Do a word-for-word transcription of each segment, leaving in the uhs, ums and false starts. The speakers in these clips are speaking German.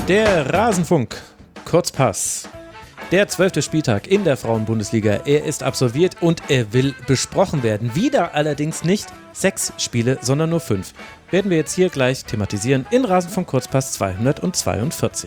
Der Rasenfunk, Kurzpass. Der zwölfte Spieltag in der Frauenbundesliga. Er ist absolviert und er will besprochen werden. Wieder allerdings nicht sechs Spiele, sondern nur fünf. Werden wir jetzt hier gleich thematisieren in Rasenfunk Kurzpass zweihundertzweiundvierzig.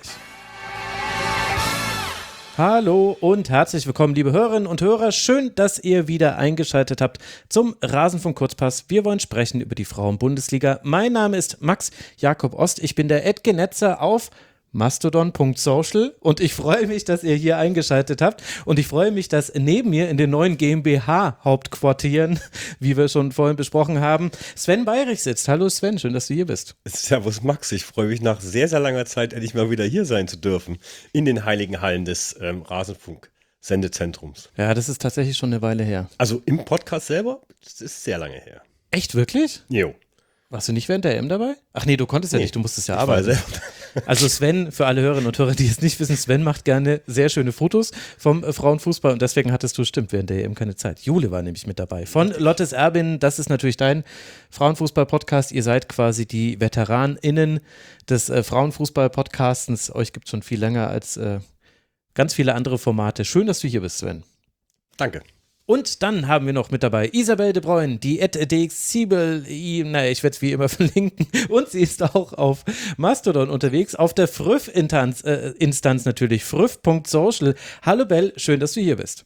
Hallo und herzlich willkommen, liebe Hörerinnen und Hörer. Schön, dass ihr wieder eingeschaltet habt zum Rasenfunk Kurzpass. Wir wollen sprechen über die Frauenbundesliga. Mein Name ist Max Jakob Ost. Ich bin der Edgenetzer auf mastodon punkt social und ich freue mich, dass ihr hier eingeschaltet habt und ich freue mich, dass neben mir in den neuen GmbH-Hauptquartieren, wie wir schon vorhin besprochen haben, Sven Bayrich sitzt. Hallo Sven, schön, dass du hier bist. Servus Max, ich freue mich nach sehr, sehr langer Zeit endlich mal wieder hier sein zu dürfen in den heiligen Hallen des ähm, Rasenfunk-Sendezentrums. Ja, das ist tatsächlich schon eine Weile her. Also im Podcast selber, das ist sehr lange her. Echt, wirklich? Jo. Warst du nicht während der E M dabei? Ach nee, du konntest ja nee, nicht, du musstest ja ich arbeiten. War sehr Also Sven, für alle Hörerinnen und Hörer, die es nicht wissen, Sven macht gerne sehr schöne Fotos vom äh, Frauenfußball und deswegen hattest du, stimmt, während der E M keine Zeit. Jule war nämlich mit dabei. Von Lottes Erbin, das ist natürlich dein Frauenfußball-Podcast. Ihr seid quasi die VeteranInnen des äh, Frauenfußball-Podcastens. Euch gibt es schon viel länger als äh, ganz viele andere Formate. Schön, dass du hier bist, Sven. Danke. Und dann haben wir noch mit dabei Isabel de Bruyne, die at dxibel, naja, ich werde es wie immer verlinken. Und sie ist auch auf Mastodon unterwegs, auf der Früff-Instanz äh, Instanz natürlich, früff punkt social. Hallo Bell, schön, dass du hier bist.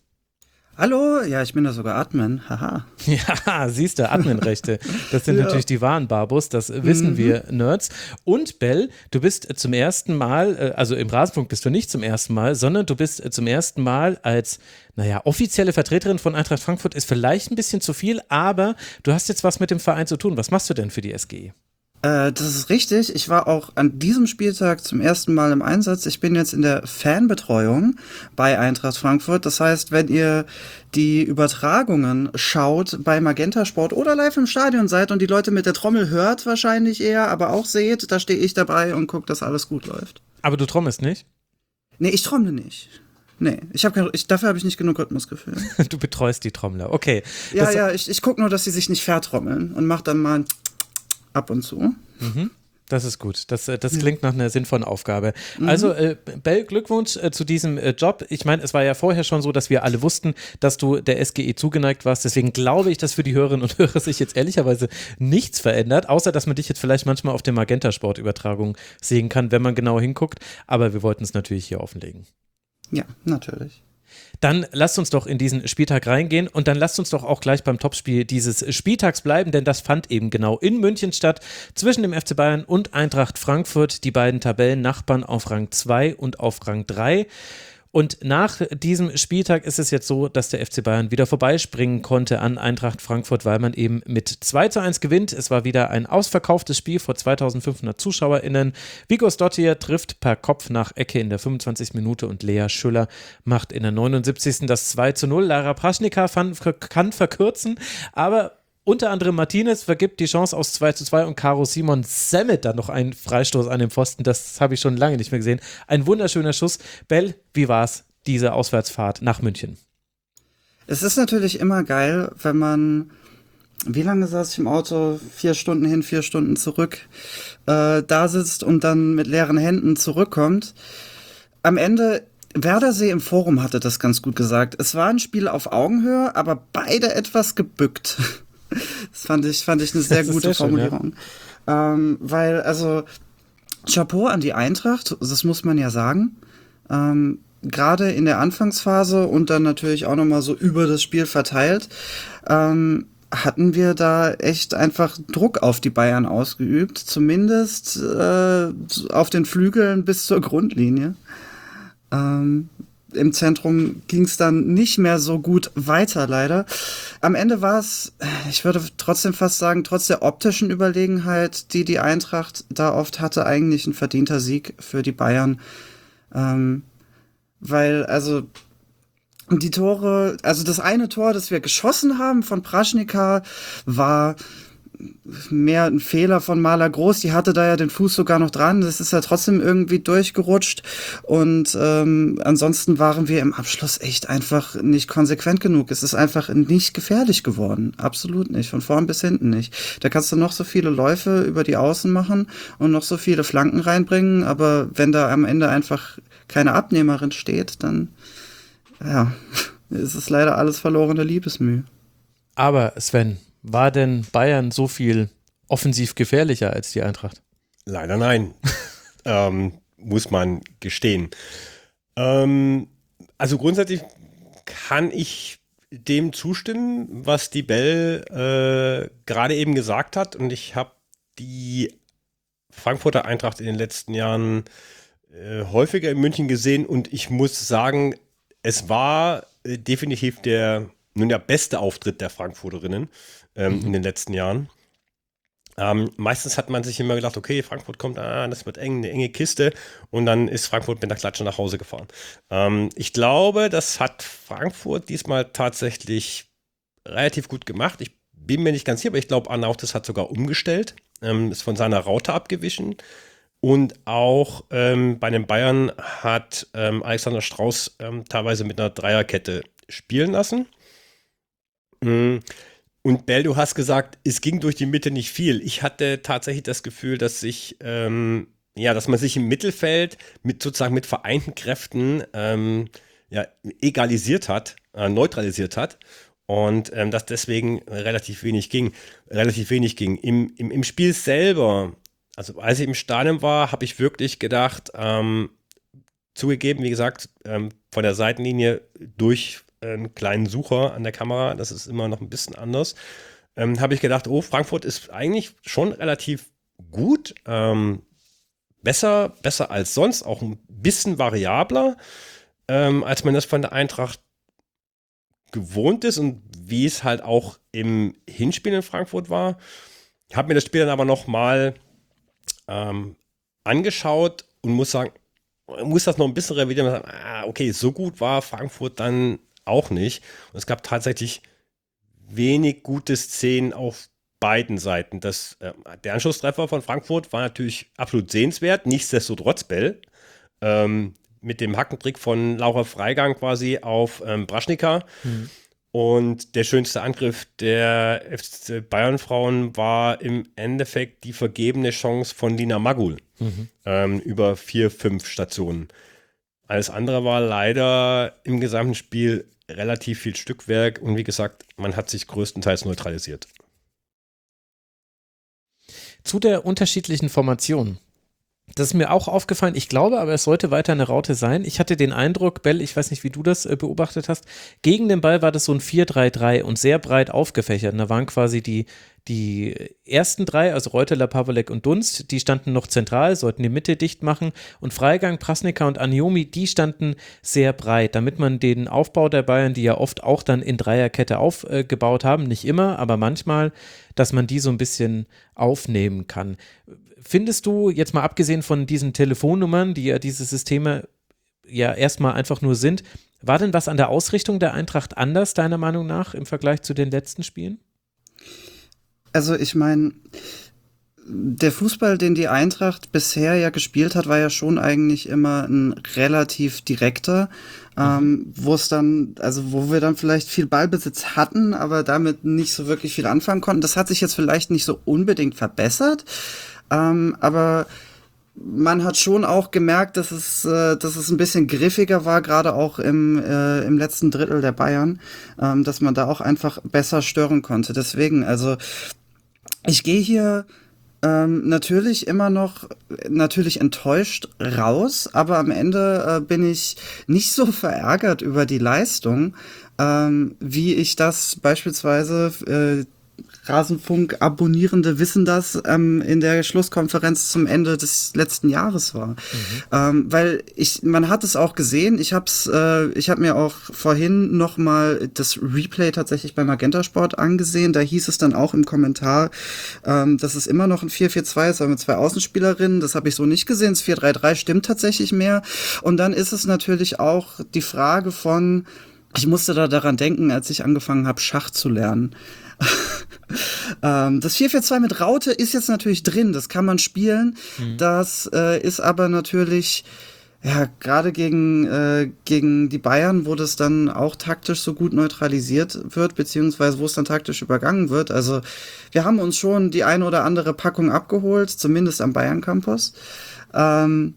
Hallo, ja, ich bin da sogar Admin, haha. Ja, siehst du, Adminrechte. Das sind ja natürlich die wahren Barbos, das wissen mhm. wir Nerds. Und Bell, du bist zum ersten Mal, also im Rasenfunk bist du nicht zum ersten Mal, sondern du bist zum ersten Mal als, naja, offizielle Vertreterin von Eintracht Frankfurt, ist vielleicht ein bisschen zu viel, aber du hast jetzt was mit dem Verein zu tun. Was machst du denn für die S G E? Äh, das ist richtig. Ich war auch an diesem Spieltag zum ersten Mal im Einsatz. Ich bin jetzt in der Fanbetreuung bei Eintracht Frankfurt. Das heißt, wenn ihr die Übertragungen schaut bei Magenta Sport oder live im Stadion seid und die Leute mit der Trommel hört wahrscheinlich eher, aber auch seht, da stehe ich dabei und gucke, dass alles gut läuft. Aber du trommelst nicht? Nee, ich trommle nicht. Nee, ich hab kein, ich, dafür habe ich nicht genug Rhythmusgefühl. Du betreust die Trommler, okay. Ja, das, ja, ich, ich gucke nur, dass sie sich nicht vertrommeln und mach dann mal ab und zu. Mhm. Das ist gut. Das, das klingt nach einer sinnvollen Aufgabe. Mhm. Also, äh, Bell, Glückwunsch äh, zu diesem äh, Job. Ich meine, es war ja vorher schon so, dass wir alle wussten, dass du der S G E zugeneigt warst. Deswegen glaube ich, dass für die Hörerinnen und Hörer sich jetzt ehrlicherweise nichts verändert, außer dass man dich jetzt vielleicht manchmal auf der Magenta-Sport-Übertragung sehen kann, wenn man genau hinguckt. Aber wir wollten es natürlich hier offenlegen. Ja, natürlich. Dann lasst uns doch in diesen Spieltag reingehen und dann lasst uns doch auch gleich beim Topspiel dieses Spieltags bleiben, denn das fand eben genau in München statt, zwischen dem F C Bayern und Eintracht Frankfurt, die beiden Tabellennachbarn auf Rang zwei und auf Rang drei. Und nach diesem Spieltag ist es jetzt so, dass der F C Bayern wieder vorbeispringen konnte an Eintracht Frankfurt, weil man eben mit zwei zu eins gewinnt. Es war wieder ein ausverkauftes Spiel vor zweitausendfünfhundert ZuschauerInnen. Viggo Stöttier trifft per Kopf nach Ecke in der fünfundzwanzigsten Minute und Lea Schüller macht in der neunundsiebzigsten das zwei zu null. Lara Praschnika kann verkürzen, aber unter anderem Martinez vergibt die Chance aus zwei zu zwei und Caro Simon sammelt dann noch einen Freistoß an dem Pfosten. Das habe ich schon lange nicht mehr gesehen. Ein wunderschöner Schuss. Bell, wie war's, diese Auswärtsfahrt nach München? Es ist natürlich immer geil, wenn man, wie lange saß ich im Auto? Vier Stunden hin, vier Stunden zurück, äh, da sitzt und dann mit leeren Händen zurückkommt. Am Ende, Werdersee im Forum hatte das ganz gut gesagt. Es war ein Spiel auf Augenhöhe, aber beide etwas gebückt. Das fand ich, fand ich eine sehr gute sehr Formulierung. Schön, ja. ähm, weil, also, Chapeau an die Eintracht, das muss man ja sagen. Ähm, gerade in der Anfangsphase und dann natürlich auch nochmal so über das Spiel verteilt, ähm, hatten wir da echt einfach Druck auf die Bayern ausgeübt. Zumindest äh, auf den Flügeln bis zur Grundlinie. Ähm, Im Zentrum ging es dann nicht mehr so gut weiter, leider. Am Ende war es, ich würde trotzdem fast sagen, trotz der optischen Überlegenheit, die die Eintracht da oft hatte, eigentlich ein verdienter Sieg für die Bayern. Ähm, weil, also, die Tore, also das eine Tor, das wir geschossen haben von Praschnika, war mehr ein Fehler von Maler Groß. Die hatte da ja den Fuß sogar noch dran. Das ist ja trotzdem irgendwie durchgerutscht. Und ähm, ansonsten waren wir im Abschluss echt einfach nicht konsequent genug. Es ist einfach nicht gefährlich geworden. Absolut nicht. Von vorn bis hinten nicht. Da kannst du noch so viele Läufe über die Außen machen und noch so viele Flanken reinbringen. Aber wenn da am Ende einfach keine Abnehmerin steht, dann ja, ist es leider alles verlorene Liebesmüh. Aber Sven, war denn Bayern so viel offensiv gefährlicher als die Eintracht? Leider nein, ähm, muss man gestehen. Ähm, also grundsätzlich kann ich dem zustimmen, was die Bell äh, gerade eben gesagt hat. Und ich habe die Frankfurter Eintracht in den letzten Jahren äh, häufiger in München gesehen. Und ich muss sagen, es war äh, definitiv der nun der beste Auftritt der Frankfurterinnen ähm, mhm. in den letzten Jahren. Ähm, meistens hat man sich immer gedacht, okay, Frankfurt kommt, ah, das wird eng, eine enge Kiste, und dann ist Frankfurt mit der Klatsche nach Hause gefahren. Ähm, ich glaube, das hat Frankfurt diesmal tatsächlich relativ gut gemacht. Ich bin mir nicht ganz sicher, aber ich glaube, Arnautis hat sogar umgestellt, ähm, ist von seiner Raute abgewichen. Und auch ähm, bei den Bayern hat ähm, Alexander Strauß ähm, teilweise mit einer Dreierkette spielen lassen. Und Bell, du hast gesagt, es ging durch die Mitte nicht viel. Ich hatte tatsächlich das Gefühl, dass sich, ähm, ja, dass man sich im Mittelfeld mit sozusagen mit vereinten Kräften ähm, ja, egalisiert hat, äh, neutralisiert hat, und ähm, dass deswegen relativ wenig ging, relativ wenig ging. Im, im, im Spiel selber, also als ich im Stadion war, habe ich wirklich gedacht, ähm, zugegeben, wie gesagt, ähm, von der Seitenlinie durch einen kleinen Sucher an der Kamera, das ist immer noch ein bisschen anders, ähm, habe ich gedacht, oh, Frankfurt ist eigentlich schon relativ gut, ähm, besser, besser als sonst, auch ein bisschen variabler, ähm, als man das von der Eintracht gewohnt ist und wie es halt auch im Hinspiel in Frankfurt war. Ich habe mir das Spiel dann aber noch mal ähm, angeschaut und muss sagen, muss das noch ein bisschen revidieren und sagen, ah, okay, so gut war Frankfurt dann auch nicht. Und es gab tatsächlich wenig gute Szenen auf beiden Seiten. Das, äh, der Anschlusstreffer von Frankfurt war natürlich absolut sehenswert, nichtsdestotrotz Bell. Ähm, mit dem Hackentrick von Laura Freigang quasi auf ähm, Braschnika. Mhm. Und der schönste Angriff der F C Bayern-Frauen war im Endeffekt die vergebene Chance von Lina Magul mhm. ähm, über vier, fünf Stationen. Alles andere war leider im gesamten Spiel relativ viel Stückwerk und wie gesagt, man hat sich größtenteils neutralisiert. Zu der unterschiedlichen Formation. Das ist mir auch aufgefallen. Ich glaube aber, es sollte weiter eine Raute sein. Ich hatte den Eindruck, Bell, ich weiß nicht, wie du das äh, beobachtet hast, gegen den Ball war das so ein vier drei drei und sehr breit aufgefächert. Und da waren quasi die, die ersten drei, also Reuteler, Pawelek und Dunst, die standen noch zentral, sollten die Mitte dicht machen. Und Freigang, Prasnica und Anjomi, die standen sehr breit, damit man den Aufbau der Bayern, die ja oft auch dann in Dreierkette aufgebaut äh, haben, nicht immer, aber manchmal, dass man die so ein bisschen aufnehmen kann. Findest du, jetzt mal abgesehen von diesen Telefonnummern, die ja diese Systeme ja erstmal einfach nur sind, war denn was an der Ausrichtung der Eintracht anders, deiner Meinung nach, im Vergleich zu den letzten Spielen? Also ich meine, der Fußball, den die Eintracht bisher ja gespielt hat, war ja schon eigentlich immer ein relativ direkter, mhm. ähm, wo es dann, also wo wir dann vielleicht viel Ballbesitz hatten, aber damit nicht so wirklich viel anfangen konnten. Das hat sich jetzt vielleicht nicht so unbedingt verbessert, ähm, aber man hat schon auch gemerkt, dass es, äh, dass es ein bisschen griffiger war, gerade auch im, äh, im letzten Drittel der Bayern, ähm, dass man da auch einfach besser stören konnte. Deswegen, also ich gehe hier ähm, natürlich immer noch natürlich enttäuscht raus, aber am Ende äh, bin ich nicht so verärgert über die Leistung, ähm, wie ich das beispielsweise äh, Rasenfunk-Abonnierende wissen das, ähm, in der Schlusskonferenz zum Ende des letzten Jahres war. Mhm. Ähm, weil ich, man hat es auch gesehen, ich hab's, äh, ich habe mir auch vorhin noch mal das Replay tatsächlich bei Magenta Sport angesehen, da hieß es dann auch im Kommentar, ähm, dass es immer noch ein vier vier zwei ist, aber mit zwei Außenspielerinnen, das habe ich so nicht gesehen, das vier drei drei stimmt tatsächlich mehr. Und dann ist es natürlich auch die Frage von, ich musste da daran denken, als ich angefangen habe, Schach zu lernen. Ähm, das vier vier zwei mit Raute ist jetzt natürlich drin, das kann man spielen. Mhm. Das äh, ist aber natürlich, ja, gerade gegen, äh, gegen die Bayern, wo das dann auch taktisch so gut neutralisiert wird, beziehungsweise wo es dann taktisch übergangen wird. Also wir haben uns schon die eine oder andere Packung abgeholt, zumindest am Bayern-Campus. Ähm,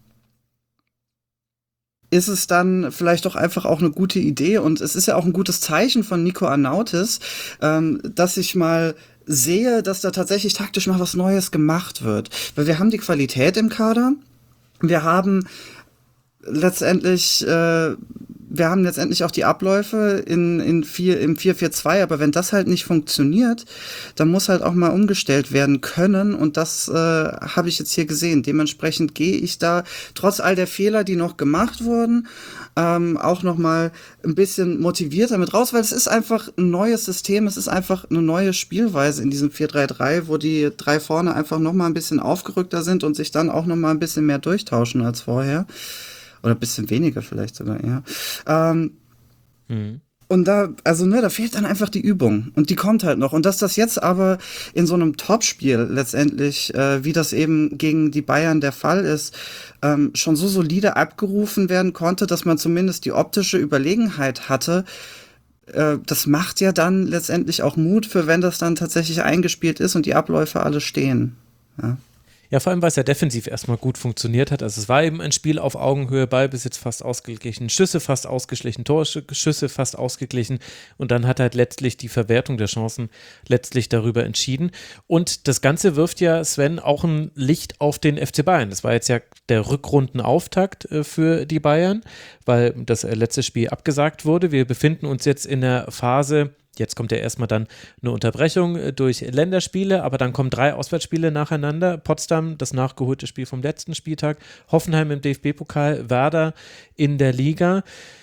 ist es dann vielleicht doch einfach auch eine gute Idee und es ist ja auch ein gutes Zeichen von Nico Arnautis, ähm, dass ich mal sehe, dass da tatsächlich taktisch mal was Neues gemacht wird. Weil wir haben die Qualität im Kader, wir haben letztendlich, äh, wir haben letztendlich auch die Abläufe in, in vier, im vier vier zwei, aber wenn das halt nicht funktioniert, dann muss halt auch mal umgestellt werden können und das äh, habe ich jetzt hier gesehen. Dementsprechend gehe ich da, trotz all der Fehler, die noch gemacht wurden, ähm, auch noch mal ein bisschen motivierter mit raus, weil es ist einfach ein neues System, es ist einfach eine neue Spielweise in diesem vier drei drei, wo die drei vorne einfach noch mal ein bisschen aufgerückter sind und sich dann auch noch mal ein bisschen mehr durchtauschen als vorher. Oder ein bisschen weniger vielleicht sogar, ja. Ähm, mhm. Und da, also ne, da fehlt dann einfach die Übung. Und die kommt halt noch. Und dass das jetzt aber in so einem Topspiel letztendlich, äh, wie das eben gegen die Bayern der Fall ist, ähm, schon so solide abgerufen werden konnte, dass man zumindest die optische Überlegenheit hatte, äh, das macht ja dann letztendlich auch Mut für, wenn das dann tatsächlich eingespielt ist und die Abläufe alle stehen. Ja. Ja, vor allem, weil es ja defensiv erstmal gut funktioniert hat. Also es war eben ein Spiel auf Augenhöhe, Ballbesitz fast ausgeglichen, Schüsse fast ausgeglichen, Torschüsse fast ausgeglichen und dann hat halt letztlich die Verwertung der Chancen letztlich darüber entschieden. Und das Ganze wirft ja, Sven, auch ein Licht auf den F C Bayern. Das war jetzt ja der Rückrundenauftakt äh, für die Bayern, weil das äh, letzte Spiel abgesagt wurde. Wir befinden uns jetzt in der Phase. Jetzt kommt ja erstmal dann eine Unterbrechung durch Länderspiele, aber dann kommen drei Auswärtsspiele nacheinander. Potsdam, das nachgeholte Spiel vom letzten Spieltag, Hoffenheim im D F B-Pokal, Werder in der Liga.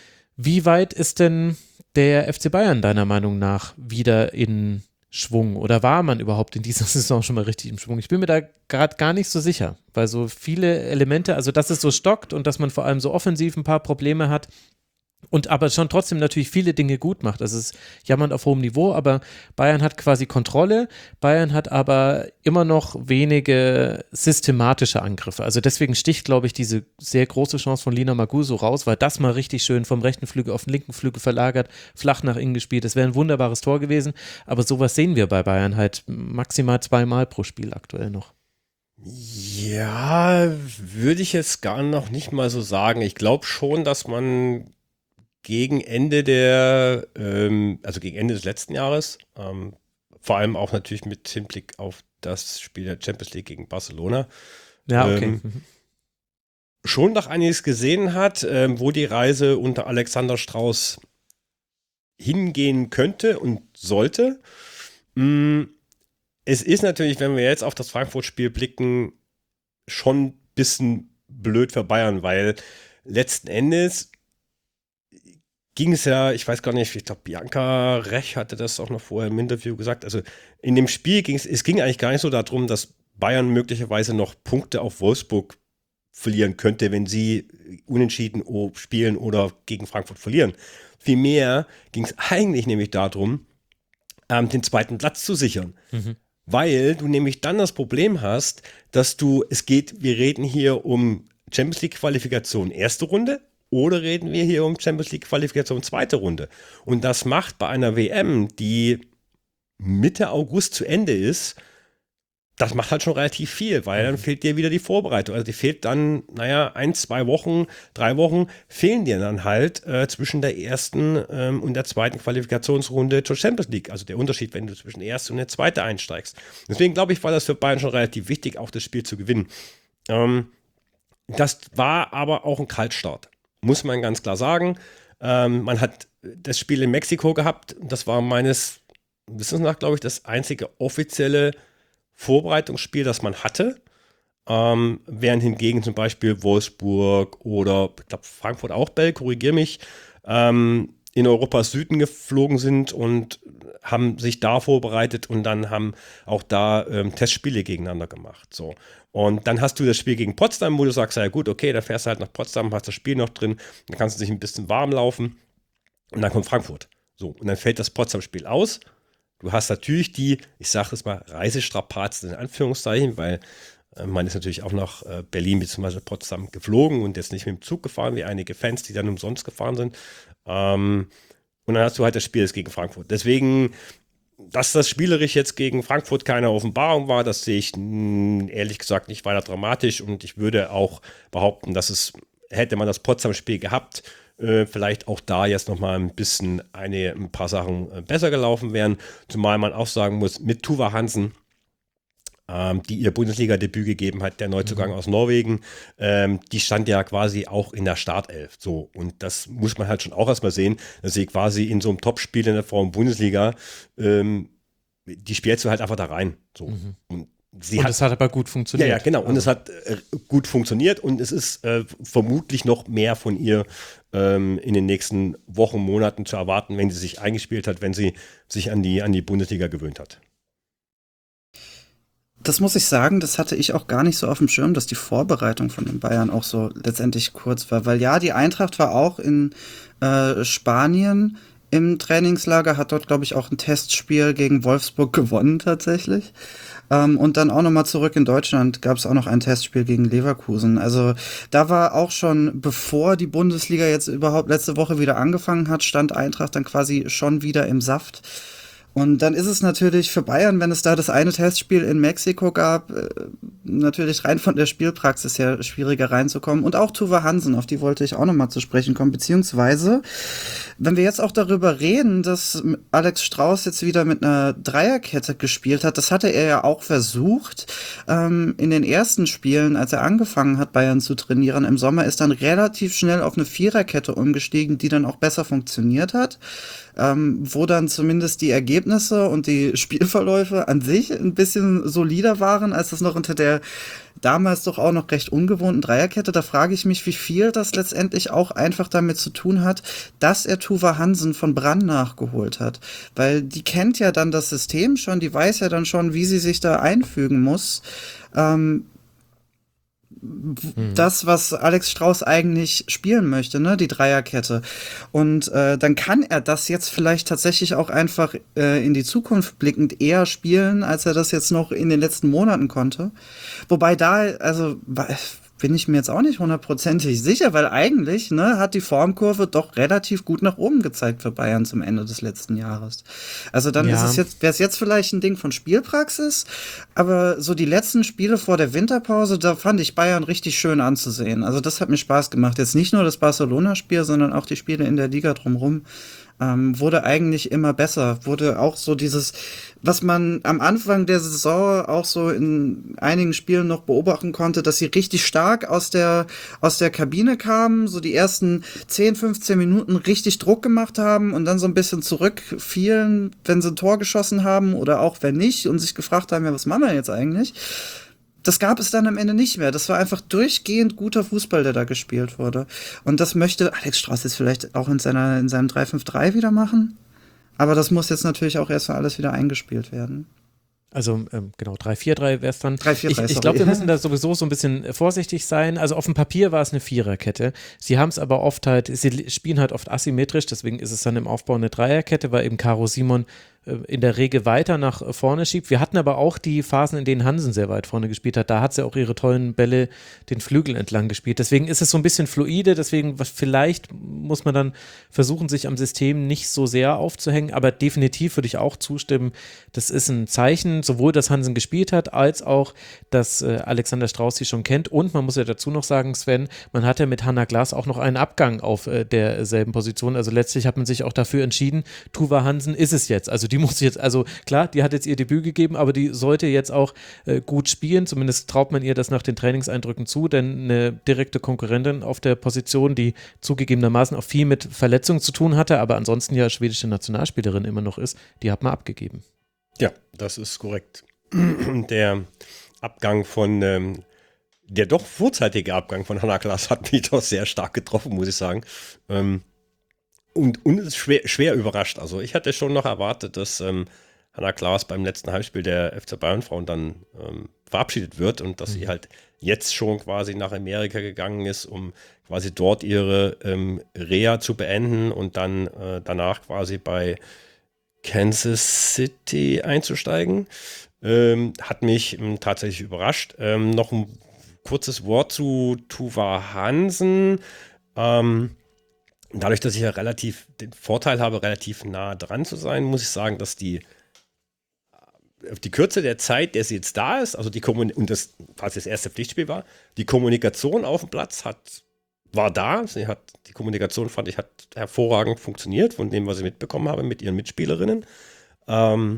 Wie weit ist denn der F C Bayern deiner Meinung nach wieder in Schwung? Oder war man überhaupt in dieser Saison schon mal richtig im Schwung? Ich bin mir da gerade gar nicht so sicher, weil so viele Elemente, also dass es so stockt und dass man vor allem so offensiv ein paar Probleme hat, und aber schon trotzdem natürlich viele Dinge gut macht. Also es ist jammern auf hohem Niveau, aber Bayern hat quasi Kontrolle. Bayern hat aber immer noch wenige systematische Angriffe. Also deswegen sticht, glaube ich, diese sehr große Chance von Lina Maguso raus, weil das mal richtig schön vom rechten Flügel auf den linken Flügel verlagert, flach nach innen gespielt. Das wäre ein wunderbares Tor gewesen. Aber sowas sehen wir bei Bayern halt maximal zweimal pro Spiel aktuell noch. Ja, würde ich jetzt gar noch nicht mal so sagen. Ich glaube schon, dass man gegen Ende der, ähm, also gegen Ende des letzten Jahres, ähm, vor allem auch natürlich mit Hinblick auf das Spiel der Champions League gegen Barcelona, ja, okay. ähm, mhm. schon noch einiges gesehen hat, ähm, wo die Reise unter Alexander Strauß hingehen könnte und sollte. Mm, es ist natürlich, wenn wir jetzt auf das Frankfurt-Spiel blicken, schon ein bisschen blöd für Bayern, weil letzten Endes ging es ja, ich weiß gar nicht, ich glaube, Bianca Rech hatte das auch noch vorher im Interview gesagt. Also in dem Spiel ging es, es ging eigentlich gar nicht so darum, dass Bayern möglicherweise noch Punkte auf Wolfsburg verlieren könnte, wenn sie unentschieden spielen oder gegen Frankfurt verlieren. Vielmehr ging es eigentlich nämlich darum, ähm, den zweiten Platz zu sichern. Mhm. Weil du nämlich dann das Problem hast, dass du, es geht, wir reden hier um Champions League Qualifikation erste Runde, oder reden wir hier um Champions League Qualifikation zweite Runde? Und das macht bei einer W M, die Mitte August zu Ende ist, das macht halt schon relativ viel, weil dann fehlt dir wieder die Vorbereitung. Also die fehlt dann, naja, ein, zwei Wochen, drei Wochen fehlen dir dann halt äh, zwischen der ersten ähm, und der zweiten Qualifikationsrunde zur Champions League. Also der Unterschied, wenn du zwischen der ersten und der zweiten einsteigst. Deswegen glaube ich, war das für Bayern schon relativ wichtig, auch das Spiel zu gewinnen. Ähm, das war aber auch ein Kaltstart. Muss man ganz klar sagen. Ähm, man hat das Spiel in Mexiko gehabt. Das war meines Wissens nach, glaube ich, das einzige offizielle Vorbereitungsspiel, das man hatte. Ähm, während hingegen zum Beispiel Wolfsburg oder ich glaube Frankfurt auch, Bell, korrigier mich, ähm, in Europas Süden geflogen sind und haben sich da vorbereitet und dann haben auch da ähm, Testspiele gegeneinander gemacht. So. Und dann hast du das Spiel gegen Potsdam, wo du sagst, ja gut, okay, da fährst du halt nach Potsdam, hast das Spiel noch drin, dann kannst du dich ein bisschen warm laufen und dann kommt Frankfurt. So, und dann fällt das Potsdam-Spiel aus, Du hast natürlich die, ich sage das mal, Reisestrapazen in Anführungszeichen, weil äh, man ist natürlich auch nach äh, Berlin bzw. Potsdam geflogen und jetzt nicht mit dem Zug gefahren, wie einige Fans, die dann umsonst gefahren sind. Ähm, und dann hast du halt das Spiel jetzt gegen Frankfurt. Deswegen, dass das spielerisch jetzt gegen Frankfurt keine Offenbarung war, das sehe ich mh, ehrlich gesagt nicht weiter dramatisch und ich würde auch behaupten, dass es, hätte man das Potsdam-Spiel gehabt, äh, vielleicht auch da jetzt nochmal ein bisschen eine, ein paar Sachen äh, besser gelaufen wären, zumal man auch sagen muss, mit Tuva Hansen, ähm, die ihr Bundesliga-Debüt gegeben hat, der Neuzugang mhm. aus Norwegen, ähm, die stand ja quasi auch in der Startelf. So, und das muss man halt schon auch erstmal sehen, dass sie quasi in so einem Topspiel in der Frauen-Bundesliga, ähm, die spielst du halt einfach da rein. So. Mhm. Und sie und hat, es hat aber gut funktioniert. Ja, ja, genau. Und also. es hat äh, gut funktioniert und es ist äh, vermutlich noch mehr von ihr ähm, in den nächsten Wochen, Monaten zu erwarten, wenn sie sich eingespielt hat, wenn sie sich an die, an die Bundesliga gewöhnt hat. Das muss ich sagen, das hatte ich auch gar nicht so auf dem Schirm, dass die Vorbereitung von den Bayern auch so letztendlich kurz war. Weil ja, die Eintracht war auch in äh, Spanien im Trainingslager, hat dort, glaube ich, auch ein Testspiel gegen Wolfsburg gewonnen tatsächlich. Ähm, und dann auch nochmal zurück in Deutschland gab es auch noch ein Testspiel gegen Leverkusen. Also da war auch schon, bevor die Bundesliga jetzt überhaupt letzte Woche wieder angefangen hat, stand Eintracht dann quasi schon wieder im Saft. Und dann ist es natürlich für Bayern, wenn es da das eine Testspiel in Mexiko gab, natürlich rein von der Spielpraxis her schwieriger reinzukommen. Und auch Tuva Hansen, auf die wollte ich auch nochmal zu sprechen kommen. Beziehungsweise, wenn wir jetzt auch darüber reden, dass Alex Strauß jetzt wieder mit einer Dreierkette gespielt hat, das hatte er ja auch versucht. Ähm, in den ersten Spielen, als er angefangen hat, Bayern zu trainieren im Sommer, ist dann relativ schnell auf eine Viererkette umgestiegen, die dann auch besser funktioniert hat. Ähm, wo dann zumindest die Ergebnisse und die Spielverläufe an sich ein bisschen solider waren, als das noch unter der damals doch auch noch recht ungewohnten Dreierkette. Da frage ich mich, wie viel das letztendlich auch einfach damit zu tun hat, dass er Tuva Hansen von Brann nachgeholt hat. Weil die kennt ja dann das System schon, die weiß ja dann schon, wie sie sich da einfügen muss. Ähm, das, was Alex Strauß eigentlich spielen möchte, ne, die Dreierkette. Und äh, dann kann er das jetzt vielleicht tatsächlich auch einfach äh, in die Zukunft blickend eher spielen, als er das jetzt noch in den letzten Monaten konnte. Wobei da, also bin ich mir jetzt auch nicht hundertprozentig sicher, weil eigentlich ne, hat die Formkurve doch relativ gut nach oben gezeigt für Bayern zum Ende des letzten Jahres. Also dann ja. ist es jetzt, wäre es jetzt vielleicht ein Ding von Spielpraxis, aber so die letzten Spiele vor der Winterpause, da fand ich Bayern richtig schön anzusehen. Also das hat mir Spaß gemacht. Jetzt nicht nur das Barcelona-Spiel, sondern auch die Spiele in der Liga drumherum. Ähm, wurde eigentlich immer besser, wurde auch so dieses, was man am Anfang der Saison auch so in einigen Spielen noch beobachten konnte, dass sie richtig stark aus der, aus der Kabine kamen, so die ersten zehn, fünfzehn Minuten richtig Druck gemacht haben und dann so ein bisschen zurückfielen, wenn sie ein Tor geschossen haben oder auch wenn nicht und sich gefragt haben, ja, was machen wir jetzt eigentlich? Das gab es dann am Ende nicht mehr. Das war einfach durchgehend guter Fußball, der da gespielt wurde. Und das möchte Alex Strauß jetzt vielleicht auch in seiner, in seinem drei fünf drei wieder machen. Aber das muss jetzt natürlich auch erstmal alles wieder eingespielt werden. Also ähm, genau, drei vier drei wäre es dann. drei vier drei, ich ich glaube, wir müssen da sowieso so ein bisschen vorsichtig sein. Also auf dem Papier war es eine Viererkette. Sie haben es aber oft halt, sie spielen halt oft asymmetrisch, deswegen ist es dann im Aufbau eine Dreierkette, weil eben Caro Simon in der Regel weiter nach vorne schiebt. Wir hatten aber auch die Phasen, in denen Hansen sehr weit vorne gespielt hat. Da hat sie auch ihre tollen Bälle den Flügel entlang gespielt. Deswegen ist es so ein bisschen fluide. Deswegen vielleicht muss man dann versuchen, sich am System nicht so sehr aufzuhängen. Aber definitiv würde ich auch zustimmen, das ist ein Zeichen, sowohl, dass Hansen gespielt hat, als auch, dass äh, Alexander Strauß sie schon kennt. Und man muss ja dazu noch sagen, Sven, man hat ja mit Hanna Glas auch noch einen Abgang auf äh, derselben Position. Also letztlich hat man sich auch dafür entschieden, Tuva Hansen ist es jetzt. Also die muss jetzt, also klar, die hat jetzt ihr Debüt gegeben, aber die sollte jetzt auch äh, gut spielen, zumindest traut man ihr das nach den Trainingseindrücken zu, denn eine direkte Konkurrentin auf der Position, die zugegebenermaßen auch viel mit Verletzungen zu tun hatte, aber ansonsten ja schwedische Nationalspielerin immer noch ist, die hat man abgegeben. Ja, das ist korrekt. Der Abgang von, ähm, der doch vorzeitige Abgang von Hanna Glas hat mich doch sehr stark getroffen, muss ich sagen. Ähm, Und, und ist schwer, schwer überrascht. Also ich hatte schon noch erwartet, dass ähm, Hanna Glas beim letzten Heimspiel der F C Bayern-Frauen dann ähm, verabschiedet wird und dass mhm. sie halt jetzt schon quasi nach Amerika gegangen ist, um quasi dort ihre ähm, Reha zu beenden und dann äh, danach quasi bei Kansas City einzusteigen. Ähm, hat mich ähm, tatsächlich überrascht. Ähm, noch ein kurzes Wort zu Tuva Hansen. Ähm, dadurch, dass ich ja relativ den Vorteil habe, relativ nah dran zu sein, muss ich sagen, dass die auf die Kürze der Zeit, der sie jetzt da ist, also die Kommunikation, und das quasi das erste Pflichtspiel war, die Kommunikation auf dem Platz hat, war da. Sie hat, die Kommunikation, fand ich, hat hervorragend funktioniert, von dem, was ich mitbekommen habe mit ihren Mitspielerinnen. Ähm,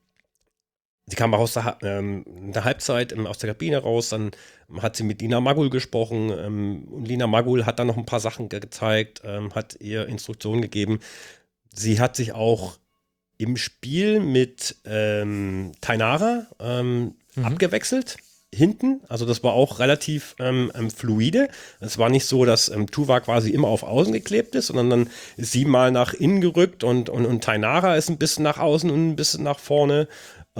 sie kam auch aus der, ähm, in der Halbzeit ähm, aus der Kabine raus, dann hat sie mit Lina Magul gesprochen ähm, und Lina Magul hat dann noch ein paar Sachen ge- gezeigt, ähm, hat ihr Instruktionen gegeben. Sie hat sich auch im Spiel mit ähm, Tainara ähm, mhm. abgewechselt, hinten. Also das war auch relativ ähm, ähm, fluide. Es war nicht so, dass ähm, Tuva quasi immer auf Außen geklebt ist, sondern dann ist sie mal nach innen gerückt und, und, und Tainara ist ein bisschen nach außen und ein bisschen nach vorne.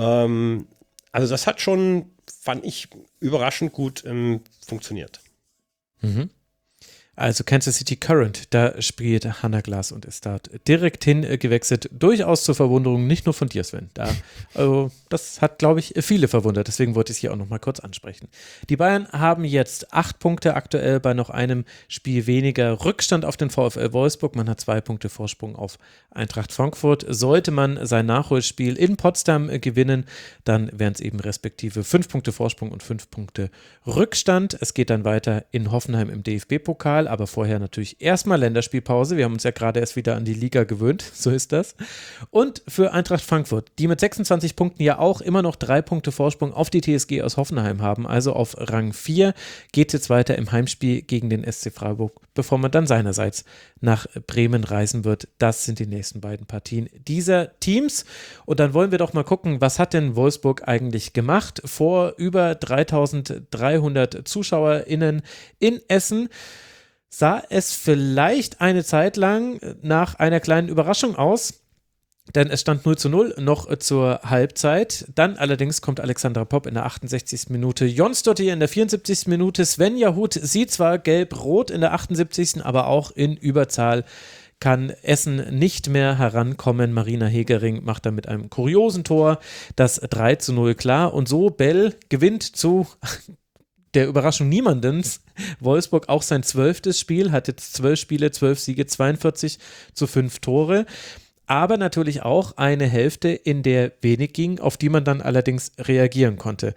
Ähm, also das hat schon, fand ich, überraschend gut ähm, funktioniert. Mhm. Also Kansas City Current, da spielt Hannah Glass und ist da direkt hingewechselt. Durchaus zur Verwunderung, nicht nur von dir, Sven. Da, also das hat, glaube ich, viele verwundert. Deswegen wollte ich es hier auch noch mal kurz ansprechen. Die Bayern haben jetzt acht Punkte aktuell bei noch einem Spiel weniger Rückstand auf den VfL Wolfsburg. Man hat zwei Punkte Vorsprung auf Eintracht Frankfurt. Sollte man sein Nachholspiel in Potsdam gewinnen, dann wären es eben respektive fünf Punkte Vorsprung und fünf Punkte Rückstand. Es geht dann weiter in Hoffenheim im D F B-Pokal. Aber vorher natürlich erstmal Länderspielpause. Wir haben uns ja gerade erst wieder an die Liga gewöhnt, so ist das. Und für Eintracht Frankfurt, die mit sechsundzwanzig Punkten ja auch immer noch drei Punkte Vorsprung auf die T S G aus Hoffenheim haben, also auf Rang vier, geht es jetzt weiter im Heimspiel gegen den S C Freiburg, bevor man dann seinerseits nach Bremen reisen wird. Das sind die nächsten beiden Partien dieser Teams. Und dann wollen wir doch mal gucken, was hat denn Wolfsburg eigentlich gemacht vor über dreitausenddreihundert ZuschauerInnen in Essen? Sah es vielleicht eine Zeit lang nach einer kleinen Überraschung aus, denn es stand null zu null noch zur Halbzeit. Dann allerdings kommt Alexandra Popp in der achtundsechzigsten Minute, Jonsdottir in der vierundsiebzigsten Minute, Svenja Huth sieht zwar gelb-rot in der achtundsiebzigsten aber auch in Überzahl kann Essen nicht mehr herankommen. Marina Hegering macht dann mit einem kuriosen Tor das drei zu null klar und so Bell gewinnt zu der Überraschung niemandens. Wolfsburg auch sein zwölftes Spiel, hat jetzt zwölf Spiele, zwölf Siege, zweiundvierzig zu fünf Tore. Aber natürlich auch eine Hälfte, in der wenig ging, auf die man dann allerdings reagieren konnte.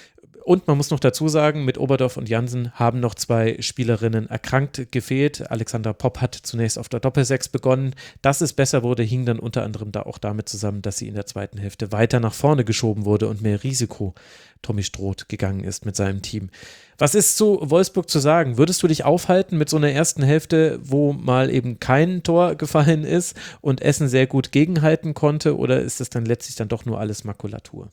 Und man muss noch dazu sagen, mit Oberdorf und Jansen haben noch zwei Spielerinnen erkrankt gefehlt. Alexandra Popp hat zunächst auf der Doppelsechs begonnen. Dass es besser wurde, hing dann unter anderem da auch damit zusammen, dass sie in der zweiten Hälfte weiter nach vorne geschoben wurde und mehr Risiko Tommy Stroth gegangen ist mit seinem Team. Was ist zu Wolfsburg zu sagen? Würdest du dich aufhalten mit so einer ersten Hälfte, wo mal eben kein Tor gefallen ist und Essen sehr gut gegenhalten konnte, oder ist das dann letztlich dann doch nur alles Makulatur?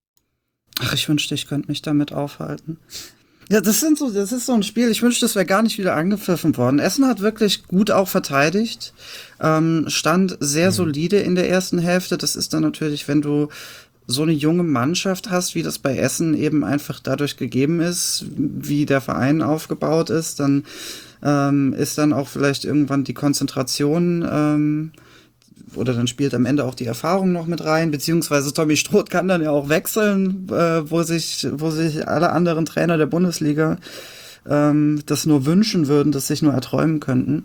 Ach, ich wünschte, ich könnte mich damit aufhalten. Ja, das sind so, das ist so ein Spiel, ich wünschte, es wäre gar nicht wieder angepfiffen worden. Essen hat wirklich gut auch verteidigt, ähm, stand sehr mhm. solide in der ersten Hälfte. Das ist dann natürlich, wenn du so eine junge Mannschaft hast, wie das bei Essen eben einfach dadurch gegeben ist, wie der Verein aufgebaut ist, dann ähm, ist dann auch vielleicht irgendwann die Konzentration ähm, oder dann spielt am Ende auch die Erfahrung noch mit rein, beziehungsweise Tommy Stroth kann dann ja auch wechseln, äh, wo sich wo sich alle anderen Trainer der Bundesliga ähm, das nur wünschen würden, das sich nur erträumen könnten.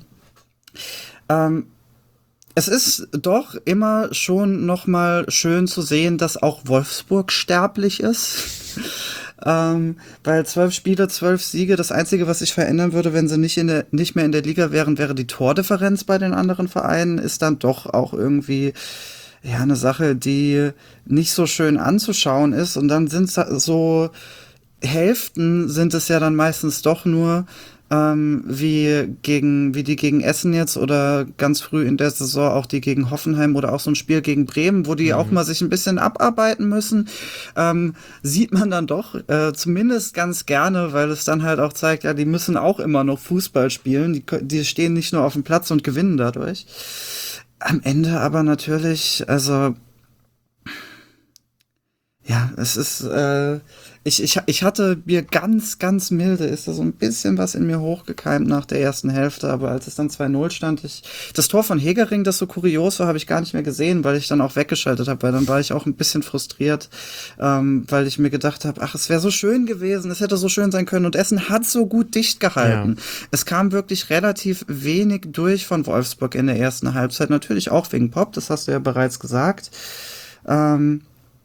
Ähm, es ist doch immer schon noch mal schön zu sehen, dass auch Wolfsburg sterblich ist. Ähm, weil zwölf Spiele, zwölf Siege, das Einzige, was sich verändern würde, wenn sie nicht in der, nicht mehr in der Liga wären, wäre die Tordifferenz bei den anderen Vereinen, ist dann doch auch irgendwie, ja, eine Sache, die nicht so schön anzuschauen ist. Und dann sind so Hälften sind es ja dann meistens doch nur, ähm, wie gegen, wie die gegen Essen jetzt oder ganz früh in der Saison auch die gegen Hoffenheim oder auch so ein Spiel gegen Bremen, wo die mhm. auch mal sich ein bisschen abarbeiten müssen, ähm, sieht man dann doch äh, zumindest ganz gerne, weil es dann halt auch zeigt, ja, die müssen auch immer noch Fußball spielen, die, die stehen nicht nur auf dem Platz und gewinnen dadurch. Am Ende aber natürlich, also Ja, es ist, äh, ich, ich, ich hatte mir ganz, ganz milde, ist da so ein bisschen was in mir hochgekeimt nach der ersten Hälfte, aber als es dann zwei null stand, ich, das Tor von Hegering, das so kurios war, habe ich gar nicht mehr gesehen, weil ich dann auch weggeschaltet habe, weil dann war ich auch ein bisschen frustriert, ähm, weil ich mir gedacht habe, ach, es wäre so schön gewesen, es hätte so schön sein können und Essen hat so gut dicht gehalten. Ja. Es kam wirklich relativ wenig durch von Wolfsburg in der ersten Halbzeit, natürlich auch wegen Pop, das hast du ja bereits gesagt, ähm,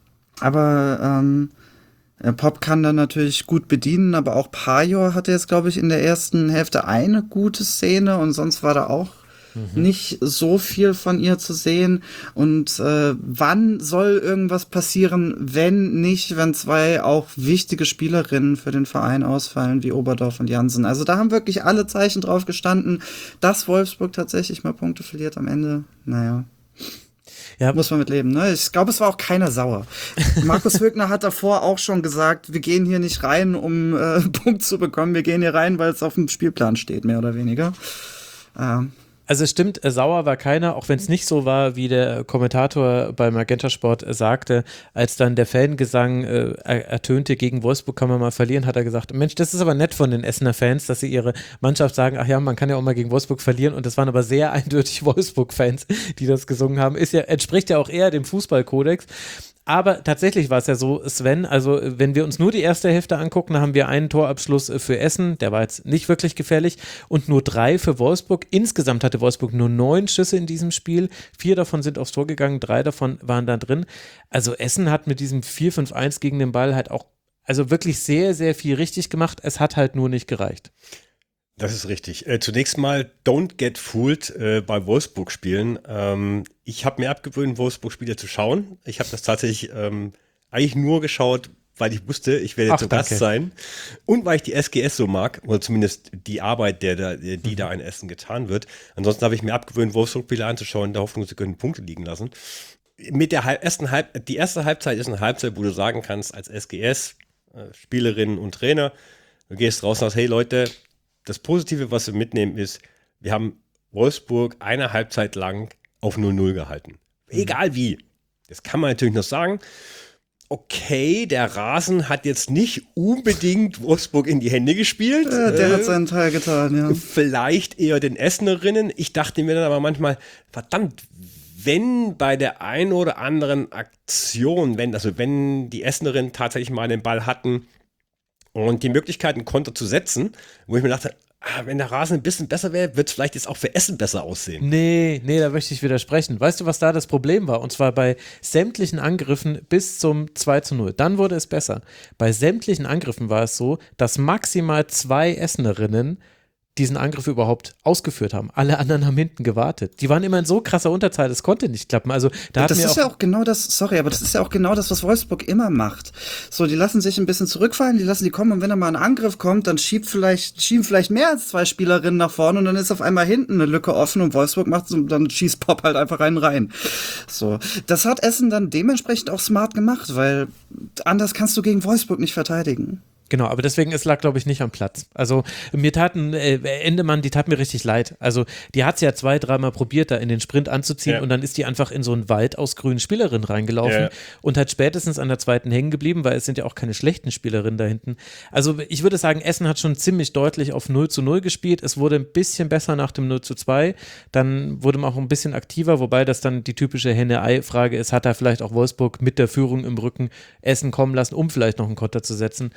aber ähm, Pop kann dann natürlich gut bedienen, aber auch Pajor hatte jetzt, glaube ich, in der ersten Hälfte eine gute Szene und sonst war da auch mhm. nicht so viel von ihr zu sehen. Und äh, wann soll irgendwas passieren, wenn nicht, wenn zwei auch wichtige Spielerinnen für den Verein ausfallen, wie Oberdorf und Jansen. Also da haben wirklich alle Zeichen drauf gestanden, dass Wolfsburg tatsächlich mal Punkte verliert am Ende. Naja. Ja. Muss man mit leben, ne? Ich glaube, es war auch keiner sauer. Markus Högner hat davor auch schon gesagt, wir gehen hier nicht rein, um äh, einen Punkt zu bekommen. Wir gehen hier rein, weil es auf dem Spielplan steht, mehr oder weniger. Ähm. Also es stimmt, sauer war keiner, auch wenn es nicht so war, wie der Kommentator bei Magenta Sport sagte, als dann der Fangesang äh, ertönte, gegen Wolfsburg kann man mal verlieren, hat er gesagt, Mensch, das ist aber nett von den Essener Fans, dass sie ihre Mannschaft sagen, ach ja, man kann ja auch mal gegen Wolfsburg verlieren und das waren aber sehr eindeutig Wolfsburg-Fans, die das gesungen haben. Ist ja, entspricht ja auch eher dem Fußballkodex. Aber tatsächlich war es ja so, Sven, also wenn wir uns nur die erste Hälfte angucken, dann haben wir einen Torabschluss für Essen, der war jetzt nicht wirklich gefährlich und nur drei für Wolfsburg. Insgesamt hatte Wolfsburg nur neun Schüsse in diesem Spiel, vier davon sind aufs Tor gegangen, drei davon waren da drin. Also Essen hat mit diesem vier fünf eins gegen den Ball halt auch, also wirklich sehr, sehr viel richtig gemacht, es hat halt nur nicht gereicht. Das ist richtig. Äh, zunächst mal, don't get fooled äh, bei Wolfsburg-Spielen. Ähm, ich habe mir abgewöhnt, Wolfsburg-Spiele zu schauen. Ich habe das tatsächlich ähm, eigentlich nur geschaut, weil ich wusste, ich werde zu Gast sein. Und weil ich die S G S so mag, oder zumindest die Arbeit, der, der, die mhm. da in Essen getan wird. Ansonsten habe ich mir abgewöhnt, Wolfsburg-Spiele anzuschauen, in der Hoffnung, sie können Punkte liegen lassen. Mit der Halb- ersten Halb- die erste Halbzeit ist eine Halbzeit, wo du sagen kannst, als S G S, äh, Spielerinnen und Trainer, du gehst raus und sagst, hey Leute, das Positive, was wir mitnehmen, ist, wir haben Wolfsburg eine Halbzeit lang auf null null gehalten. Egal wie. Das kann man natürlich noch sagen. Okay, der Rasen hat jetzt nicht unbedingt Wolfsburg in die Hände gespielt. Ja, der äh, hat seinen Teil getan, ja. Vielleicht eher den Essenerinnen. Ich dachte mir dann aber manchmal, verdammt, wenn bei der einen oder anderen Aktion, wenn, also wenn die Essenerinnen tatsächlich mal den Ball hatten, und die Möglichkeit, einen Konter zu setzen, wo ich mir dachte, ah, wenn der Rasen ein bisschen besser wäre, wird es vielleicht jetzt auch für Essen besser aussehen. Nee, nee, da möchte ich widersprechen. Weißt du, was da das Problem war? Und zwar bei sämtlichen Angriffen bis zum zwei zu null. Dann wurde es besser. Bei sämtlichen Angriffen war es so, dass maximal zwei Essenerinnen diesen Angriff überhaupt ausgeführt haben. Alle anderen haben hinten gewartet. Die waren immer in so krasser Unterzahl, das konnte nicht klappen. Also da das ist auch ja auch genau das, sorry, aber das ist ja auch genau das, was Wolfsburg immer macht. So, die lassen sich ein bisschen zurückfallen, die lassen die kommen und wenn da mal ein Angriff kommt, dann schiebt vielleicht, schieben vielleicht mehr als zwei Spielerinnen nach vorne und dann ist auf einmal hinten eine Lücke offen und Wolfsburg macht so, dann schießt Pop halt einfach rein rein. So, das hat Essen dann dementsprechend auch smart gemacht, weil anders kannst du gegen Wolfsburg nicht verteidigen. Genau, aber deswegen, es lag, glaube ich, nicht am Platz. Also mir taten, äh, Endemann, die tat mir richtig leid. Also die hat es ja zwei, dreimal probiert, da in den Sprint anzuziehen ja. und dann ist die einfach in so einen Wald aus grünen Spielerinnen reingelaufen ja. und hat spätestens an der zweiten hängen geblieben, weil es sind ja auch keine schlechten Spielerinnen da hinten. Also ich würde sagen, Essen hat schon ziemlich deutlich auf null zu null gespielt. Es wurde ein bisschen besser nach dem null zu zwei. Dann wurde man auch ein bisschen aktiver, wobei das dann die typische Henne-Ei-Frage ist, hat da vielleicht auch Wolfsburg mit der Führung im Rücken Essen kommen lassen, um vielleicht noch einen Konter zu setzen.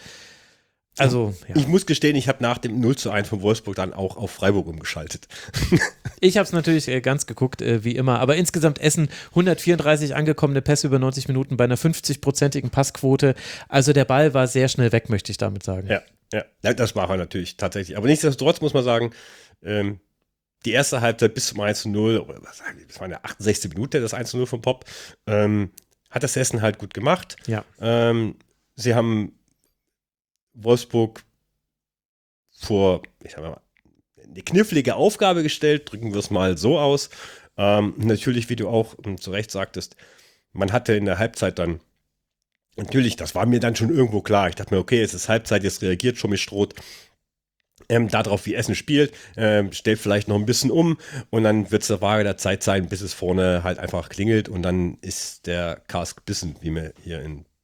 Also, ja. Ich muss gestehen, ich habe nach dem null zu eins von Wolfsburg dann auch auf Freiburg umgeschaltet. Ich habe es natürlich äh, ganz geguckt, äh, wie immer. Aber insgesamt Essen hundertvierunddreißig angekommene Pässe über neunzig Minuten bei einer fünfzig-prozentigen Passquote. Also der Ball war sehr schnell weg, möchte ich damit sagen. Ja, ja. ja das war er natürlich tatsächlich. Aber nichtsdestotrotz muss man sagen, ähm, die erste Halbzeit bis zum eins zu null, oder was sagen die, das war in der achtundsechzigsten Minute, das eins zu null von Pop, ähm, hat das Essen halt gut gemacht. Ja. Ähm, sie haben Wolfsburg vor, ich sag mal, eine knifflige Aufgabe gestellt, drücken wir es mal so aus. Ähm, natürlich, wie du auch um, zu Recht sagtest, man hatte in der Halbzeit dann, natürlich, das war mir dann schon irgendwo klar. Ich dachte mir, okay, es ist Halbzeit, jetzt reagiert schon mit Stroth ähm, darauf, wie Essen spielt, ähm, stellt vielleicht noch ein bisschen um und dann wird es der Frage der Zeit sein, bis es vorne halt einfach klingelt und dann ist der Kask gebissen, wie wir hier in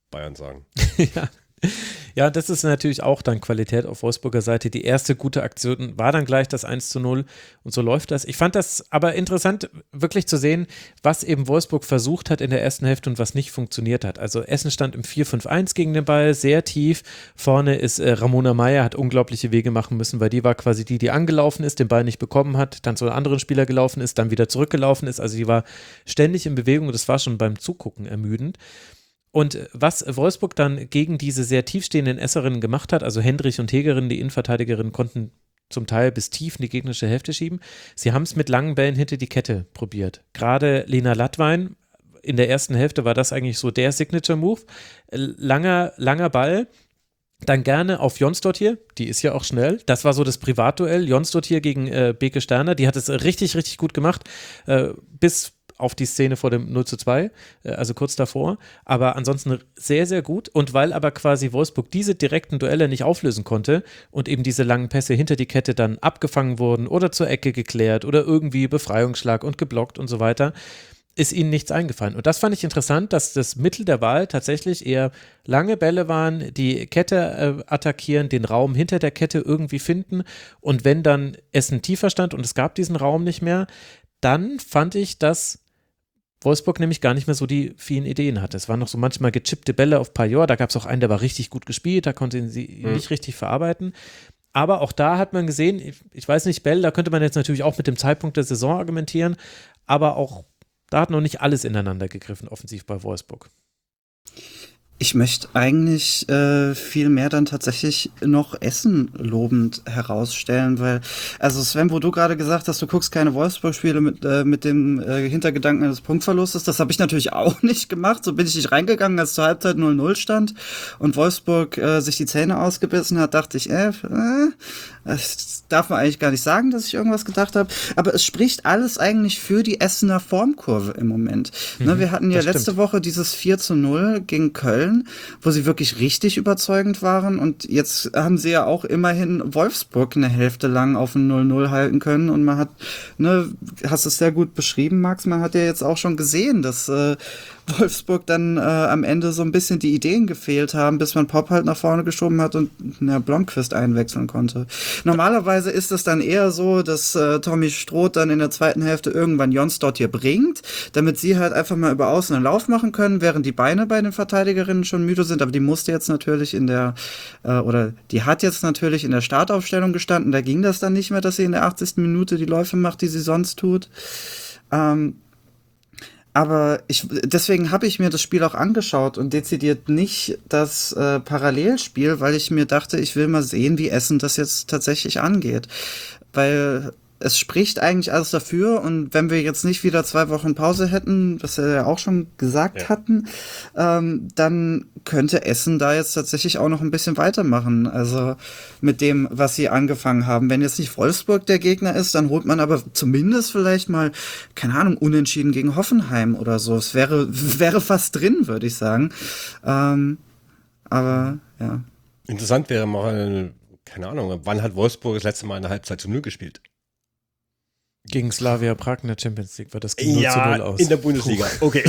Bayern sagen. ja. Ja, das ist natürlich auch dann Qualität auf Wolfsburger Seite. Die erste gute Aktion war dann gleich das eins zu null und so läuft das. Ich fand das aber interessant, wirklich zu sehen, was eben Wolfsburg versucht hat in der ersten Hälfte und was nicht funktioniert hat. Also Essen stand im vier fünf eins gegen den Ball, sehr tief. Vorne ist äh, Ramona Meyer, hat unglaubliche Wege machen müssen, weil die war quasi die, die angelaufen ist, den Ball nicht bekommen hat, dann zu einem anderen Spieler gelaufen ist, dann wieder zurückgelaufen ist. Also die war ständig in Bewegung und das war schon beim Zugucken ermüdend. Und was Wolfsburg dann gegen diese sehr tiefstehenden Esserinnen gemacht hat, also Hendrich und Hegerin, die Innenverteidigerinnen, konnten zum Teil bis tief in die gegnerische Hälfte schieben. Sie haben es mit langen Bällen hinter die Kette probiert. Gerade Lena Lattwein, in der ersten Hälfte war das eigentlich so der Signature-Move. Langer, langer Ball, dann gerne auf Jonsdottir, die ist ja auch schnell. Das war so das Privatduell. Jonsdottir gegen äh, Beke Sterner, die hat es richtig, richtig gut gemacht, äh, bis auf die Szene vor dem null zu zwei, also kurz davor, aber ansonsten sehr, sehr gut und weil aber quasi Wolfsburg diese direkten Duelle nicht auflösen konnte und eben diese langen Pässe hinter die Kette dann abgefangen wurden oder zur Ecke geklärt oder irgendwie Befreiungsschlag und geblockt und so weiter, ist ihnen nichts eingefallen. Und das fand ich interessant, dass das Mittel der Wahl tatsächlich eher lange Bälle waren, die Kette äh, attackieren, den Raum hinter der Kette irgendwie finden und wenn dann Essen tiefer stand und es gab diesen Raum nicht mehr, dann fand ich, dass Wolfsburg nämlich gar nicht mehr so die vielen Ideen hatte. Es waren noch so manchmal gechippte Bälle auf Pajor, da gab es auch einen, der war richtig gut gespielt, da konnte sie ihn mhm. nicht richtig verarbeiten. Aber auch da hat man gesehen, ich, ich weiß nicht, Bell, da könnte man jetzt natürlich auch mit dem Zeitpunkt der Saison argumentieren, aber auch da hat noch nicht alles ineinander gegriffen, offensiv bei Wolfsburg. Ich möchte eigentlich äh, viel mehr dann tatsächlich noch Essen lobend herausstellen, weil, also Sven, wo du gerade gesagt hast, du guckst keine Wolfsburg-Spiele mit, äh, mit dem äh, Hintergedanken eines Punktverlustes, das habe ich natürlich auch nicht gemacht. So bin ich nicht reingegangen, als zur Halbzeit null null stand und Wolfsburg äh, sich die Zähne ausgebissen hat, dachte ich, äh, äh, das darf man eigentlich gar nicht sagen, dass ich irgendwas gedacht habe. Aber es spricht alles eigentlich für die Essener Formkurve im Moment. Mhm, ne, wir hatten ja letzte stimmt. Woche dieses vier zu null gegen Köln, wo sie wirklich richtig überzeugend waren und jetzt haben sie ja auch immerhin Wolfsburg eine Hälfte lang auf ein null null halten können und man hat, ne, hast es sehr gut beschrieben, Max, man hat ja jetzt auch schon gesehen, dass äh, Wolfsburg dann äh, am Ende so ein bisschen die Ideen gefehlt haben, bis man Pop halt nach vorne geschoben hat und na, Blomqvist einwechseln konnte. Normalerweise ist es dann eher so, dass äh, Tommy Stroh dann in der zweiten Hälfte irgendwann Jonsdottir bringt, damit sie halt einfach mal über außen einen Lauf machen können, während die Beine bei den Verteidigerinnen schon müde sind, aber die musste jetzt natürlich in der, äh, oder die hat jetzt natürlich in der Startaufstellung gestanden, da ging das dann nicht mehr, dass sie in der achtzigsten Minute die Läufe macht, die sie sonst tut. Ähm, Aber ich, deswegen habe ich mir das Spiel auch angeschaut und dezidiert nicht das äh, Parallelspiel, weil ich mir dachte, ich will mal sehen, wie Essen das jetzt tatsächlich angeht. Weil es spricht eigentlich alles dafür und wenn wir jetzt nicht wieder zwei Wochen Pause hätten, was wir ja auch schon gesagt ja. hatten, ähm, dann könnte Essen da jetzt tatsächlich auch noch ein bisschen weitermachen. Also mit dem, was sie angefangen haben. Wenn jetzt nicht Wolfsburg der Gegner ist, dann holt man aber zumindest vielleicht mal, keine Ahnung, unentschieden gegen Hoffenheim oder so. Es wäre, wäre fast drin, würde ich sagen. Ähm, aber, ja. Interessant wäre mal, keine Ahnung, wann hat Wolfsburg das letzte Mal in der Halbzeit zu null gespielt? Gegen Slavia Prag in der Champions League war das null ja, zu null aus. In der Bundesliga, Puh. Okay.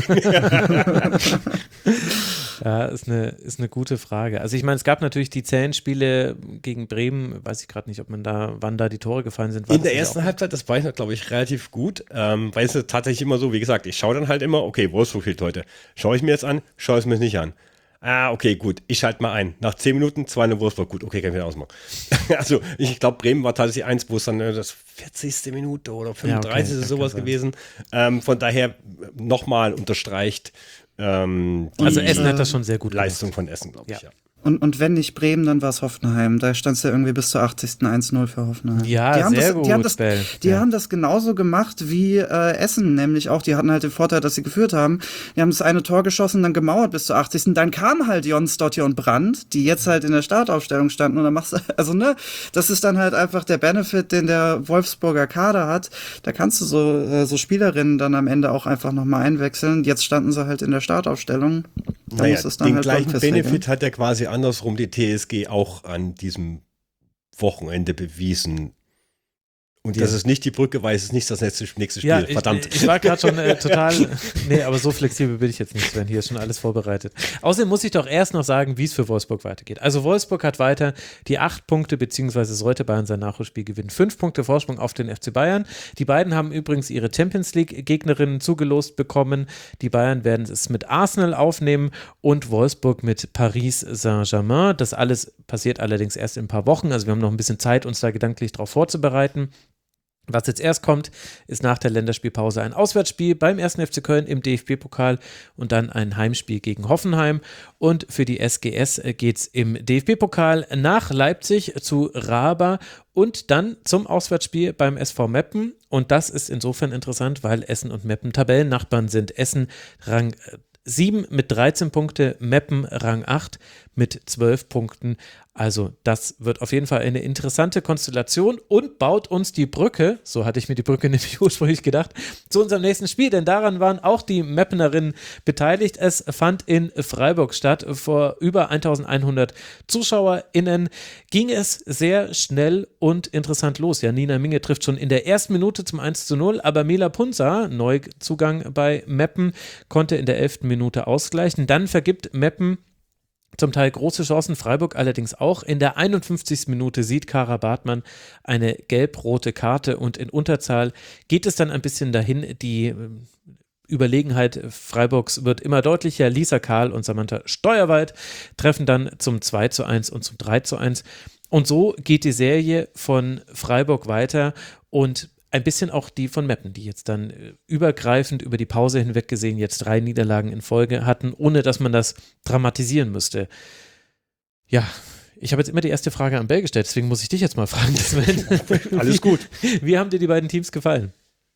Ja, ist eine, ist eine gute Frage. Also ich meine, es gab natürlich die zähen Spiele gegen Bremen, weiß ich gerade nicht, ob man da, wann da die Tore gefallen sind. War in der ersten Halbzeit, das weiß ich, glaube ich, relativ gut, ähm, weil es ist tatsächlich immer so, wie gesagt, ich schaue dann halt immer, okay, Wolfsburg spielt heute. Schaue ich mir jetzt an, schaue ich mir nicht an. Ah, okay, gut, ich schalte mal ein. Nach zehn Minuten, zwei eine Wolfsburg, gut, okay, kann ich wieder ausmachen. Also ich glaube, Bremen war tatsächlich eins, wo es dann äh, das vierzigste Minute oder fünfunddreißigste Ja, okay, sowas gewesen. Ähm, von daher nochmal unterstreicht ähm, also Essen hat das schon sehr gut Leistung gemacht. von Essen, glaube ich, ja. ja. Und, und wenn nicht Bremen, dann war es Hoffenheim. Da stand es ja irgendwie bis zur achtzigsten eins null für Hoffenheim. Ja, die haben sehr das, gut. Die, haben das, die ja. haben das genauso gemacht wie äh, Essen, nämlich auch. Die hatten halt den Vorteil, dass sie geführt haben. Die haben das eine Tor geschossen, dann gemauert bis zur achtzigsten Dann kam halt Jonsdottir und Brandt, die jetzt halt in der Startaufstellung standen. Und dann machst du, also ne, das ist dann halt einfach der Benefit, den der Wolfsburger Kader hat. Da kannst du so, äh, so Spielerinnen dann am Ende auch einfach nochmal einwechseln. Jetzt standen sie halt in der Startaufstellung. Da naja, muss es dann den halt gleichen Benefit ne? hat ja quasi andersrum die T S G auch an diesem Wochenende bewiesen. Und Ja. das ist nicht die Brücke, weil es ist nicht das nächste, nächste Spiel. Ja, ich, Verdammt. Ich war gerade schon äh, total, nee, aber so flexibel bin ich jetzt nicht, Sven, hier ist schon alles vorbereitet. Außerdem muss ich doch erst noch sagen, wie es für Wolfsburg weitergeht. Also Wolfsburg hat weiter die acht Punkte, beziehungsweise sollte Bayern sein Nachholspiel gewinnen. Fünf Punkte Vorsprung auf den F C Bayern. Die beiden haben übrigens ihre Champions League-Gegnerinnen zugelost bekommen. Die Bayern werden es mit Arsenal aufnehmen und Wolfsburg mit Paris Saint-Germain. Das alles passiert allerdings erst in ein paar Wochen, also wir haben noch ein bisschen Zeit, uns da gedanklich darauf vorzubereiten. Was jetzt erst kommt, ist nach der Länderspielpause ein Auswärtsspiel beim ersten F C Köln im D F B-Pokal und dann ein Heimspiel gegen Hoffenheim. Und für die S G S geht es im D F B-Pokal nach Leipzig zu Raba und dann zum Auswärtsspiel beim S V Meppen. Und das ist insofern interessant, weil Essen und Meppen Tabellennachbarn sind. Essen Rang sieben mit dreizehn Punkte, Meppen Rang acht mit zwölf Punkten. Also das wird auf jeden Fall eine interessante Konstellation und baut uns die Brücke, so hatte ich mir die Brücke nämlich ursprünglich gedacht, zu unserem nächsten Spiel, denn daran waren auch die Meppenerinnen beteiligt. Es fand in Freiburg statt, vor über eintausendeinhundert ZuschauerInnen ging es sehr schnell und interessant los. Ja, Nina Minge trifft schon in der ersten Minute zum eins zu null, aber Mila Punza, Neuzugang bei Meppen, konnte in der elften Minute ausgleichen. Dann vergibt Meppen zum Teil große Chancen, Freiburg allerdings auch. In der einundfünfzigsten Minute sieht Kara Bartmann eine gelb-rote Karte und in Unterzahl geht es dann ein bisschen dahin. Die Überlegenheit Freiburgs wird immer deutlicher. Lisa Kahl und Samantha Steuerwald treffen dann zum zwei zu eins und zum drei zu eins. Und so geht die Serie von Freiburg weiter und ein bisschen auch die von Meppen, die jetzt dann äh, übergreifend über die Pause hinweg gesehen jetzt drei Niederlagen in Folge hatten, ohne dass man das dramatisieren müsste. Ja, ich habe jetzt immer die erste Frage an Bell gestellt, deswegen muss ich dich jetzt mal fragen, Sven. Alles gut. Wie, wie haben dir die beiden Teams gefallen?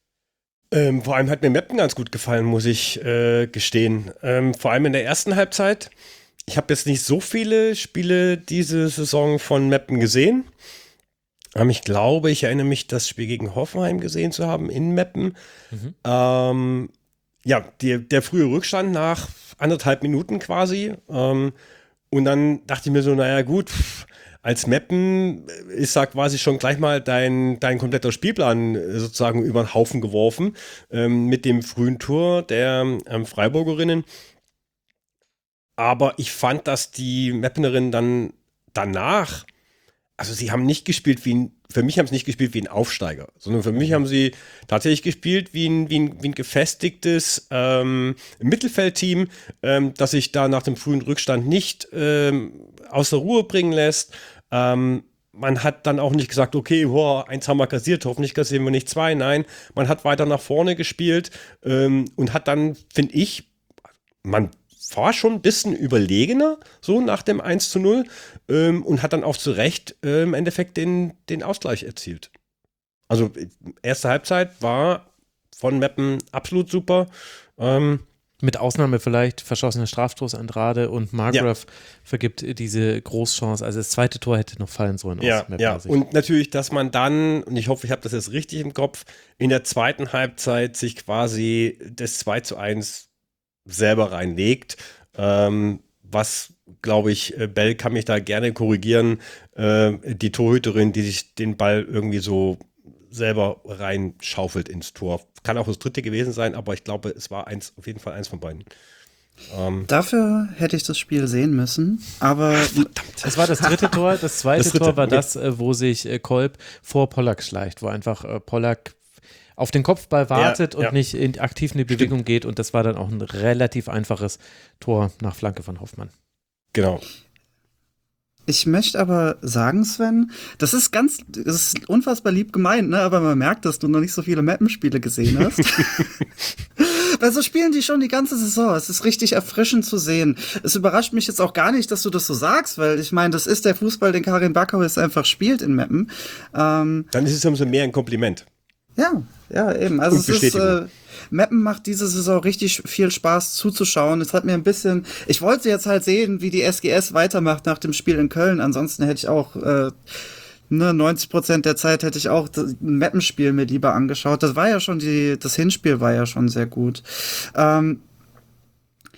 Ähm, vor allem hat mir Meppen ganz gut gefallen, muss ich äh, gestehen. Ähm, vor allem in der ersten Halbzeit. Ich habe jetzt nicht so viele Spiele diese Saison von Meppen gesehen. Ich glaube, ich erinnere mich, das Spiel gegen Hoffenheim gesehen zu haben in Meppen. Mhm. Ähm, ja, die, der frühe Rückstand nach anderthalb Minuten quasi. Ähm, und dann dachte ich mir so, naja gut, als Meppen ist da quasi schon gleich mal dein, dein kompletter Spielplan sozusagen über den Haufen geworfen ähm, mit dem frühen Tor der ähm, Freiburgerinnen. Aber ich fand, dass die Meppenerinnen dann danach, also sie haben nicht gespielt wie ein, für mich haben sie nicht gespielt wie ein Aufsteiger, sondern für mich haben sie tatsächlich gespielt wie ein, wie ein, wie ein gefestigtes ähm, Mittelfeldteam, ähm, das sich da nach dem frühen Rückstand nicht ähm, aus der Ruhe bringen lässt. Ähm, man hat dann auch nicht gesagt, okay, boah, eins haben wir kassiert, hoffentlich kassieren wir nicht zwei. Nein, man hat weiter nach vorne gespielt ähm, und hat dann, finde ich, man war schon ein bisschen überlegener, so nach dem eins zu null ähm, und hat dann auch zu Recht äh, im Endeffekt den, den Ausgleich erzielt. Also erste Halbzeit war von Meppen absolut super. Ähm, Mit Ausnahme vielleicht verschossene Strafstoß Andrade und Margrave ja. vergibt diese Großchance. Also das zweite Tor hätte noch fallen sollen. Ja, aus ja. Und natürlich, dass man dann, und ich hoffe, ich habe das jetzt richtig im Kopf, in der zweiten Halbzeit sich quasi das zwei zu eins selber reinlegt, ähm, was, glaube ich, Bell kann mich da gerne korrigieren, äh, die Torhüterin, die sich den Ball irgendwie so selber reinschaufelt ins Tor. Kann auch das dritte gewesen sein, aber ich glaube, es war eins, auf jeden Fall eins von beiden. Ähm, Dafür hätte ich das Spiel sehen müssen, aber das war das dritte Tor, das zweite das dritte, Tor war okay. das, wo sich Kolb vor Pollack schleicht, wo einfach Pollack auf den Kopfball wartet ja, und ja. nicht in, aktiv in die Bewegung Stimmt. geht und das war dann auch ein relativ einfaches Tor nach Flanke von Hoffmann. Genau. Ich möchte aber sagen, Sven, das ist ganz, das ist unfassbar lieb gemeint, ne? Aber man merkt, dass du noch nicht so viele Mappenspiele gesehen hast. Weil so spielen die schon die ganze Saison. Es ist richtig erfrischend zu sehen. Es überrascht mich jetzt auch gar nicht, dass du das so sagst, weil ich meine, das ist der Fußball, den Karin Backhaus einfach spielt in Meppen. Ähm, Dann ist es umso mehr ein Kompliment. Ja, ja, eben. Also es ist, äh, Meppen macht diese Saison richtig viel Spaß zuzuschauen. Es hat mir ein bisschen, ich wollte jetzt halt sehen, wie die S G S weitermacht nach dem Spiel in Köln. Ansonsten hätte ich auch, äh, ne, neunzig Prozent der Zeit hätte ich auch ein Meppenspiel mir lieber angeschaut. Das war ja schon die, das Hinspiel war ja schon sehr gut. Ähm,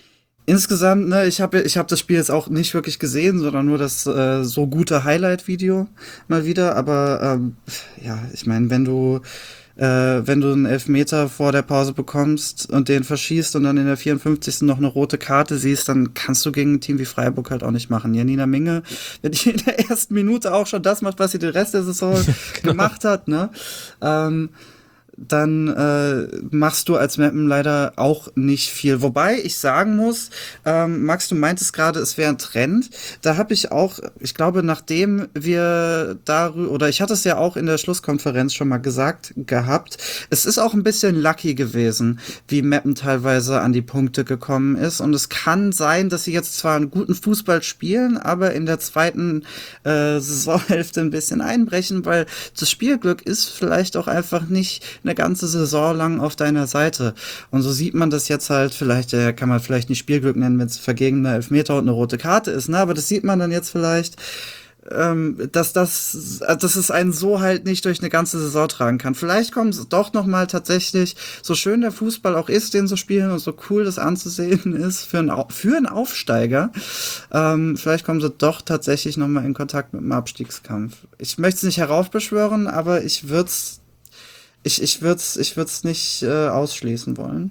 Insgesamt, ne, ich habe ich hab das Spiel jetzt auch nicht wirklich gesehen, sondern nur das äh, so gute Highlight-Video mal wieder. Aber ähm, ja, ich meine, wenn du äh, wenn du einen Elfmeter vor der Pause bekommst und den verschießt und dann in der vierundfünfzigsten noch eine rote Karte siehst, dann kannst du gegen ein Team wie Freiburg halt auch nicht machen. Janina Minge, wenn die in der ersten Minute auch schon das macht, was sie den Rest der Saison gemacht hat, ne? Ähm, dann äh, machst du als Meppen leider auch nicht viel. Wobei ich sagen muss, ähm, Max, du meintest gerade, es wäre ein Trend. Da habe ich auch, ich glaube, nachdem wir darüber, oder ich hatte es ja auch in der Schlusskonferenz schon mal gesagt gehabt, es ist auch ein bisschen lucky gewesen, wie Meppen teilweise an die Punkte gekommen ist. Und es kann sein, dass sie jetzt zwar einen guten Fußball spielen, aber in der zweiten äh, Saisonhälfte ein bisschen einbrechen, weil das Spielglück ist vielleicht auch einfach nicht eine ganze Saison lang auf deiner Seite. Und so sieht man das jetzt halt, vielleicht äh, kann man vielleicht nicht Spielglück nennen, wenn es vergegener Elfmeter und eine rote Karte ist, ne? Aber das sieht man dann jetzt vielleicht, ähm, dass das, dass es einen so halt nicht durch eine ganze Saison tragen kann. Vielleicht kommen sie doch noch mal tatsächlich, so schön der Fußball auch ist, den zu spielen und so cool das anzusehen ist für einen, für einen Aufsteiger, ähm, vielleicht kommen sie doch tatsächlich noch mal in Kontakt mit dem Abstiegskampf. Ich möchte es nicht heraufbeschwören, aber ich würde es Ich, ich würde es ich würd's nicht äh, ausschließen wollen.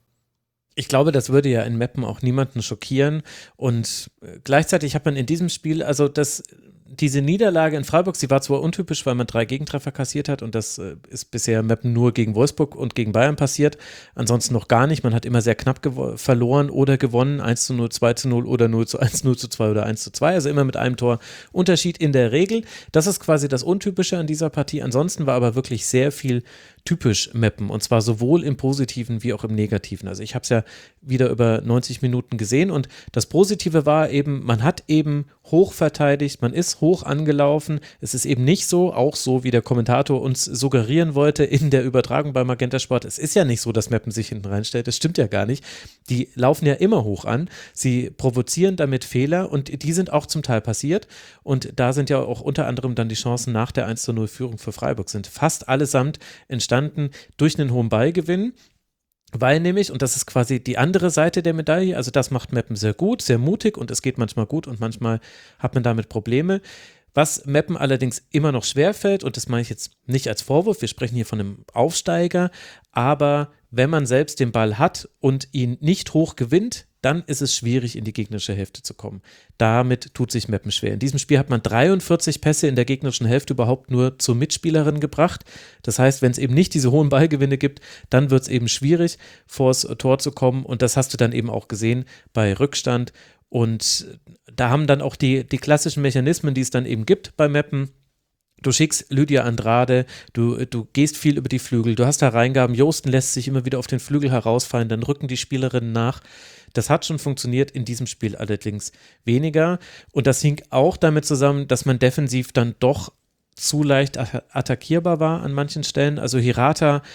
Ich glaube, das würde ja in Meppen auch niemanden schockieren. Und äh, gleichzeitig hat man in diesem Spiel, also das, diese Niederlage in Freiburg, sie war zwar untypisch, weil man drei Gegentreffer kassiert hat und das äh, ist bisher Meppen nur gegen Wolfsburg und gegen Bayern passiert, ansonsten noch gar nicht. Man hat immer sehr knapp gewo- verloren oder gewonnen, eins zu null, zwei zu null oder null zu eins, null zu zwei oder eins zu zwei, also immer mit einem Tor Unterschied in der Regel. Das ist quasi das Untypische an dieser Partie. Ansonsten war aber wirklich sehr viel typisch Meppen und zwar sowohl im Positiven wie auch im Negativen. Also ich habe es ja wieder über neunzig Minuten gesehen und das Positive war eben, man hat eben hoch verteidigt, man ist hoch angelaufen. Es ist eben nicht so, auch so wie der Kommentator uns suggerieren wollte in der Übertragung bei Magenta Sport, es ist ja nicht so, dass Meppen sich hinten reinstellt, das stimmt ja gar nicht. Die laufen ja immer hoch an, sie provozieren damit Fehler und die sind auch zum Teil passiert und da sind ja auch unter anderem dann die Chancen nach der eins zu null Führung für Freiburg sind fast allesamt entstanden durch einen hohen Ballgewinn, weil nämlich, und das ist quasi die andere Seite der Medaille, also das macht Meppen sehr gut, sehr mutig und es geht manchmal gut und manchmal hat man damit Probleme. Was Meppen allerdings immer noch schwerfällt, und das meine ich jetzt nicht als Vorwurf, wir sprechen hier von einem Aufsteiger, aber wenn man selbst den Ball hat und ihn nicht hoch gewinnt, dann ist es schwierig, in die gegnerische Hälfte zu kommen. Damit tut sich Meppen schwer. In diesem Spiel hat man dreiundvierzig Pässe in der gegnerischen Hälfte überhaupt nur zur Mitspielerin gebracht. Das heißt, wenn es eben nicht diese hohen Ballgewinne gibt, dann wird es eben schwierig, vors Tor zu kommen. Und das hast du dann eben auch gesehen bei Rückstand. Und da haben dann auch die, die klassischen Mechanismen, die es dann eben gibt bei Meppen. Du schickst Lydia Andrade, du, du gehst viel über die Flügel, du hast da Reingaben, Josten lässt sich immer wieder auf den Flügel herausfallen, dann rücken die Spielerinnen nach. Das hat schon funktioniert, in diesem Spiel allerdings weniger. Und das hing auch damit zusammen, dass man defensiv dann doch zu leicht attackierbar war an manchen Stellen. Also Hirata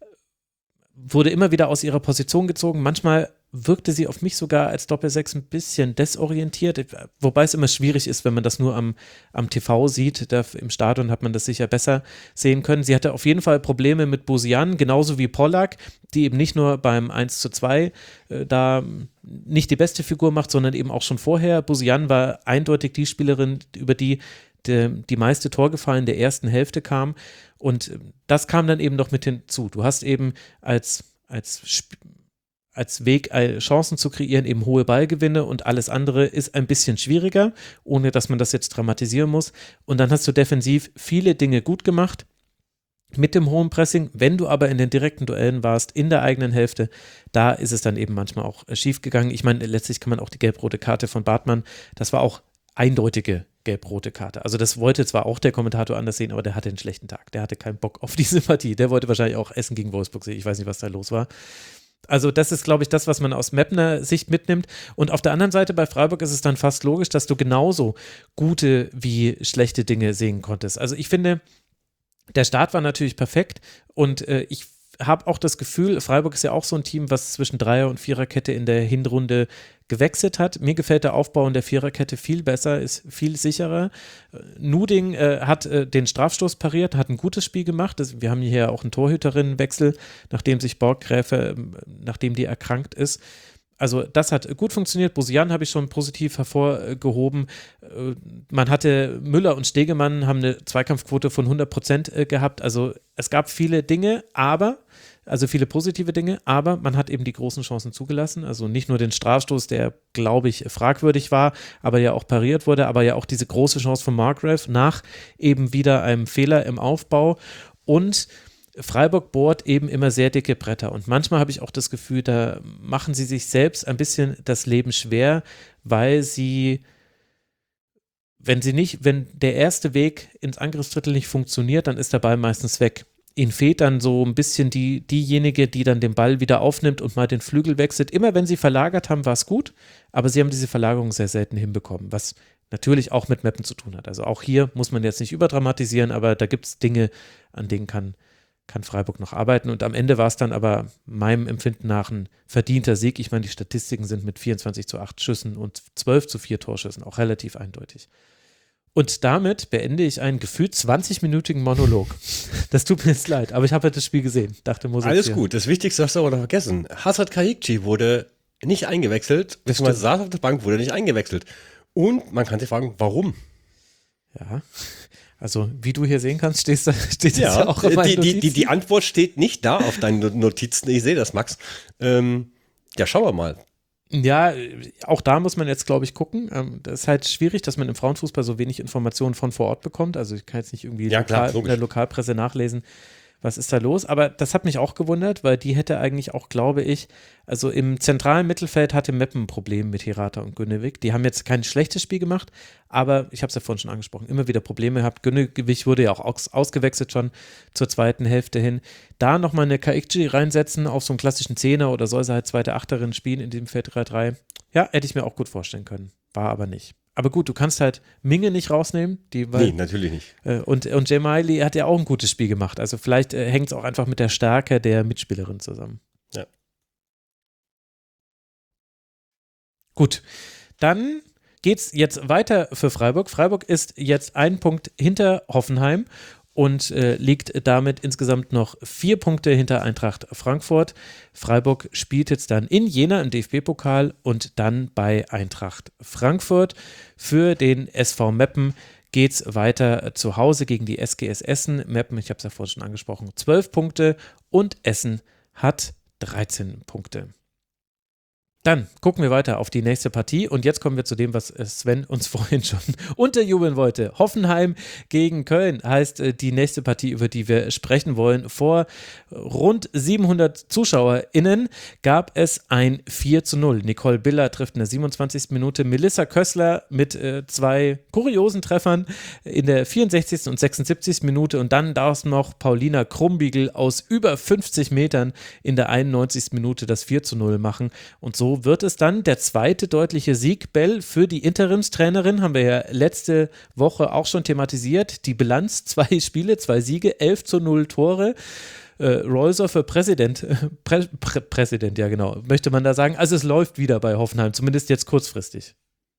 wurde immer wieder aus ihrer Position gezogen. Manchmal wirkte sie auf mich sogar als Doppelsechs ein bisschen desorientiert, wobei es immer schwierig ist, wenn man das nur am, am T V sieht. Da im Stadion hat man das sicher besser sehen können. Sie hatte auf jeden Fall Probleme mit Busian, genauso wie Pollack, die eben nicht nur beim eins zu zwei äh, da nicht die beste Figur macht, sondern eben auch schon vorher. Busian war eindeutig die Spielerin, über die die, die meiste Torgefahr in der ersten Hälfte kam und das kam dann eben noch mit hinzu. Du hast eben als, als Sp- als Weg, Chancen zu kreieren, eben hohe Ballgewinne und alles andere ist ein bisschen schwieriger, ohne dass man das jetzt dramatisieren muss. Und dann hast du defensiv viele Dinge gut gemacht mit dem hohen Pressing. Wenn du aber in den direkten Duellen warst, in der eigenen Hälfte, da ist es dann eben manchmal auch schief gegangen. Ich meine, letztlich kann man auch die gelb-rote Karte von Bartmann, das war auch eindeutige gelb-rote Karte. Also das wollte zwar auch der Kommentator anders sehen, aber der hatte einen schlechten Tag. Der hatte keinen Bock auf diese Partie. Der wollte wahrscheinlich auch Essen gegen Wolfsburg sehen. Ich weiß nicht, was da los war. Also das ist, glaube ich, das, was man aus Meppner Sicht mitnimmt. Und auf der anderen Seite bei Freiburg ist es dann fast logisch, dass du genauso gute wie schlechte Dinge sehen konntest. Also ich finde, der Start war natürlich perfekt und äh, ich habe auch das Gefühl, Freiburg ist ja auch so ein Team, was zwischen Dreier- und Viererkette in der Hinrunde gewechselt hat. Mir gefällt der Aufbau in der Viererkette viel besser, ist viel sicherer. Nuding äh, hat äh, den Strafstoß pariert, hat ein gutes Spiel gemacht. Das, wir haben hier auch einen Torhüterinnenwechsel, nachdem sich Borggräfe, äh, nachdem die erkrankt ist. Also das hat gut funktioniert. Bosian habe ich schon positiv hervorgehoben. Man hatte Müller und Stegemann haben eine Zweikampfquote von hundert Prozent gehabt. Also es gab viele Dinge, aber, also viele positive Dinge, aber man hat eben die großen Chancen zugelassen. Also nicht nur den Strafstoß, der, glaube ich, fragwürdig war, aber ja auch pariert wurde, aber ja auch diese große Chance von Markgraf nach eben wieder einem Fehler im Aufbau. Und Freiburg bohrt eben immer sehr dicke Bretter und manchmal habe ich auch das Gefühl, da machen sie sich selbst ein bisschen das Leben schwer, weil sie, wenn sie nicht, wenn der erste Weg ins Angriffsdrittel nicht funktioniert, dann ist der Ball meistens weg. Ihnen fehlt dann so ein bisschen die, diejenige, die dann den Ball wieder aufnimmt und mal den Flügel wechselt. Immer wenn sie verlagert haben, war es gut, aber sie haben diese Verlagerung sehr selten hinbekommen, was natürlich auch mit Meppen zu tun hat. Also auch hier muss man jetzt nicht überdramatisieren, aber da gibt es Dinge, an denen kann kann Freiburg noch arbeiten und am Ende war es dann aber meinem Empfinden nach ein verdienter Sieg. Ich meine, die Statistiken sind mit vierundzwanzig zu acht Schüssen und zwölf zu vier Torschüssen auch relativ eindeutig. Und damit beende ich einen gefühlt zwanzig-minütigen Monolog. Das tut mir jetzt leid, aber ich habe halt das Spiel gesehen. Dachte, muss Alles gut, das Wichtigste hast du aber noch vergessen. Hazard Kayikci wurde nicht eingewechselt, beziehungsweise saß auf der Bank, wurde nicht eingewechselt. Und man kann sich fragen, warum? Ja, also wie du hier sehen kannst, steht das steht ja, ja auch in meinen die, die, die, Notizen. die Antwort steht nicht da auf deinen Notizen. Ich sehe das, Max. Ähm, ja, schauen wir mal. Ja, auch da muss man jetzt, glaube ich, gucken. Das ist halt schwierig, dass man im Frauenfußball so wenig Informationen von vor Ort bekommt. Also ich kann jetzt nicht irgendwie ja, lokal, klar, in der Lokalpresse nachlesen, was ist da los. Aber das hat mich auch gewundert, weil die hätte eigentlich auch, glaube ich, also im zentralen Mittelfeld hatte Meppen ein Problem mit Hirata und Günnewig. Die haben jetzt kein schlechtes Spiel gemacht, aber ich habe es ja vorhin schon angesprochen, immer wieder Probleme gehabt. Günnewig wurde ja auch aus, ausgewechselt schon zur zweiten Hälfte hin. Da nochmal eine Kayikci reinsetzen auf so einen klassischen Zehner oder soll sie halt zweite Achterin spielen in dem Feld drei drei. Ja, hätte ich mir auch gut vorstellen können. War aber nicht. Aber gut, du kannst halt Minge nicht rausnehmen. Die, weil, nee, natürlich nicht. Äh, und, und Jemaili hat ja auch ein gutes Spiel gemacht. Also vielleicht äh, hängt es auch einfach mit der Stärke der Mitspielerin zusammen. Ja. Gut, dann geht es jetzt weiter für Freiburg. Freiburg ist jetzt ein Punkt hinter Hoffenheim und äh, liegt damit insgesamt noch vier Punkte hinter Eintracht Frankfurt. Freiburg spielt jetzt dann in Jena im D F B-Pokal und dann bei Eintracht Frankfurt. Für den S V Meppen geht es weiter zu Hause gegen die S G S Essen. Meppen, ich habe es ja vorhin schon angesprochen, zwölf Punkte und Essen hat dreizehn Punkte. Dann gucken wir weiter auf die nächste Partie und jetzt kommen wir zu dem, was Sven uns vorhin schon unterjubeln wollte. Hoffenheim gegen Köln heißt die nächste Partie, über die wir sprechen wollen. Vor rund siebenhundert ZuschauerInnen gab es ein vier zu null. Nicole Biller trifft in der siebenundzwanzigsten Minute. Melissa Kössler mit äh, zwei kuriosen Treffern in der vierundsechzigsten und sechsundsiebzigsten Minute und dann darf es noch Paulina Krumbiegel aus über fünfzig Metern in der einundneunzigsten Minute das vier zu null machen und so wird es dann der zweite deutliche Sieg, Bell, für die Interimstrainerin, haben wir ja letzte Woche auch schon thematisiert. Die Bilanz, zwei Spiele, zwei Siege, elf zu null Tore. Äh, Reuser für Präsident, Prä, Prä, Präsident, ja genau, möchte man da sagen. Also es läuft wieder bei Hoffenheim, zumindest jetzt kurzfristig.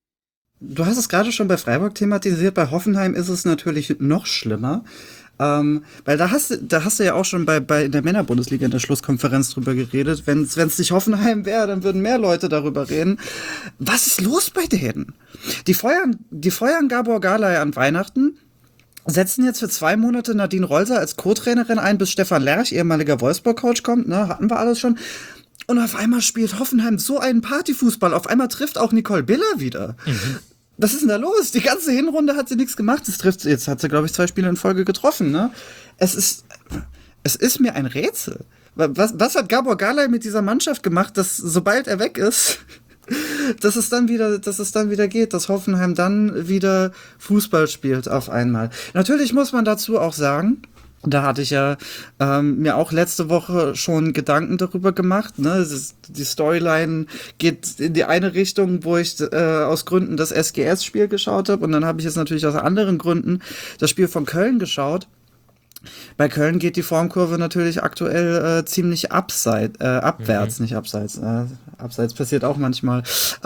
Du hast es gerade schon bei Freiburg thematisiert, bei Hoffenheim ist es natürlich noch schlimmer. Ähm, weil da hast, da hast du ja auch schon bei, bei in der Männerbundesliga in der Schlusskonferenz drüber geredet. Wenn es nicht Hoffenheim wäre, dann würden mehr Leute darüber reden. Was ist los bei denen? Die feuern, die feuern Gabor Galay an Weihnachten, setzen jetzt für zwei Monate Nadine Rolser als Co-Trainerin ein, bis Stefan Lerch, ehemaliger Wolfsburg-Coach, kommt. Ne, hatten wir alles schon. Und auf einmal spielt Hoffenheim so einen Partyfußball. Auf einmal trifft auch Nicole Biller wieder. Mhm. Was ist denn da los? Die ganze Hinrunde hat sie nichts gemacht. Das trifft, jetzt hat sie, glaube ich, zwei Spiele in Folge getroffen. Ne? Es ist, es ist mir ein Rätsel. Was, was hat Gabor Galay mit dieser Mannschaft gemacht, dass sobald er weg ist, dass es dann wieder, dass es dann wieder geht, dass Hoffenheim dann wieder Fußball spielt auf einmal. Natürlich muss man dazu auch sagen, da hatte ich ja ähm, mir auch letzte Woche schon Gedanken darüber gemacht. Ne? Ist, die Storyline geht in die eine Richtung, wo ich äh, aus Gründen das S G S-Spiel geschaut habe. Und dann habe ich jetzt natürlich aus anderen Gründen das Spiel von Köln geschaut. Bei Köln geht die Formkurve natürlich aktuell äh, ziemlich abseit, äh, abwärts, mhm. nicht abseits. Äh, abseits passiert auch manchmal.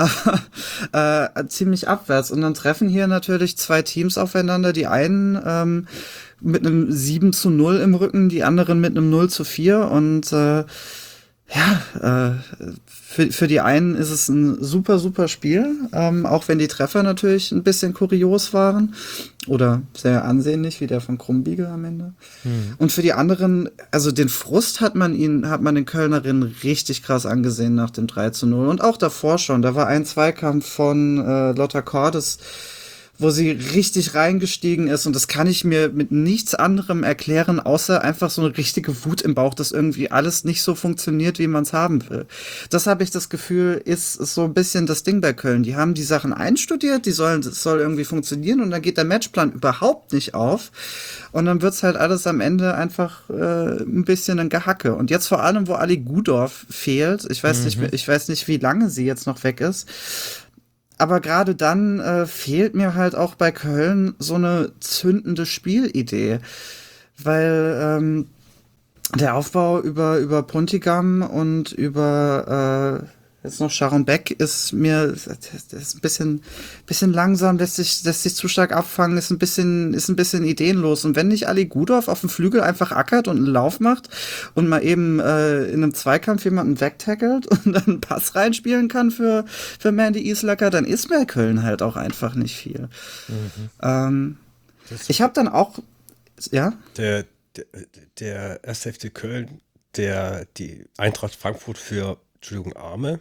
äh, ziemlich abwärts. Und dann treffen hier natürlich zwei Teams aufeinander. Die einen ähm, mit einem sieben zu null im Rücken, die anderen mit einem null zu vier. Und äh, Ja, äh, für, für die einen ist es ein super, super Spiel, ähm, auch wenn die Treffer natürlich ein bisschen kurios waren oder sehr ansehnlich, wie der von Krumbiegel am Ende. Mhm. Und für die anderen, also den Frust hat man ihn, hat man den Kölnerinnen richtig krass angesehen nach dem drei zu null und auch davor schon. Da war ein Zweikampf von äh, Lotta Cordes, wo sie richtig reingestiegen ist und das kann ich mir mit nichts anderem erklären, außer einfach so eine richtige Wut im Bauch, dass irgendwie alles nicht so funktioniert, wie man es haben will. Das habe ich das Gefühl, ist, ist so ein bisschen das Ding bei Köln. Die haben die Sachen einstudiert, die sollen, das soll irgendwie funktionieren und dann geht der Matchplan überhaupt nicht auf und dann wird's halt alles am Ende einfach äh, ein bisschen ein Gehacke. Und jetzt vor allem, wo Ali Gudorf fehlt, ich weiß mhm. nicht, ich weiß nicht, wie lange sie jetzt noch weg ist, aber gerade dann äh, fehlt mir halt auch bei Köln so eine zündende Spielidee, weil ähm, der Aufbau über über Puntigam und über äh, jetzt noch Sharon Beck ist mir das ist ein bisschen bisschen langsam, lässt sich lässt sich zu stark abfangen, ist ein bisschen ist ein bisschen ideenlos und wenn nicht Ali Gudorf auf dem Flügel einfach ackert und einen Lauf macht und mal eben äh, in einem Zweikampf jemanden wegtackelt und dann einen Pass reinspielen kann für für Mandy Islacker, dann ist bei Köln halt auch einfach nicht viel. Mhm. Ähm, ich habe dann auch ja der der, der erste F C Köln, der die Eintracht Frankfurt für Entschuldigung, Arme.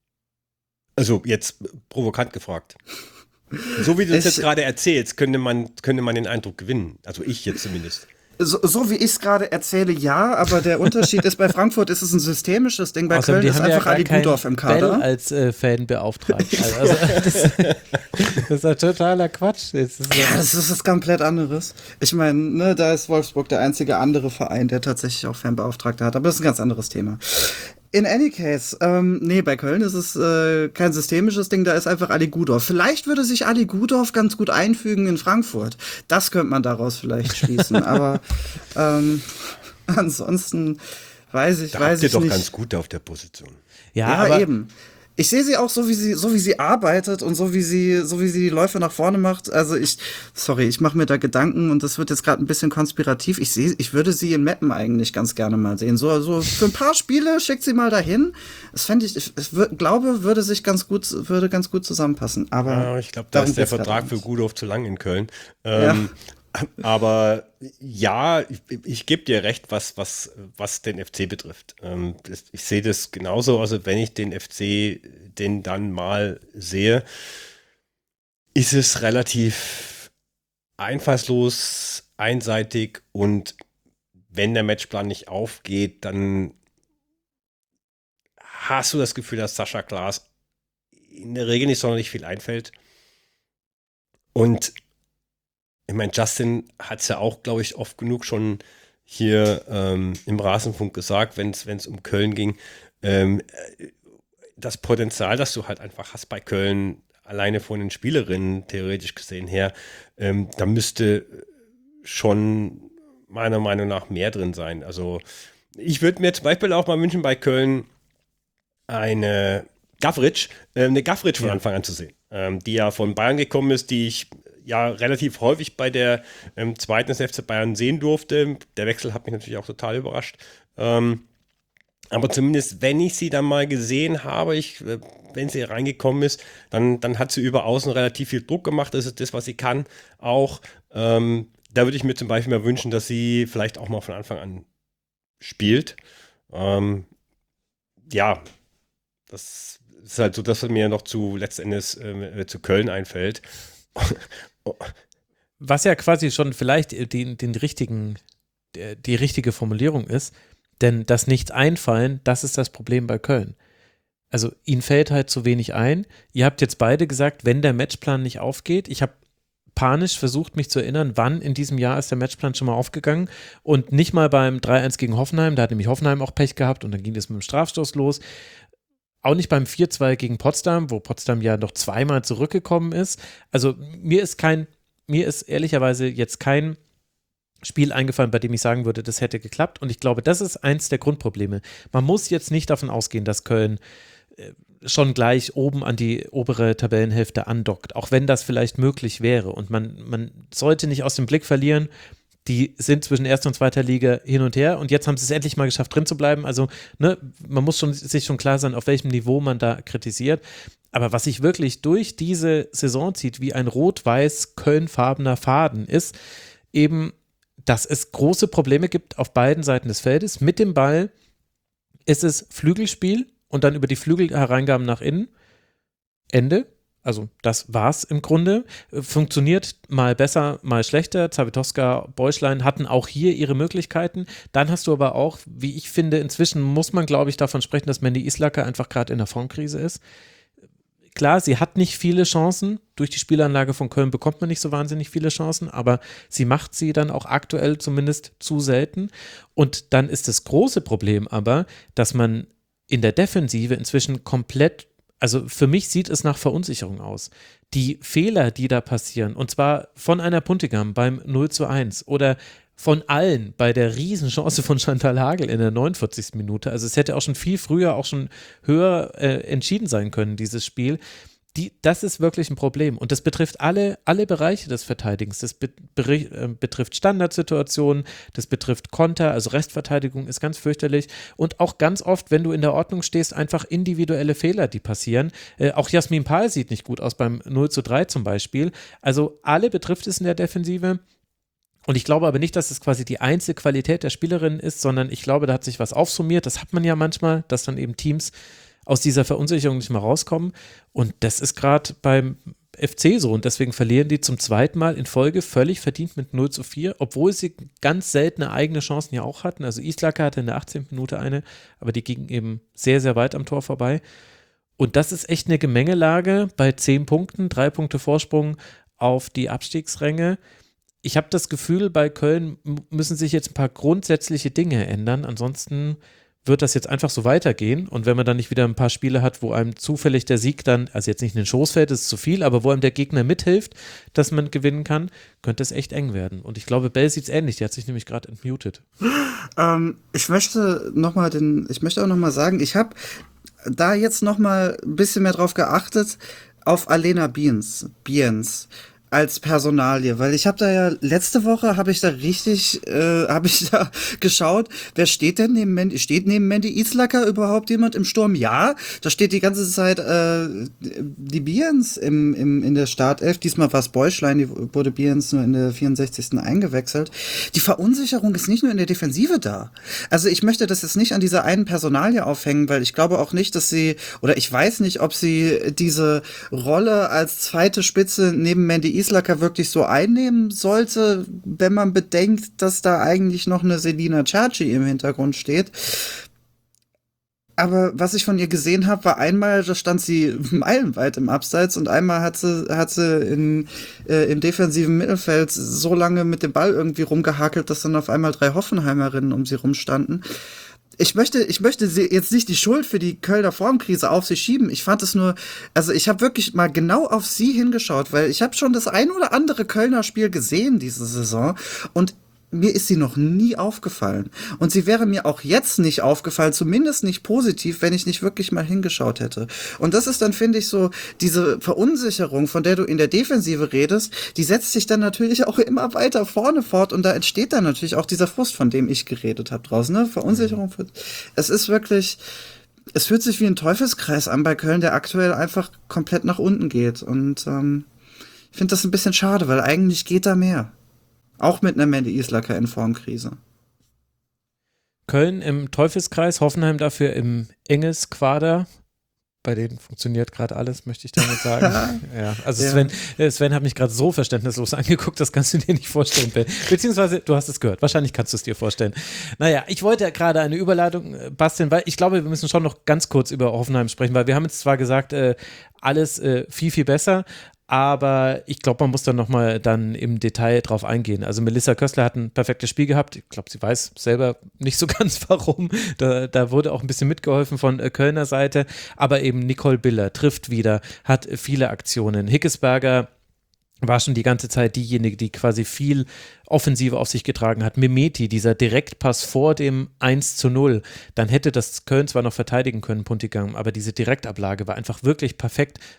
Also jetzt provokant gefragt. So wie du es jetzt gerade erzählst, könnte man, könnte man den Eindruck gewinnen. Also ich jetzt zumindest. So, so wie ich es gerade erzähle, ja, aber der Unterschied ist, bei Frankfurt ist es ein systemisches Ding, bei Außerdem, Köln ist einfach ja Ali Gudorf im Kader. Bell als äh, Fan beauftragt. Also, das, das ist ja totaler Quatsch. Das ist, ja, das ist was komplett anderes. Ich meine, ne, da ist Wolfsburg der einzige andere Verein, der tatsächlich auch Fanbeauftragte hat, aber das ist ein ganz anderes Thema. In any case, ähm, nee, bei Köln ist es äh, kein systemisches Ding, da ist einfach Ali Gudorf. Vielleicht würde sich Ali Gudorf ganz gut einfügen in Frankfurt. Das könnte man daraus vielleicht schließen, aber ähm, ansonsten weiß ich, da weiß habt ihr ich doch nicht. ganz gut auf der Position. Ja, ja aber eben. Ich sehe sie auch so, wie sie, so wie sie arbeitet und so wie sie, so wie sie die Läufe nach vorne macht. Also ich, sorry, ich mache mir da Gedanken und das wird jetzt gerade ein bisschen konspirativ. Ich sehe, ich würde sie in Meppen eigentlich ganz gerne mal sehen. So, so für ein paar Spiele schickt sie mal dahin. Das fände ich, ich, ich würd, glaube, würde sich ganz gut, würde ganz gut zusammenpassen. Aber ja, ich glaube, da ist der Vertrag für Gudorf zu lang in Köln. Ähm, ja. Aber ja, ich, ich gebe dir recht, was, was, was den F C betrifft. Ähm, das, ich sehe das genauso, also wenn ich den F C den dann mal sehe, ist es relativ einfallslos, einseitig und wenn der Matchplan nicht aufgeht, dann hast du das Gefühl, dass Sascha Klaas in der Regel nicht sonderlich viel einfällt. Und ich meine, Justin hat es ja auch, glaube ich, oft genug schon hier ähm, im Rasenfunk gesagt, wenn es um Köln ging. Ähm, das Potenzial, das du halt einfach hast bei Köln, alleine von den Spielerinnen theoretisch gesehen her, ähm, da müsste schon meiner Meinung nach mehr drin sein. Also ich würde mir zum Beispiel auch mal wünschen, bei Köln eine Gavric, äh, eine Gavric von Anfang an zu sehen, ähm, die ja von Bayern gekommen ist, die ich ja relativ häufig bei der ähm, zweiten des F C Bayern sehen durfte. Der Wechsel hat mich natürlich auch total überrascht. Ähm, aber zumindest, wenn ich sie dann mal gesehen habe, ich, äh, wenn sie reingekommen ist, dann, dann hat sie über außen relativ viel Druck gemacht. Das ist das, was sie kann. Auch ähm, da würde ich mir zum Beispiel mal wünschen, dass sie vielleicht auch mal von Anfang an spielt. Ähm, ja, das ist halt so, dass mir noch zu letztendlich äh, zu Köln einfällt. Was ja quasi schon vielleicht die, den richtigen, die, die richtige Formulierung ist, denn das Nichts-Einfallen, das ist das Problem bei Köln. Also ihnen fällt halt zu wenig ein. Ihr habt jetzt beide gesagt, wenn der Matchplan nicht aufgeht, ich habe panisch versucht, mich zu erinnern, wann in diesem Jahr ist der Matchplan schon mal aufgegangen und nicht mal beim drei eins gegen Hoffenheim, da hat nämlich Hoffenheim auch Pech gehabt und dann ging es mit dem Strafstoß los. Auch nicht beim vier zwei gegen Potsdam, wo Potsdam ja noch zweimal zurückgekommen ist. Also mir ist kein, mir ist ehrlicherweise jetzt kein Spiel eingefallen, bei dem ich sagen würde, das hätte geklappt. Und ich glaube, das ist eins der Grundprobleme. Man muss jetzt nicht davon ausgehen, dass Köln äh, schon gleich oben an die obere Tabellenhälfte andockt, auch wenn das vielleicht möglich wäre. Und man, man sollte nicht aus dem Blick verlieren, die sind zwischen erster und zweiter Liga hin und her und jetzt haben sie es endlich mal geschafft, drin zu bleiben. Also ne, man muss schon, sich schon klar sein, auf welchem Niveau man da kritisiert. Aber was sich wirklich durch diese Saison zieht, wie ein rot-weiß-kölnfarbener Faden ist, eben, dass es große Probleme gibt auf beiden Seiten des Feldes. Mit dem Ball ist es Flügelspiel und dann über die Flügelhereingaben nach innen. Ende. Also das war's im Grunde. Funktioniert mal besser, mal schlechter. Zawitowska, Beuschlein hatten auch hier ihre Möglichkeiten. Dann hast du aber auch, wie ich finde, inzwischen muss man, glaube ich, davon sprechen, dass Mandy Islacker einfach gerade in der Formkrise ist. Klar, sie hat nicht viele Chancen. Durch die Spielanlage von Köln bekommt man nicht so wahnsinnig viele Chancen, aber sie macht sie dann auch aktuell zumindest zu selten. Und dann ist das große Problem aber, dass man in der Defensive inzwischen komplett, also für mich sieht es nach Verunsicherung aus. Die Fehler, die da passieren, und zwar von einer Puntigam beim null zu eins oder von allen bei der Riesenchance von Chantal Hagel in der neunundvierzigsten Minute. Also es hätte auch schon viel früher, auch schon höher äh, entschieden sein können, dieses Spiel. Die, das ist wirklich ein Problem und das betrifft alle, alle Bereiche des Verteidigens. Das be, be, äh, betrifft Standardsituationen, das betrifft Konter, also Restverteidigung ist ganz fürchterlich und auch ganz oft, wenn du in der Ordnung stehst, einfach individuelle Fehler, die passieren. Äh, auch Jasmin Pahl sieht nicht gut aus beim null zu drei zum Beispiel. Also alle betrifft es in der Defensive. Und ich glaube aber nicht, dass es quasi die einzige Qualität der Spielerin ist, sondern ich glaube, da hat sich was aufsummiert. Das hat man ja manchmal, dass dann eben Teams aus dieser Verunsicherung nicht mehr rauskommen. Und das ist gerade beim F C so. Und deswegen verlieren die zum zweiten Mal in Folge völlig verdient mit null zu vier, obwohl sie ganz seltene eigene Chancen ja auch hatten. Also Islacker hatte in der achtzehnten Minute eine, aber die ging eben sehr, sehr weit am Tor vorbei. Und das ist echt eine Gemengelage bei zehn Punkten, drei Punkte Vorsprung auf die Abstiegsränge. Ich habe das Gefühl, bei Köln müssen sich jetzt ein paar grundsätzliche Dinge ändern. Ansonsten wird das jetzt einfach so weitergehen. Und wenn man dann nicht wieder ein paar Spiele hat, wo einem zufällig der Sieg dann, also jetzt nicht in den Schoß fällt, das ist zu viel, aber wo einem der Gegner mithilft, dass man gewinnen kann, könnte es echt eng werden. Und ich glaube, Bell sieht es ähnlich. Die hat sich nämlich gerade entmutet. Ähm, ich möchte noch mal den, ich möchte auch noch mal sagen, ich habe da jetzt noch mal ein bisschen mehr drauf geachtet, auf Alena Biens, Biens. als Personalie, weil ich habe da ja, letzte Woche habe ich da richtig, äh, habe ich da geschaut, wer steht denn neben Mandy, steht neben Mandy Islacker überhaupt jemand im Sturm? Ja, da steht die ganze Zeit äh, die Biens im, im, in der Startelf, diesmal war es Beuschlein, die wurde Biens nur in der vierundsechzigsten eingewechselt. Die Verunsicherung ist nicht nur in der Defensive da. Also ich möchte das jetzt nicht an dieser einen Personalie aufhängen, weil ich glaube auch nicht, dass sie, oder ich weiß nicht, ob sie diese Rolle als zweite Spitze neben Mandy Islacker wirklich so einnehmen sollte, wenn man bedenkt, dass da eigentlich noch eine Selina Cerci im Hintergrund steht. Aber was ich von ihr gesehen habe, war einmal, da stand sie meilenweit im Abseits und einmal hat sie, hat sie in, äh, im defensiven Mittelfeld so lange mit dem Ball irgendwie rumgehakelt, dass dann auf einmal drei Hoffenheimerinnen um sie rumstanden. Ich möchte, ich möchte jetzt nicht die Schuld für die Kölner Formkrise auf sie schieben. Ich fand es nur, also ich habe wirklich mal genau auf sie hingeschaut, weil ich habe schon das ein oder andere Kölner Spiel gesehen diese Saison und mir ist sie noch nie aufgefallen. Und sie wäre mir auch jetzt nicht aufgefallen, zumindest nicht positiv, wenn ich nicht wirklich mal hingeschaut hätte. Und das ist dann, finde ich, so diese Verunsicherung, von der du in der Defensive redest, die setzt sich dann natürlich auch immer weiter vorne fort und da entsteht dann natürlich auch dieser Frust, von dem ich geredet habe draußen. Ne? Verunsicherung. Es ist wirklich, es fühlt sich wie ein Teufelskreis an bei Köln, der aktuell einfach komplett nach unten geht. Und ähm, ich finde das ein bisschen schade, weil eigentlich geht da mehr. Auch mit einer Mandy Islacker in Formkrise. Köln im Teufelskreis, Hoffenheim dafür im Engelsquader. Bei denen funktioniert gerade alles, möchte ich damit sagen. ja, also ja. Sven, Sven hat mich gerade so verständnislos angeguckt, das kannst du dir nicht vorstellen, Ben. Beziehungsweise, du hast es gehört, wahrscheinlich kannst du es dir vorstellen. Naja, ich wollte ja gerade eine Überleitung basteln, weil ich glaube, wir müssen schon noch ganz kurz über Hoffenheim sprechen, weil wir haben jetzt zwar gesagt, äh, alles äh, viel, viel besser, aber ich glaube, man muss dann nochmal dann im Detail drauf eingehen. Also Melissa Köstler hat ein perfektes Spiel gehabt. Ich glaube, sie weiß selber nicht so ganz warum. Da, da wurde auch ein bisschen mitgeholfen von äh, Kölner Seite. Aber eben Nicole Biller trifft wieder, hat viele Aktionen. Hickesberger war schon die ganze Zeit diejenige, die quasi viel Offensive auf sich getragen hat. Mimeti, dieser Direktpass vor dem eins zu null, dann hätte das Köln zwar noch verteidigen können, Puntigam, aber diese Direktablage war einfach wirklich perfekt, sah auch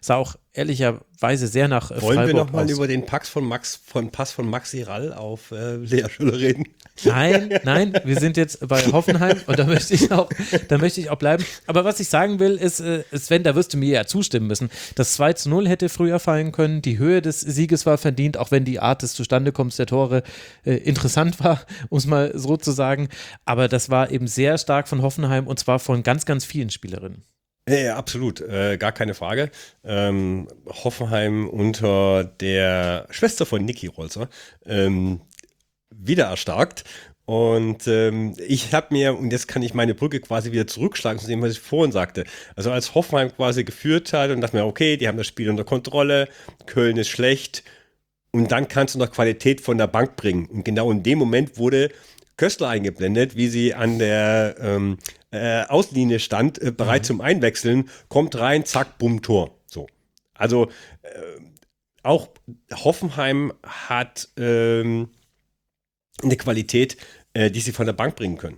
ehrlicherweise sehr nach äh, Wollen Freiburg wir nochmal aus. über den Pass von Max, von Pass von Maxi Rall auf äh, Lea Schüller reden? Nein, nein, wir sind jetzt bei Hoffenheim und da möchte ich auch, da möchte ich auch bleiben. Aber was ich sagen will, ist, äh, Sven, da wirst du mir ja zustimmen müssen. Das zwei zu null hätte früher fallen können, die Höhe des Sieges war verdient, auch wenn die Art des Zustandekommens der Tore äh, interessant war, um es mal so zu sagen. Aber das war eben sehr stark von Hoffenheim und zwar von ganz, ganz vielen Spielerinnen. Ja, ja, absolut, äh, gar keine Frage. Ähm, Hoffenheim unter der Schwester von Niki Rolzer ähm, wieder erstarkt. Und ähm, ich habe mir, und jetzt kann ich meine Brücke quasi wieder zurückschlagen zu dem, was ich vorhin sagte. Also als Hoffenheim quasi geführt hat und dachte mir, okay, die haben das Spiel unter Kontrolle, Köln ist schlecht und dann kannst du noch Qualität von der Bank bringen. Und genau in dem Moment wurde Köstler eingeblendet, wie sie an der ähm, äh, Außenlinie stand, äh, bereit mhm. zum Einwechseln, kommt rein, zack, bumm, Tor. So. Also äh, auch Hoffenheim hat ähm, eine Qualität, äh, die sie von der Bank bringen können.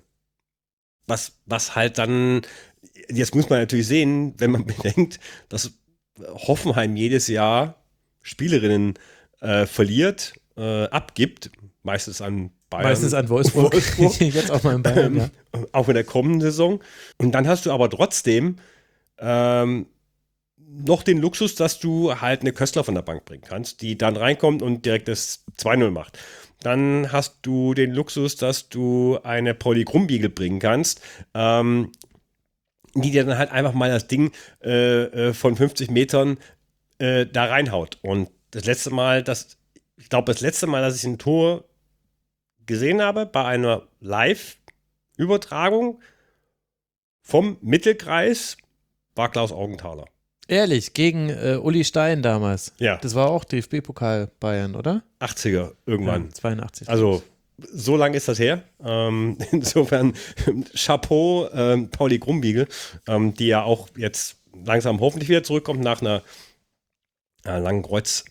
Was, was halt dann, jetzt muss man natürlich sehen, wenn man bedenkt, dass Hoffenheim jedes Jahr Spielerinnen äh, verliert, äh, abgibt, meistens an Bayern. Meistens an Wolfsburg. Wolfsburg. Jetzt auch mal in Bayern, ähm, ja. Auch in der kommenden Saison. Und dann hast du aber trotzdem ähm, noch den Luxus, dass du halt eine Köstler von der Bank bringen kannst, die dann reinkommt und direkt das zwei null macht. Dann hast du den Luxus, dass du eine Pauli Grumbiegel bringen kannst, ähm, die dir dann halt einfach mal das Ding äh, äh, von fünfzig Metern äh, da reinhaut. Und das letzte Mal, das, ich glaube, das letzte Mal, dass ich ein Tor gesehen habe, bei einer Live-Übertragung vom Mittelkreis, war Klaus Augenthaler. Ehrlich, gegen äh, Uli Stein damals. Ja. Das war auch D F B-Pokal Bayern, oder? achtziger irgendwann. Ja, zweiundachtzig. Also, so lange ist das her. Ähm, insofern, Chapeau, ähm, Pauli Grumbiegel, ähm, die ja auch jetzt langsam hoffentlich wieder zurückkommt nach einer äh, langen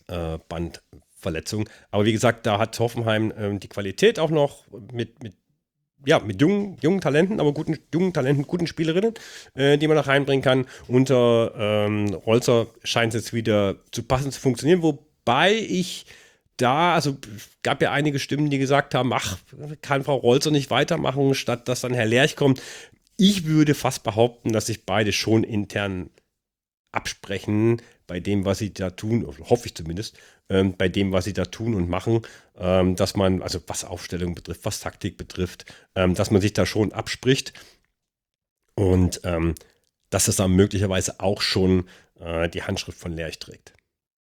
Kreuzbandverletzung. Aber wie gesagt, da hat Hoffenheim ähm, die Qualität auch noch mit, mit ja, mit jungen, jungen Talenten, aber guten, jungen Talenten, guten Spielerinnen, äh, die man noch reinbringen kann. Unter ähm, Rolzer scheint es jetzt wieder zu passen zu funktionieren, wobei ich da, also gab ja einige Stimmen, die gesagt haben, ach, kann Frau Rolzer nicht weitermachen, statt dass dann Herr Lerch kommt. Ich würde fast behaupten, dass sich beide schon intern absprechen bei dem, was sie da tun, hoffe ich zumindest, ähm, bei dem, was sie da tun und machen, ähm, dass man, also was Aufstellung betrifft, was Taktik betrifft, ähm, dass man sich da schon abspricht und ähm, dass es dann möglicherweise auch schon äh, die Handschrift von Lerch trägt,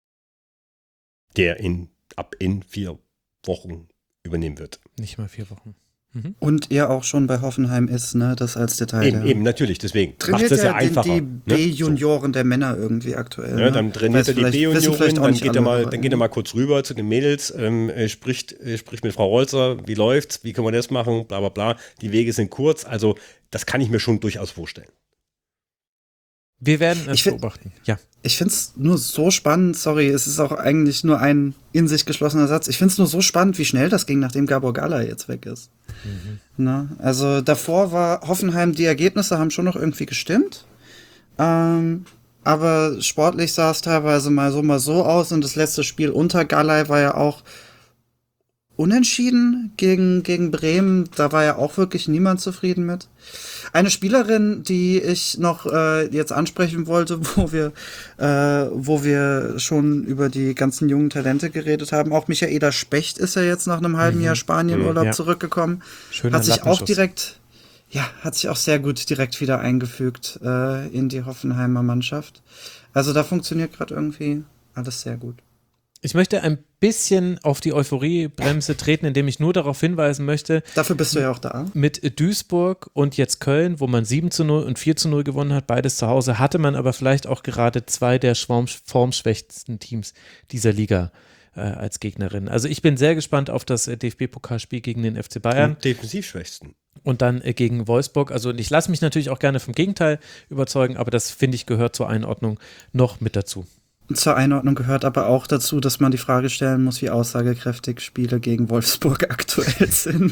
der in, ab in vier Wochen übernehmen wird. Nicht mal vier Wochen. Mhm. Und er auch schon bei Hoffenheim ist, ne, das als Detail. Eben, eben, natürlich, deswegen macht trainiert es ja er einfacher. Die, die ne? B-Junioren so. Der Männer irgendwie aktuell. Ja, ne? dann trainiert Weiß er die B-Junioren, dann, geht er mal, dann geht er mal mal kurz rüber zu den Mädels, ähm, äh, spricht, äh, spricht mit Frau Rolzer, wie läuft's, wie können wir das machen, bla bla bla. Die Wege sind kurz, also das kann ich mir schon durchaus vorstellen. Wir werden es ich find, beobachten, ja. Ich finde es nur so spannend, sorry, es ist auch eigentlich nur ein in sich geschlossener Satz. Ich finde es nur so spannend, wie schnell das ging, nachdem Gabor Galla jetzt weg ist. Mhm. Na, also davor war Hoffenheim, die Ergebnisse haben schon noch irgendwie gestimmt. Ähm, aber sportlich sah es teilweise mal so, mal so aus. Und das letzte Spiel unter Gallei war ja auch unentschieden gegen, gegen Bremen. Da war ja auch wirklich niemand zufrieden mit. Eine Spielerin, die ich noch äh, jetzt ansprechen wollte, wo wir, äh, wo wir schon über die ganzen jungen Talente geredet haben. Auch Michaela Specht ist ja jetzt nach einem halben mhm. Jahr Spanienurlaub mhm, ja. zurückgekommen. Schöner hat sich auch direkt, ja, hat sich auch sehr gut direkt wieder eingefügt äh, in die Hoffenheimer Mannschaft. Also da funktioniert gerade irgendwie alles sehr gut. Ich möchte ein bisschen auf die Euphoriebremse treten, indem ich nur darauf hinweisen möchte. Dafür bist du ja auch da. Mit Duisburg und jetzt Köln, wo man sieben zu null und vier zu null gewonnen hat, beides zu Hause, hatte man aber vielleicht auch gerade zwei der formschwächsten Teams dieser Liga äh, als Gegnerin. Also ich bin sehr gespannt auf das D F B-Pokalspiel gegen den F C Bayern. Und defensivschwächsten. Und dann äh, gegen Wolfsburg. Also ich lasse mich natürlich auch gerne vom Gegenteil überzeugen, aber das, finde ich, gehört zur Einordnung noch mit dazu. Zur Einordnung gehört aber auch dazu, dass man die Frage stellen muss, wie aussagekräftig Spiele gegen Wolfsburg aktuell sind.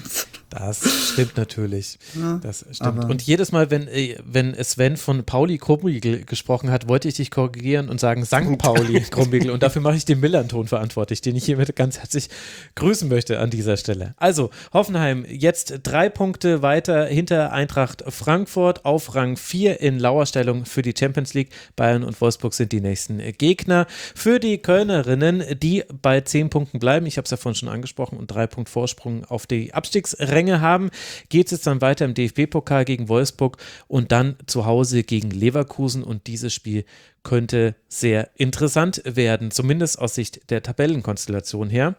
Das stimmt natürlich. Ja, das stimmt. Und jedes Mal, wenn, wenn Sven von Pauli Krummigel gesprochen hat, wollte ich dich korrigieren und sagen Sankt Pauli Krummigel. Und dafür mache ich den Millern-Ton verantwortlich, den ich hiermit ganz herzlich grüßen möchte an dieser Stelle. Also, Hoffenheim jetzt drei Punkte weiter hinter Eintracht Frankfurt auf Rang vier in Lauerstellung für die Champions League. Bayern und Wolfsburg sind die nächsten Gegner. Für die Kölnerinnen, die bei zehn Punkten bleiben, ich habe es ja vorhin schon angesprochen, und drei Punkt Vorsprung auf die Abstiegsränge haben, geht es jetzt dann weiter im D F B-Pokal gegen Wolfsburg und dann zu Hause gegen Leverkusen, und dieses Spiel könnte sehr interessant werden, zumindest aus Sicht der Tabellenkonstellation her.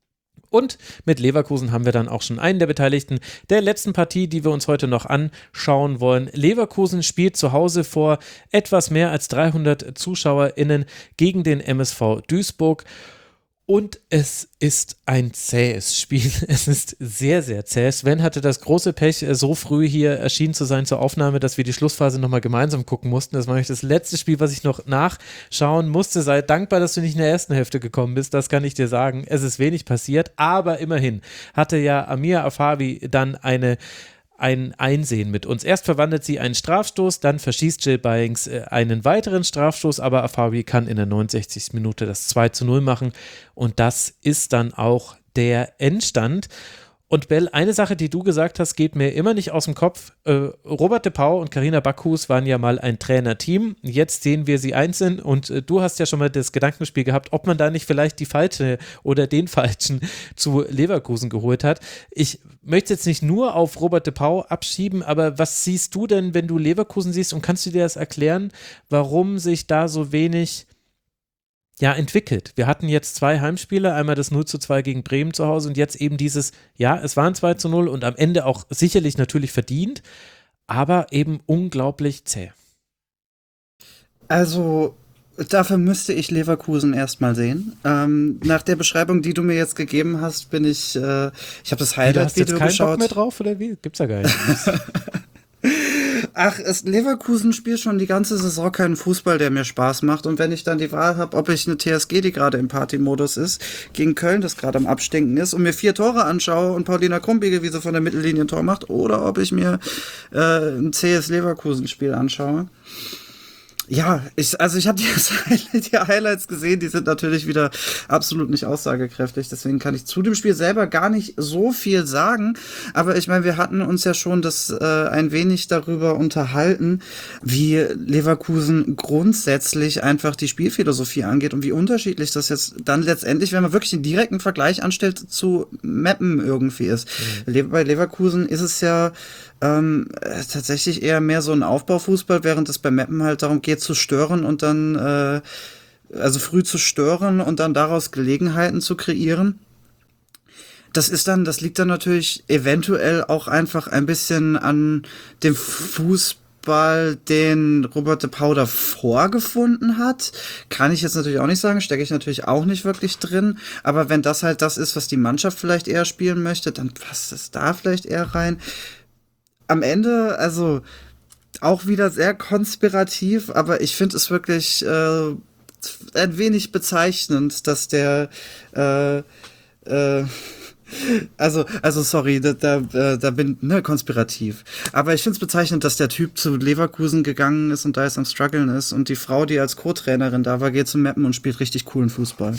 Und mit Leverkusen haben wir dann auch schon einen der Beteiligten der letzten Partie, die wir uns heute noch anschauen wollen. Leverkusen spielt zu Hause vor etwas mehr als dreihundert ZuschauerInnen gegen den M S V Duisburg. Und es ist ein zähes Spiel. Es ist sehr, sehr zäh. Sven hatte das große Pech, so früh hier erschienen zu sein zur Aufnahme, dass wir die Schlussphase nochmal gemeinsam gucken mussten. Das war nämlich das letzte Spiel, was ich noch nachschauen musste. Sei dankbar, dass du nicht in der ersten Hälfte gekommen bist. Das kann ich dir sagen. Es ist wenig passiert, aber immerhin hatte ja Amir Afawi dann eine ein Einsehen mit uns. Erst verwandelt sie einen Strafstoß, dann verschießt Jill Byings einen weiteren Strafstoß, aber Afawi kann in der neunundsechzigsten Minute das zwei zu null machen, und das ist dann auch der Endstand. Und Bell, eine Sache, die du gesagt hast, geht mir immer nicht aus dem Kopf. Äh, Robert de Pauw und Carina Backhus waren ja mal ein Trainerteam. Jetzt sehen wir sie einzeln, und äh, du hast ja schon mal das Gedankenspiel gehabt, ob man da nicht vielleicht die falsche oder den falschen zu Leverkusen geholt hat. Ich möchte jetzt nicht nur auf Robert de Pauw abschieben, aber was siehst du denn, wenn du Leverkusen siehst, und kannst du dir das erklären, warum sich da so wenig ja, entwickelt? Wir hatten jetzt zwei Heimspiele, einmal das null zu zwei gegen Bremen zu Hause und jetzt eben dieses, ja, es waren zwei zu null und am Ende auch sicherlich natürlich verdient, aber eben unglaublich zäh. Also, dafür müsste ich Leverkusen erstmal sehen. Ähm, nach der Beschreibung, die du mir jetzt gegeben hast, bin ich, äh, ich habe das Highlight-Video geschaut. Hast du jetzt keinen Bock mehr drauf, oder wie? Gibt's ja gar nicht. Ach, es, Leverkusen spielt schon die ganze Saison keinen Fußball, der mir Spaß macht. Und wenn ich dann die Wahl habe, ob ich eine T S G, die gerade im Partymodus ist, gegen Köln, das gerade am Abstinken ist, und mir vier Tore anschaue und Paulina Krumbigel, wie sie von der Mittellinie ein Tor macht, oder ob ich mir äh, ein C S Leverkusen-Spiel anschaue. Ja, ich, also ich habe die, die Highlights gesehen, die sind natürlich wieder absolut nicht aussagekräftig, deswegen kann ich zu dem Spiel selber gar nicht so viel sagen, aber ich meine, wir hatten uns ja schon das äh, ein wenig darüber unterhalten, wie Leverkusen grundsätzlich einfach die Spielphilosophie angeht und wie unterschiedlich das jetzt dann letztendlich, wenn man wirklich einen direkten Vergleich anstellt, zu Meppen irgendwie ist. Mhm. Bei Leverkusen ist es ja Ähm, äh, tatsächlich eher mehr so ein Aufbaufußball, während es bei Meppen halt darum geht, zu stören und dann, äh, also früh zu stören und dann daraus Gelegenheiten zu kreieren. Das ist dann, das liegt dann natürlich eventuell auch einfach ein bisschen an dem Fußball, den Robert de Pauw da vorgefunden hat. Kann ich jetzt natürlich auch nicht sagen, stecke ich natürlich auch nicht wirklich drin. Aber wenn das halt das ist, was die Mannschaft vielleicht eher spielen möchte, dann passt es da vielleicht eher rein. Am Ende, also auch wieder sehr konspirativ, aber ich finde es wirklich äh, ein wenig bezeichnend, dass der äh, äh, also, also sorry, da, da, da bin ne konspirativ. Aber ich finde es bezeichnend, dass der Typ zu Leverkusen gegangen ist und da jetzt am Struggeln ist, und die Frau, die als Co-Trainerin da war, geht zum Mappen und spielt richtig coolen Fußball.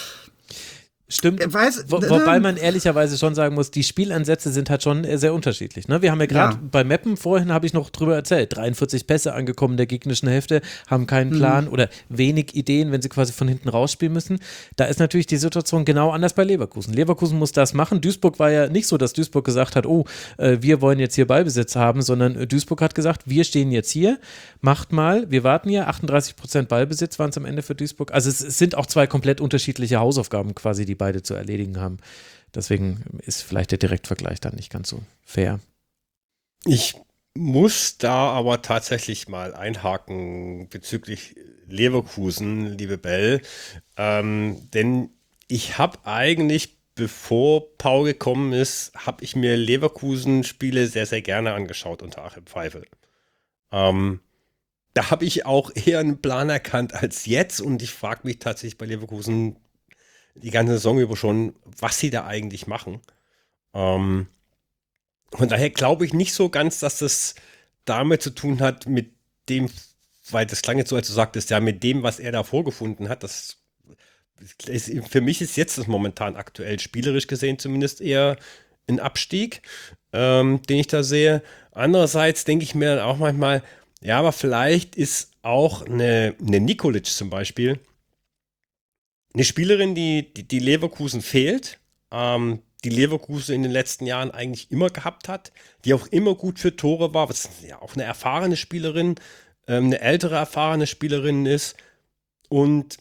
Stimmt, Weiß, Wo, wobei man ehrlicherweise schon sagen muss, die Spielansätze sind halt schon sehr unterschiedlich. Ne? Wir haben ja gerade ja. bei Meppen, vorhin habe ich noch drüber erzählt, dreiundvierzig Pässe angekommen der gegnerischen Hälfte, haben keinen Plan mhm. oder wenig Ideen, wenn sie quasi von hinten rausspielen müssen. Da ist natürlich die Situation genau anders bei Leverkusen. Leverkusen muss das machen. Duisburg war ja nicht so, dass Duisburg gesagt hat, oh, äh, wir wollen jetzt hier Ballbesitz haben, sondern Duisburg hat gesagt, wir stehen jetzt hier, macht mal, wir warten hier, achtunddreißig Prozent Ballbesitz waren es am Ende für Duisburg. Also es, es sind auch zwei komplett unterschiedliche Hausaufgaben quasi, die beide zu erledigen haben. Deswegen ist vielleicht der Direktvergleich dann nicht ganz so fair. Ich muss da aber tatsächlich mal einhaken bezüglich Leverkusen, liebe Bell, ähm, denn ich habe eigentlich, bevor Paul gekommen ist, habe ich mir Leverkusen-Spiele sehr, sehr gerne angeschaut unter Achim Pfeiffer. Ähm, da habe ich auch eher einen Plan erkannt als jetzt und ich frage mich tatsächlich bei Leverkusen die ganze Saison über schon, was sie da eigentlich machen. Ähm, von daher glaube ich nicht so ganz, dass das damit zu tun hat, mit dem, weil das klang jetzt so, als du sagtest, ja, mit dem, was er da vorgefunden hat, das ist, für mich ist jetzt das momentan aktuell, spielerisch gesehen zumindest eher ein Abstieg, ähm, den ich da sehe. Andererseits denke ich mir dann auch manchmal, ja, aber vielleicht ist auch eine, eine Nikolic zum Beispiel eine Spielerin, die, die, die Leverkusen fehlt, ähm, die Leverkusen in den letzten Jahren eigentlich immer gehabt hat, die auch immer gut für Tore war, was ja auch eine erfahrene Spielerin, ähm, eine ältere erfahrene Spielerin ist und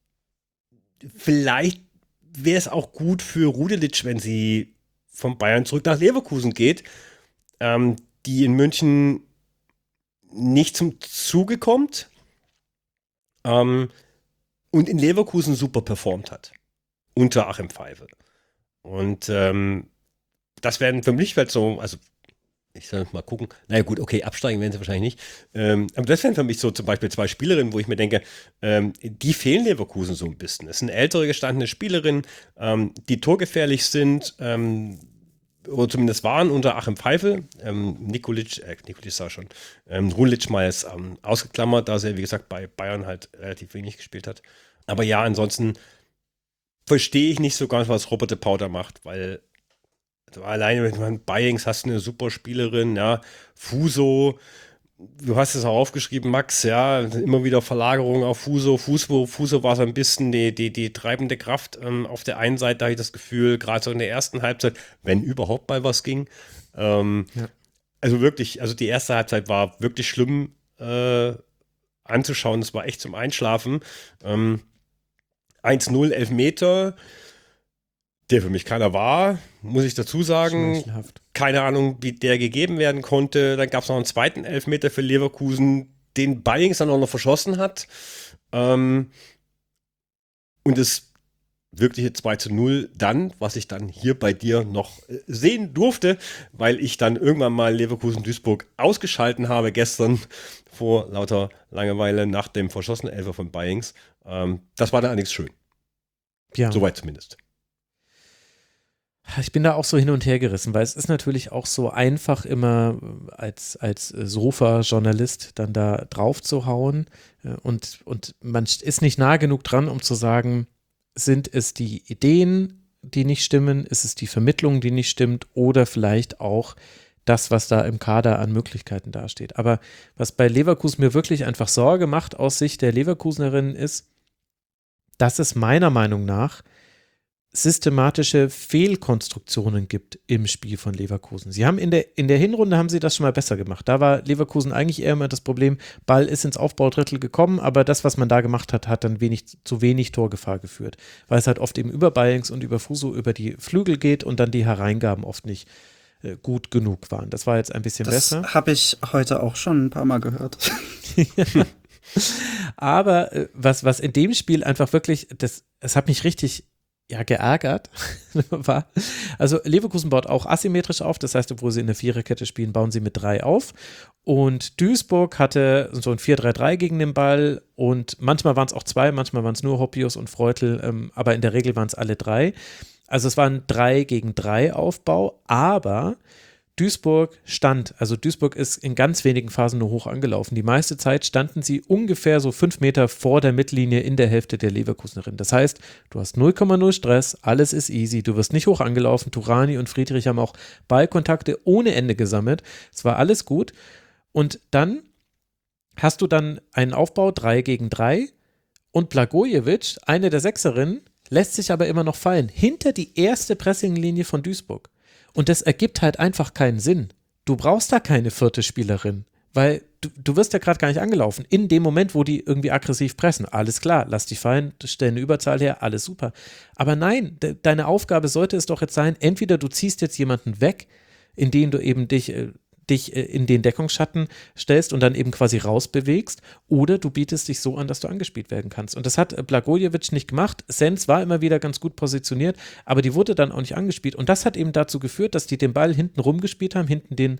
vielleicht wäre es auch gut für Rudelic, wenn sie von Bayern zurück nach Leverkusen geht, ähm, die in München nicht zum Zuge kommt ähm, und in Leverkusen super performt hat. Unter Achim Pfeife. Und ähm, das werden für mich halt so, also ich soll mal gucken, naja gut, okay, absteigen werden sie wahrscheinlich nicht. Ähm, aber das wären für mich so zum Beispiel zwei Spielerinnen, wo ich mir denke, ähm, die fehlen Leverkusen so ein bisschen. Es sind ältere gestandene Spielerinnen, ähm, die torgefährlich sind, ähm, oder zumindest waren unter Achim Pfeife. Ähm, Nikolic, äh, Nikolic sah schon, ähm, Rudelic mal ist ähm, ausgeklammert, da er, wie gesagt, bei Bayern halt relativ wenig gespielt hat. Aber ja, ansonsten verstehe ich nicht so ganz, was Robert de Pauter macht, weil also alleine mit meinen Bayings hast du eine super Spielerin, ja, Fuso, du hast es auch aufgeschrieben, Max, ja, immer wieder Verlagerung auf Fuso, Fuso, Fuso war so ein bisschen die, die, die treibende Kraft. Ähm, auf der einen Seite habe ich das Gefühl, gerade so in der ersten Halbzeit, wenn überhaupt mal was ging, ähm, ja. also wirklich, also die erste Halbzeit war wirklich schlimm äh, anzuschauen, es war echt zum Einschlafen. Ähm, eins null, Elfmeter, der für mich keiner war, muss ich dazu sagen. Keine Ahnung, wie der gegeben werden konnte. Dann gab es noch einen zweiten Elfmeter für Leverkusen, den Bayings dann auch noch verschossen hat. Ähm, und das wirkliche zwei zu null dann, was ich dann hier bei dir noch sehen durfte, weil ich dann irgendwann mal Leverkusen-Duisburg ausgeschalten habe gestern vor lauter Langeweile nach dem verschossenen Elfer von Bayings. Ähm, das war dann allerdings schön. Ja. Soweit zumindest. Ich bin da auch so hin und her gerissen, weil es ist natürlich auch so einfach immer als, als Sofa-Journalist dann da drauf zu hauen und, und man ist nicht nah genug dran, um zu sagen, sind es die Ideen, die nicht stimmen, ist es die Vermittlung, die nicht stimmt oder vielleicht auch das, was da im Kader an Möglichkeiten dasteht. Aber was bei Leverkusen mir wirklich einfach Sorge macht aus Sicht der Leverkusenerinnen ist, dass es meiner Meinung nach systematische Fehlkonstruktionen gibt im Spiel von Leverkusen. Sie haben in der, in der Hinrunde haben sie das schon mal besser gemacht. Da war Leverkusen eigentlich eher immer das Problem, Ball ist ins Aufbaudrittel gekommen, aber das, was man da gemacht hat, hat dann wenig, zu wenig Torgefahr geführt, weil es halt oft eben über Bayings und über Fuso über die Flügel geht und dann die Hereingaben oft nicht äh, gut genug waren. Das war jetzt ein bisschen das besser. Das habe ich heute auch schon ein paar Mal gehört. Aber äh, was, was in dem Spiel einfach wirklich, das, es hat mich richtig ja, geärgert war. Also Leverkusen baut auch asymmetrisch auf, das heißt, obwohl sie in der Viererkette spielen, bauen sie mit drei auf und Duisburg hatte so ein vier drei drei gegen den Ball und manchmal waren es auch zwei, manchmal waren es nur Hoppius und Freutel, ähm, aber in der Regel waren es alle drei. Also es war ein drei gegen drei Aufbau, aber Duisburg stand, also Duisburg ist in ganz wenigen Phasen nur hoch angelaufen. Die meiste Zeit standen sie ungefähr so fünf Meter vor der Mittellinie in der Hälfte der Leverkusenerin. Das heißt, du hast null Komma null Stress, alles ist easy, du wirst nicht hoch angelaufen. Turani und Friedrich haben auch Ballkontakte ohne Ende gesammelt. Es war alles gut. Und dann hast du dann einen Aufbau drei gegen drei und Blagojevic, eine der Sechserinnen, lässt sich aber immer noch fallen, hinter die erste Pressinglinie von Duisburg. Und das ergibt halt einfach keinen Sinn. Du brauchst da keine vierte Spielerin, weil du, du wirst ja gerade gar nicht angelaufen. In dem Moment, wo die irgendwie aggressiv pressen, alles klar, lass dich fallen, stell eine Überzahl her, alles super. Aber nein, de, deine Aufgabe sollte es doch jetzt sein, entweder du ziehst jetzt jemanden weg, indem du eben dich, äh, dich äh, in den Deckungsschatten stellst und dann eben quasi rausbewegst, oder du bietest dich so an, dass du angespielt werden kannst. Und das hat äh, Blagojevic nicht gemacht. Sens war immer wieder ganz gut positioniert, aber die wurde dann auch nicht angespielt. Und das hat eben dazu geführt, dass die den Ball hinten rumgespielt haben, hinten den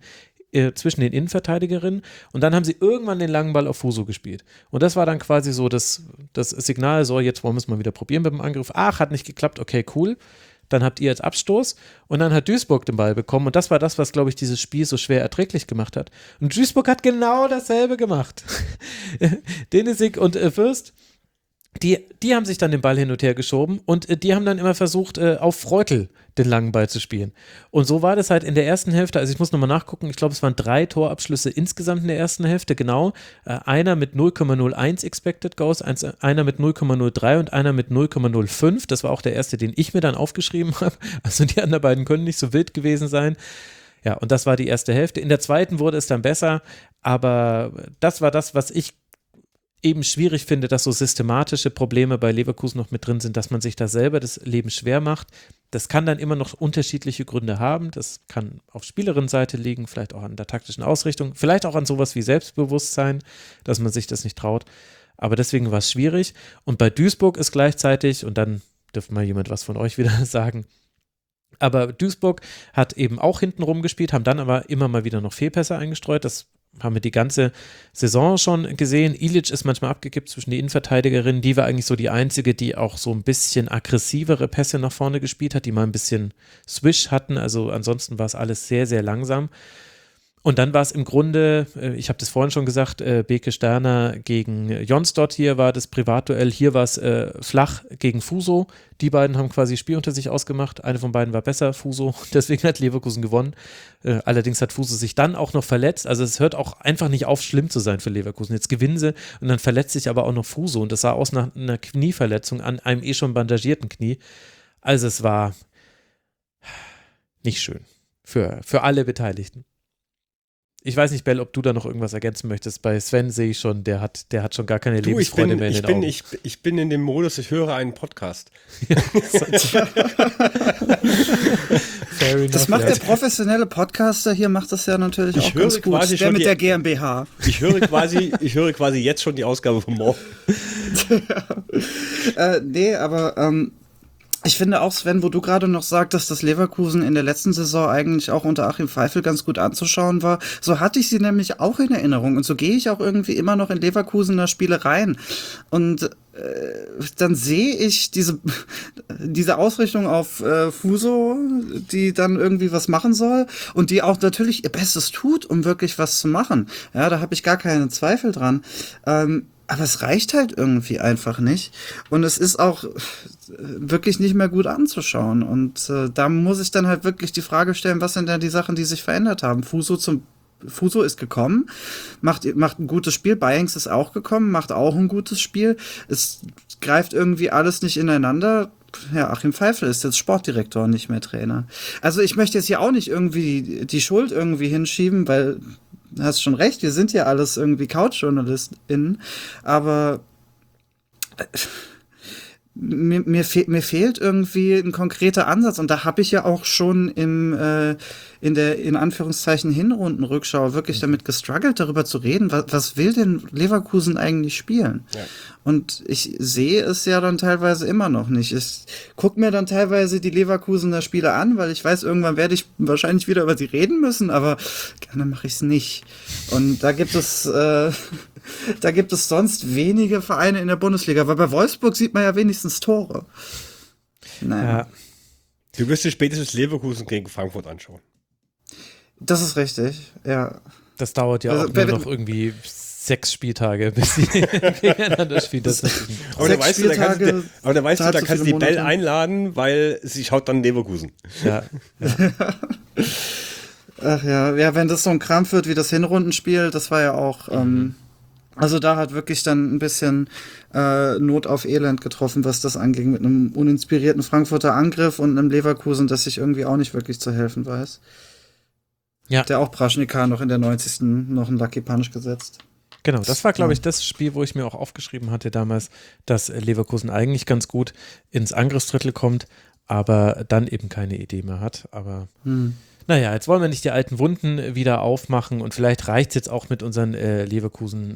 äh, zwischen den Innenverteidigerinnen und dann haben sie irgendwann den langen Ball auf Fuso gespielt. Und das war dann quasi so das, das Signal, so jetzt wollen wir es mal wieder probieren mit dem Angriff. Ach, hat nicht geklappt, okay, cool. Dann habt ihr jetzt Abstoß und dann hat Duisburg den Ball bekommen und das war das, was, glaube ich, dieses Spiel so schwer erträglich gemacht hat. Und Duisburg hat genau dasselbe gemacht. Denisig und äh, Fürst, die, die haben sich dann den Ball hin und her geschoben und äh, die haben dann immer versucht, äh, auf Freutel den langen Ball zu spielen. Und so war das halt in der ersten Hälfte, also ich muss nochmal nachgucken, ich glaube, es waren drei Torabschlüsse insgesamt in der ersten Hälfte, genau. Äh, einer mit null Komma null eins Expected Goals, eins, einer mit null Komma null drei und einer mit null Komma null fünf. Das war auch der erste, den ich mir dann aufgeschrieben habe. Also die anderen beiden können nicht so wild gewesen sein. Ja, und das war die erste Hälfte. In der zweiten wurde es dann besser, aber das war das, was ich eben schwierig finde, dass so systematische Probleme bei Leverkusen noch mit drin sind, dass man sich da selber das Leben schwer macht. Das kann dann immer noch unterschiedliche Gründe haben. Das kann auf Spielerinnenseite liegen, vielleicht auch an der taktischen Ausrichtung, vielleicht auch an sowas wie Selbstbewusstsein, dass man sich das nicht traut. Aber deswegen war es schwierig. Und bei Duisburg ist gleichzeitig, und dann dürfte mal jemand was von euch wieder sagen, aber Duisburg hat eben auch hinten rumgespielt, haben dann aber immer mal wieder noch Fehlpässe eingestreut. Das haben wir die ganze Saison schon gesehen. Ilic ist manchmal abgekippt zwischen die Innenverteidigerinnen. Die war eigentlich so die einzige, die auch so ein bisschen aggressivere Pässe nach vorne gespielt hat, die mal ein bisschen Swish hatten. Also ansonsten war es alles sehr, sehr langsam. Und dann war es im Grunde, ich habe das vorhin schon gesagt, Beke Sterner gegen Jonsdott, hier war das Privatduell, hier war es äh, Flach gegen Fuso. Die beiden haben quasi Spiel unter sich ausgemacht. Eine von beiden war besser, Fuso, deswegen hat Leverkusen gewonnen. Äh, allerdings hat Fuso sich dann auch noch verletzt. Also es hört auch einfach nicht auf, schlimm zu sein für Leverkusen. Jetzt gewinnen sie und dann verletzt sich aber auch noch Fuso und das sah aus nach einer Knieverletzung an einem eh schon bandagierten Knie. Also es war nicht schön für, für alle Beteiligten. Ich weiß nicht, Bell, ob du da noch irgendwas ergänzen möchtest. Bei Sven sehe ich schon, der hat, der hat schon gar keine du, Lebensfreude bin, mehr in ich den bin, Augen. Ich, ich bin in dem Modus, ich höre einen Podcast. Fair enough, das macht ja. Der professionelle Podcaster hier, macht das ja natürlich ich auch ganz gut. Quasi der mit die, der GmbH. Ich höre, quasi, ich höre quasi jetzt schon die Ausgabe von morgen. äh, nee, aber ähm, ich finde auch, Sven, wo du gerade noch sagtest, dass Leverkusen in der letzten Saison eigentlich auch unter Achim Pfeiffer ganz gut anzuschauen war, so hatte ich sie nämlich auch in Erinnerung und so gehe ich auch irgendwie immer noch in Leverkusener Spiele rein und äh, dann sehe ich diese, diese Ausrichtung auf äh, Fuso, die dann irgendwie was machen soll und die auch natürlich ihr Bestes tut, um wirklich was zu machen. Ja, da habe ich gar keine Zweifel dran. Ähm, Aber es reicht halt irgendwie einfach nicht. Und es ist auch wirklich nicht mehr gut anzuschauen. Und äh, da muss ich dann halt wirklich die Frage stellen, was sind denn die Sachen, die sich verändert haben? Fuso zum Fuso ist gekommen, macht, macht ein gutes Spiel. Bayings ist auch gekommen, macht auch ein gutes Spiel. Es greift irgendwie alles nicht ineinander. Ja, Achim Pfeiffer ist jetzt Sportdirektor und nicht mehr Trainer. Also ich möchte jetzt hier auch nicht irgendwie die Schuld irgendwie hinschieben, weil du hast schon recht, wir sind ja alles irgendwie Couch-JournalistInnen, aber äh, mir, mir, fe- mir fehlt irgendwie ein konkreter Ansatz und da habe ich ja auch schon im, äh, in der, in Anführungszeichen, Hinrundenrückschau wirklich damit gestruggelt, darüber zu reden, was, was will denn Leverkusen eigentlich spielen? Ja. Und ich sehe es ja dann teilweise immer noch nicht. Ich gucke mir dann teilweise die Leverkusener Spiele an, weil ich weiß, irgendwann werde ich wahrscheinlich wieder über sie reden müssen, aber gerne mache ich es nicht. Und da gibt es äh, da gibt es sonst wenige Vereine in der Bundesliga, weil bei Wolfsburg sieht man ja wenigstens Tore. Naja. Ja. Du wirst dir spätestens Leverkusen gegen Frankfurt anschauen. Das ist richtig, ja. Das dauert ja also, auch nur noch irgendwie sechs Spieltage, bis sie gegeneinander spielen. Das ist aber da weißt du, da kannst du, aber da weißt du, da kannst du die Bell einladen, weil sie schaut dann Leverkusen. Ja. ja. Ach ja, ja, wenn das so ein Krampf wird wie das Hinrundenspiel, das war ja auch, mhm. ähm, also da hat wirklich dann ein bisschen äh, Not auf Elend getroffen, was das anging, mit einem uninspirierten Frankfurter Angriff und einem Leverkusen, das sich irgendwie auch nicht wirklich zu helfen weiß. Ja. Der auch Praschnikar noch in der neunzigsten noch einen Lucky Punch gesetzt. Genau, das war, glaube ich, das Spiel, wo ich mir auch aufgeschrieben hatte damals, dass Leverkusen eigentlich ganz gut ins Angriffsdrittel kommt, aber dann eben keine Idee mehr hat. Aber hm. naja, jetzt wollen wir nicht die alten Wunden wieder aufmachen und vielleicht reicht es jetzt auch mit unseren äh, Leverkusen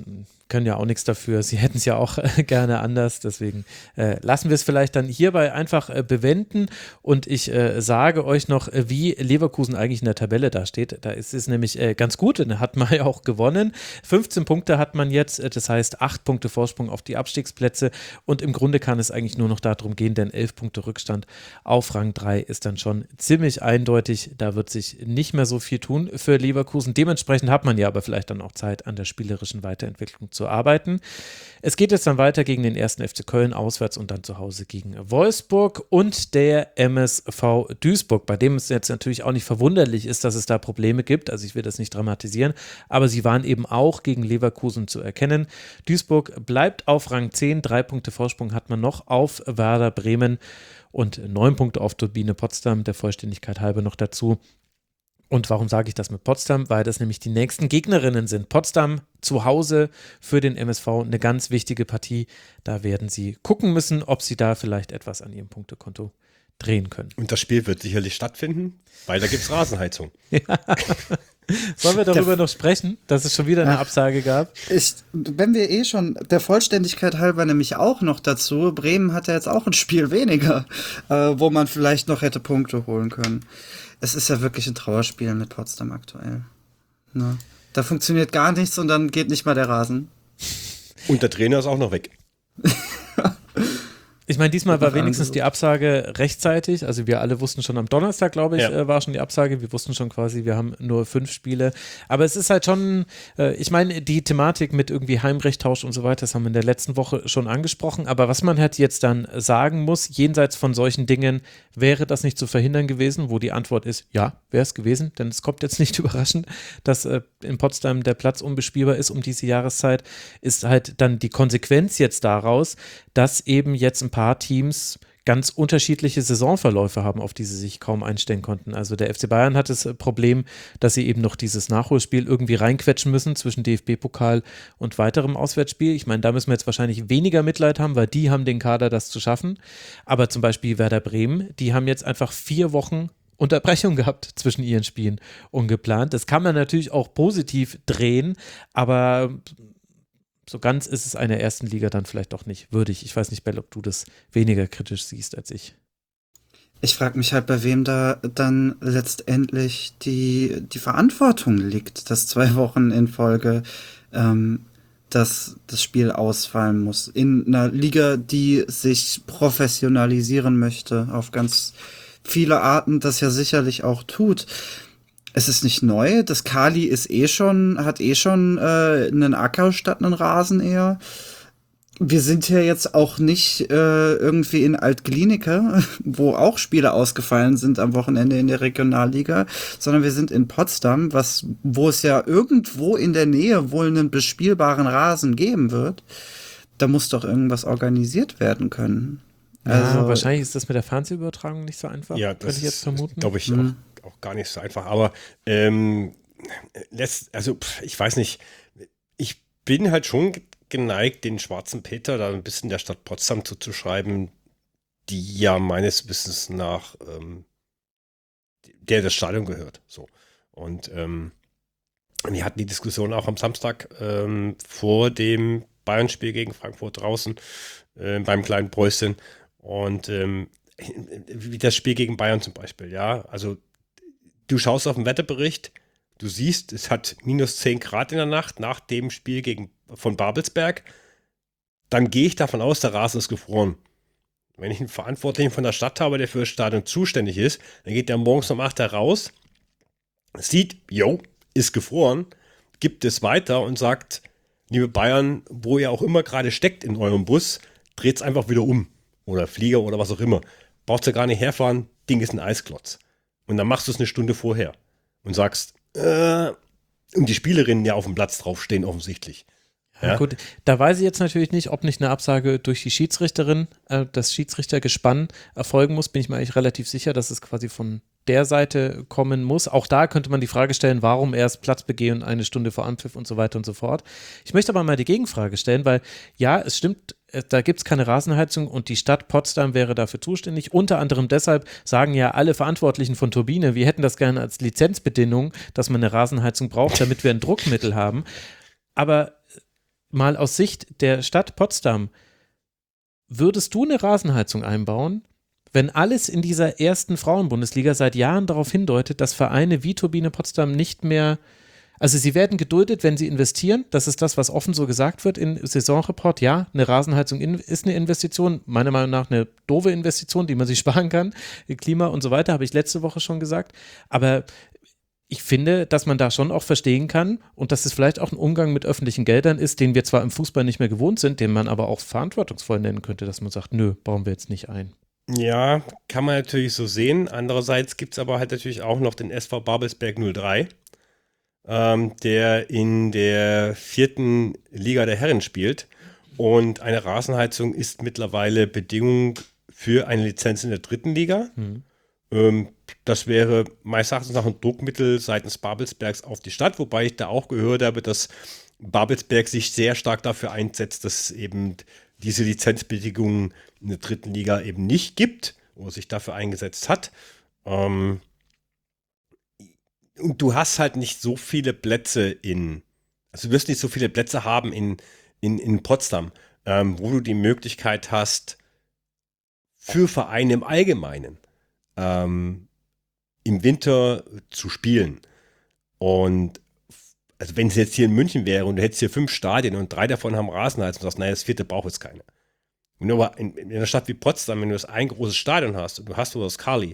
können ja auch nichts dafür. Sie hätten es ja auch äh, gerne anders. Deswegen äh, lassen wir es vielleicht dann hierbei einfach äh, bewenden. Und ich äh, sage euch noch, äh, wie Leverkusen eigentlich in der Tabelle dasteht. Da ist es nämlich äh, ganz gut. Da hat man ja auch gewonnen. fünfzehn Punkte hat man jetzt. Äh, das heißt, acht Punkte Vorsprung auf die Abstiegsplätze. Und im Grunde kann es eigentlich nur noch darum gehen, denn elf Punkte Rückstand auf Rang drei ist dann schon ziemlich eindeutig. Da wird sich nicht mehr so viel tun für Leverkusen. Dementsprechend hat man ja aber vielleicht dann auch Zeit, an der spielerischen Weiterentwicklung zu arbeiten. Es geht jetzt dann weiter gegen den ersten F C Köln auswärts und dann zu Hause gegen Wolfsburg und der M S V Duisburg, bei dem es jetzt natürlich auch nicht verwunderlich ist, dass es da Probleme gibt. Also ich will das nicht dramatisieren, aber sie waren eben auch gegen Leverkusen zu erkennen. Duisburg bleibt auf Rang zehn, drei Punkte Vorsprung hat man noch auf Werder Bremen und neun Punkte auf Turbine Potsdam, der Vollständigkeit halber noch dazu. Und warum sage ich das mit Potsdam? Weil das nämlich die nächsten Gegnerinnen sind. Potsdam zu Hause für den M S V, eine ganz wichtige Partie. Da werden sie gucken müssen, ob sie da vielleicht etwas an ihrem Punktekonto drehen können. Und das Spiel wird sicherlich stattfinden, weil da gibt es Rasenheizung. Ja. Sollen wir darüber der, noch sprechen, dass es schon wieder eine Absage gab? Ich, wenn wir eh schon, der Vollständigkeit halber nämlich auch noch dazu, Bremen hat ja jetzt auch ein Spiel weniger, äh, wo man vielleicht noch hätte Punkte holen können. Es ist ja wirklich ein Trauerspiel mit Potsdam aktuell. Ne? Da funktioniert gar nichts und dann geht nicht mal der Rasen. Und der Trainer ist auch noch weg. Ich meine, diesmal war wenigstens die Absage rechtzeitig. Also wir alle wussten schon am Donnerstag, glaube ich, ja. äh, war schon die Absage. Wir wussten schon quasi, wir haben nur fünf Spiele. Aber es ist halt schon, äh, ich meine, die Thematik mit irgendwie Heimrechttausch und so weiter, das haben wir in der letzten Woche schon angesprochen. Aber was man halt jetzt dann sagen muss, jenseits von solchen Dingen, wäre das nicht zu verhindern gewesen, wo die Antwort ist, ja, wäre es gewesen. Denn es kommt jetzt nicht überraschend, dass äh, in Potsdam der Platz unbespielbar ist um diese Jahreszeit, ist halt dann die Konsequenz jetzt daraus, dass eben jetzt ein paar Teams ganz unterschiedliche Saisonverläufe haben, auf die sie sich kaum einstellen konnten. Also der F C Bayern hat das Problem, dass sie eben noch dieses Nachholspiel irgendwie reinquetschen müssen zwischen D F B-Pokal und weiterem Auswärtsspiel. Ich meine, da müssen wir jetzt wahrscheinlich weniger Mitleid haben, weil die haben den Kader, das zu schaffen. Aber zum Beispiel Werder Bremen, die haben jetzt einfach vier Wochen Unterbrechung gehabt zwischen ihren Spielen ungeplant. Das kann man natürlich auch positiv drehen, aber so ganz ist es einer ersten Liga dann vielleicht doch nicht würdig. Ich weiß nicht, Bell, ob du das weniger kritisch siehst als ich. Ich frage mich halt, bei wem da dann letztendlich die, die Verantwortung liegt, dass zwei Wochen in Folge ähm, dass das Spiel ausfallen muss. In einer Liga, die sich professionalisieren möchte, auf ganz viele Arten, das ja sicherlich auch tut. Es ist nicht neu. Das Kali ist eh schon, hat eh schon äh, einen Acker statt einen Rasen eher. Wir sind ja jetzt auch nicht äh, irgendwie in Altglienicke, wo auch Spiele ausgefallen sind am Wochenende in der Regionalliga, sondern wir sind in Potsdam, was, wo es ja irgendwo in der Nähe wohl einen bespielbaren Rasen geben wird. Da muss doch irgendwas organisiert werden können. Also, ja, also, wahrscheinlich ist das mit der Fernsehübertragung nicht so einfach. Ja, das ich jetzt vermuten. glaube ich, mhm. auch, auch gar nicht so einfach. Aber ähm, lässt, also ich weiß nicht, ich bin halt schon geneigt, den schwarzen Peter da ein bisschen der Stadt Potsdam zuzuschreiben, die ja meines Wissens nach ähm, der das Stadion gehört. So. Und ähm, wir hatten die Diskussion auch am Samstag ähm, vor dem Bayern-Spiel gegen Frankfurt draußen äh, beim kleinen Preußen. Und ähm, wie das Spiel gegen Bayern zum Beispiel, ja. Also du schaust auf den Wetterbericht, du siehst, es hat minus zehn Grad in der Nacht nach dem Spiel gegen, von Babelsberg. Dann gehe ich davon aus, der Rasen ist gefroren. Wenn ich einen Verantwortlichen von der Stadt habe, der für das Stadion zuständig ist, dann geht der morgens um acht raus, sieht, jo, ist gefroren, gibt es weiter und sagt, liebe Bayern, wo ihr auch immer gerade steckt in eurem Bus, dreht es einfach wieder um. Oder Flieger oder was auch immer. Braucht ihr gar nicht herfahren, Ding ist ein Eisklotz. Und dann machst du es eine Stunde vorher und sagst, äh, und die Spielerinnen ja auf dem Platz draufstehen offensichtlich. Ja, ja, gut, da weiß ich jetzt natürlich nicht, ob nicht eine Absage durch die Schiedsrichterin, äh, das Schiedsrichtergespann erfolgen muss, bin ich mir eigentlich relativ sicher, dass es quasi von der Seite kommen muss. Auch da könnte man die Frage stellen, warum erst Platzbegehen eine Stunde vor Anpfiff und so weiter und so fort. Ich möchte aber mal die Gegenfrage stellen, weil ja, es stimmt, da gibt es keine Rasenheizung und die Stadt Potsdam wäre dafür zuständig. Unter anderem deshalb sagen ja alle Verantwortlichen von Turbine, wir hätten das gerne als Lizenzbedingung, dass man eine Rasenheizung braucht, damit wir ein Druckmittel haben. Aber mal aus Sicht der Stadt Potsdam, würdest du eine Rasenheizung einbauen, wenn alles in dieser ersten Frauenbundesliga seit Jahren darauf hindeutet, dass Vereine wie Turbine Potsdam nicht mehr, also sie werden geduldet, wenn sie investieren, das ist das, was offen so gesagt wird im Saisonreport, ja, eine Rasenheizung in, ist eine Investition, meiner Meinung nach eine doofe Investition, die man sich sparen kann, Klima und so weiter, habe ich letzte Woche schon gesagt, aber ich finde, dass man da schon auch verstehen kann und dass es vielleicht auch ein Umgang mit öffentlichen Geldern ist, den wir zwar im Fußball nicht mehr gewohnt sind, den man aber auch verantwortungsvoll nennen könnte, dass man sagt, nö, bauen wir jetzt nicht ein. Ja, kann man natürlich so sehen. Andererseits gibt es aber halt natürlich auch noch den S V Babelsberg null drei, ähm, der in der vierten Liga der Herren spielt. Und eine Rasenheizung ist mittlerweile Bedingung für eine Lizenz in der dritten Liga. Mhm. Ähm, das wäre meines Erachtens nach ein Druckmittel seitens Babelsbergs auf die Stadt, wobei ich da auch gehört habe, dass Babelsberg sich sehr stark dafür einsetzt, dass eben diese Lizenzbedingungen in der dritten Liga eben nicht gibt oder sich dafür eingesetzt hat. Ähm, und du hast halt nicht so viele Plätze in, also du wirst nicht so viele Plätze haben in, in, in Potsdam, ähm, wo du die Möglichkeit hast, für Vereine im Allgemeinen ähm, im Winter zu spielen. Und also wenn es jetzt hier in München wäre und du hättest hier fünf Stadien und drei davon haben Rasenheizung und du sagst, naja, das vierte braucht jetzt keine. Und nur aber in, in einer Stadt wie Potsdam, wenn du das ein großes Stadion hast und du hast nur das Kali,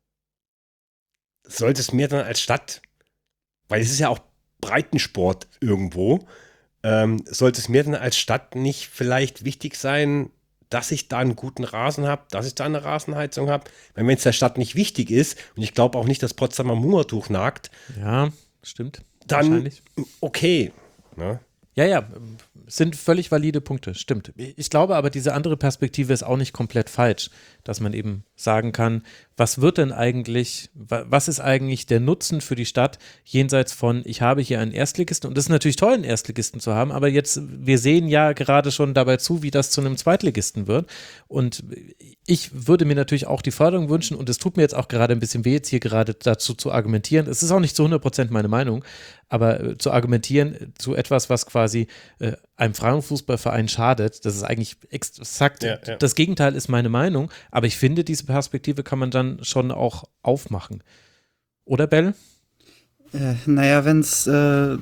sollte es mir dann als Stadt, weil es ist ja auch Breitensport irgendwo, ähm, sollte es mir dann als Stadt nicht vielleicht wichtig sein, dass ich da einen guten Rasen habe, dass ich da eine Rasenheizung habe. Wenn es der Stadt nicht wichtig ist, und ich glaube auch nicht, dass Potsdam am Hungertuch nagt, ja, stimmt. Dann okay. Ne? Ja, ja, sind völlig valide Punkte, stimmt. Ich glaube aber, diese andere Perspektive ist auch nicht komplett falsch, dass man eben sagen kann, was wird denn eigentlich, was ist eigentlich der Nutzen für die Stadt jenseits von, ich habe hier einen Erstligisten und es ist natürlich toll, einen Erstligisten zu haben, aber jetzt, wir sehen ja gerade schon dabei zu, wie das zu einem Zweitligisten wird und ich würde mir natürlich auch die Förderung wünschen und es tut mir jetzt auch gerade ein bisschen weh, jetzt hier gerade dazu zu argumentieren. Es ist auch nicht zu hundert Prozent meine Meinung, aber äh, zu argumentieren zu etwas, was quasi äh, einem Frauenfußballverein schadet, das ist eigentlich exakt, ja, ja. Das Gegenteil ist meine Meinung, aber ich finde, diese Perspektive kann man dann schon auch aufmachen. Oder, Bell? Äh, naja, wenn es äh,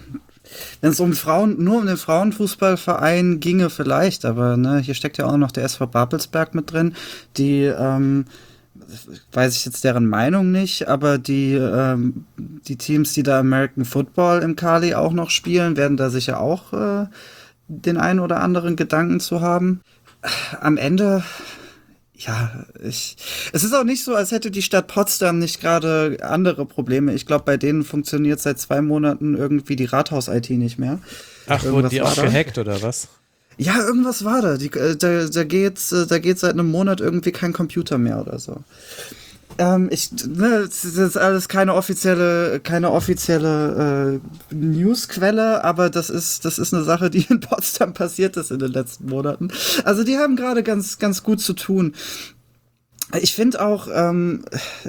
wenn es um Frauen, nur um den Frauenfußballverein ginge vielleicht, aber ne, hier steckt ja auch noch der S V Babelsberg mit drin, die ähm, weiß ich jetzt deren Meinung nicht, aber die, ähm, die Teams, die da American Football im Kali auch noch spielen, werden da sicher auch äh, den einen oder anderen Gedanken zu haben. Am Ende, ja, ich, es ist auch nicht so, als hätte die Stadt Potsdam nicht gerade andere Probleme. Ich glaube, bei denen funktioniert seit zwei Monaten irgendwie die Rathaus-I T nicht mehr. Ach, irgendwas wurden die auch gehackt oder was? Ja, irgendwas war da. Die, da, da geht da geht seit einem Monat irgendwie kein Computer mehr oder so. Ähm, ich, ne, das ist alles keine offizielle, keine offizielle äh, Newsquelle, aber das ist, das ist eine Sache, die in Potsdam passiert ist in den letzten Monaten. Also die haben gerade ganz, ganz gut zu tun. Ich finde auch, ähm,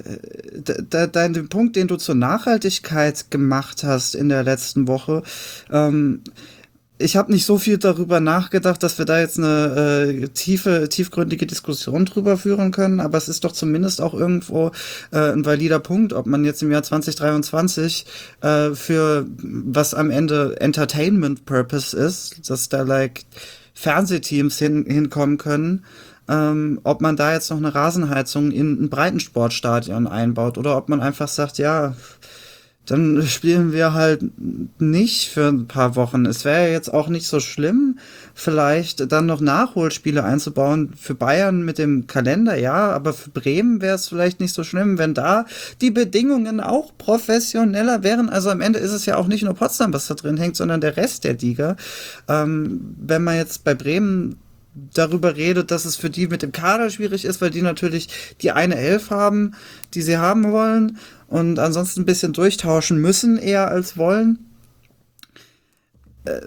de, de, den Punkt, den du zur Nachhaltigkeit gemacht hast in der letzten Woche, ähm, ich habe nicht so viel darüber nachgedacht, dass wir da jetzt eine äh, tiefe, tiefgründige Diskussion drüber führen können, aber es ist doch zumindest auch irgendwo äh, ein valider Punkt, ob man jetzt im Jahr zwanzig dreiundzwanzig äh, für was am Ende Entertainment Purpose ist, dass da like Fernsehteams hin, hinkommen können, ähm, ob man da jetzt noch eine Rasenheizung in ein Breitensportstadion einbaut oder ob man einfach sagt, ja, dann spielen wir halt nicht für ein paar Wochen. Es wäre ja jetzt auch nicht so schlimm, vielleicht dann noch Nachholspiele einzubauen. Für Bayern mit dem Kalender, ja, aber für Bremen wäre es vielleicht nicht so schlimm, wenn da die Bedingungen auch professioneller wären. Also am Ende ist es ja auch nicht nur Potsdam, was da drin hängt, sondern der Rest der Liga. Ähm, wenn man jetzt bei Bremen darüber redet, dass es für die mit dem Kader schwierig ist, weil die natürlich die eine Elf haben, die sie haben wollen und ansonsten ein bisschen durchtauschen müssen, eher als wollen. äh,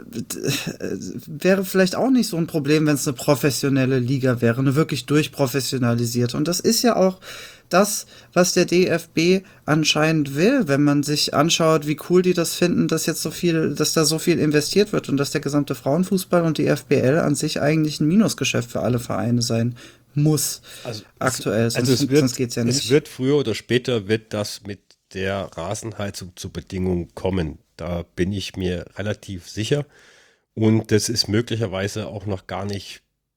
wäre vielleicht auch nicht so ein Problem, wenn es eine professionelle Liga wäre, eine wirklich durchprofessionalisierte. Und das ist ja auch das, was der D F B anscheinend will, wenn man sich anschaut, wie cool die das finden, dass jetzt so viel, dass da so viel investiert wird und dass der gesamte Frauenfußball und die F B L an sich eigentlich ein Minusgeschäft für alle Vereine sein muss. Also aktuell, es, sonst, also es wird, sonst geht's ja nicht. Es wird früher oder später wird das mit der Rasenheizung zu Bedingungen kommen. Da bin ich mir relativ sicher. Und das ist möglicherweise auch noch gar nicht,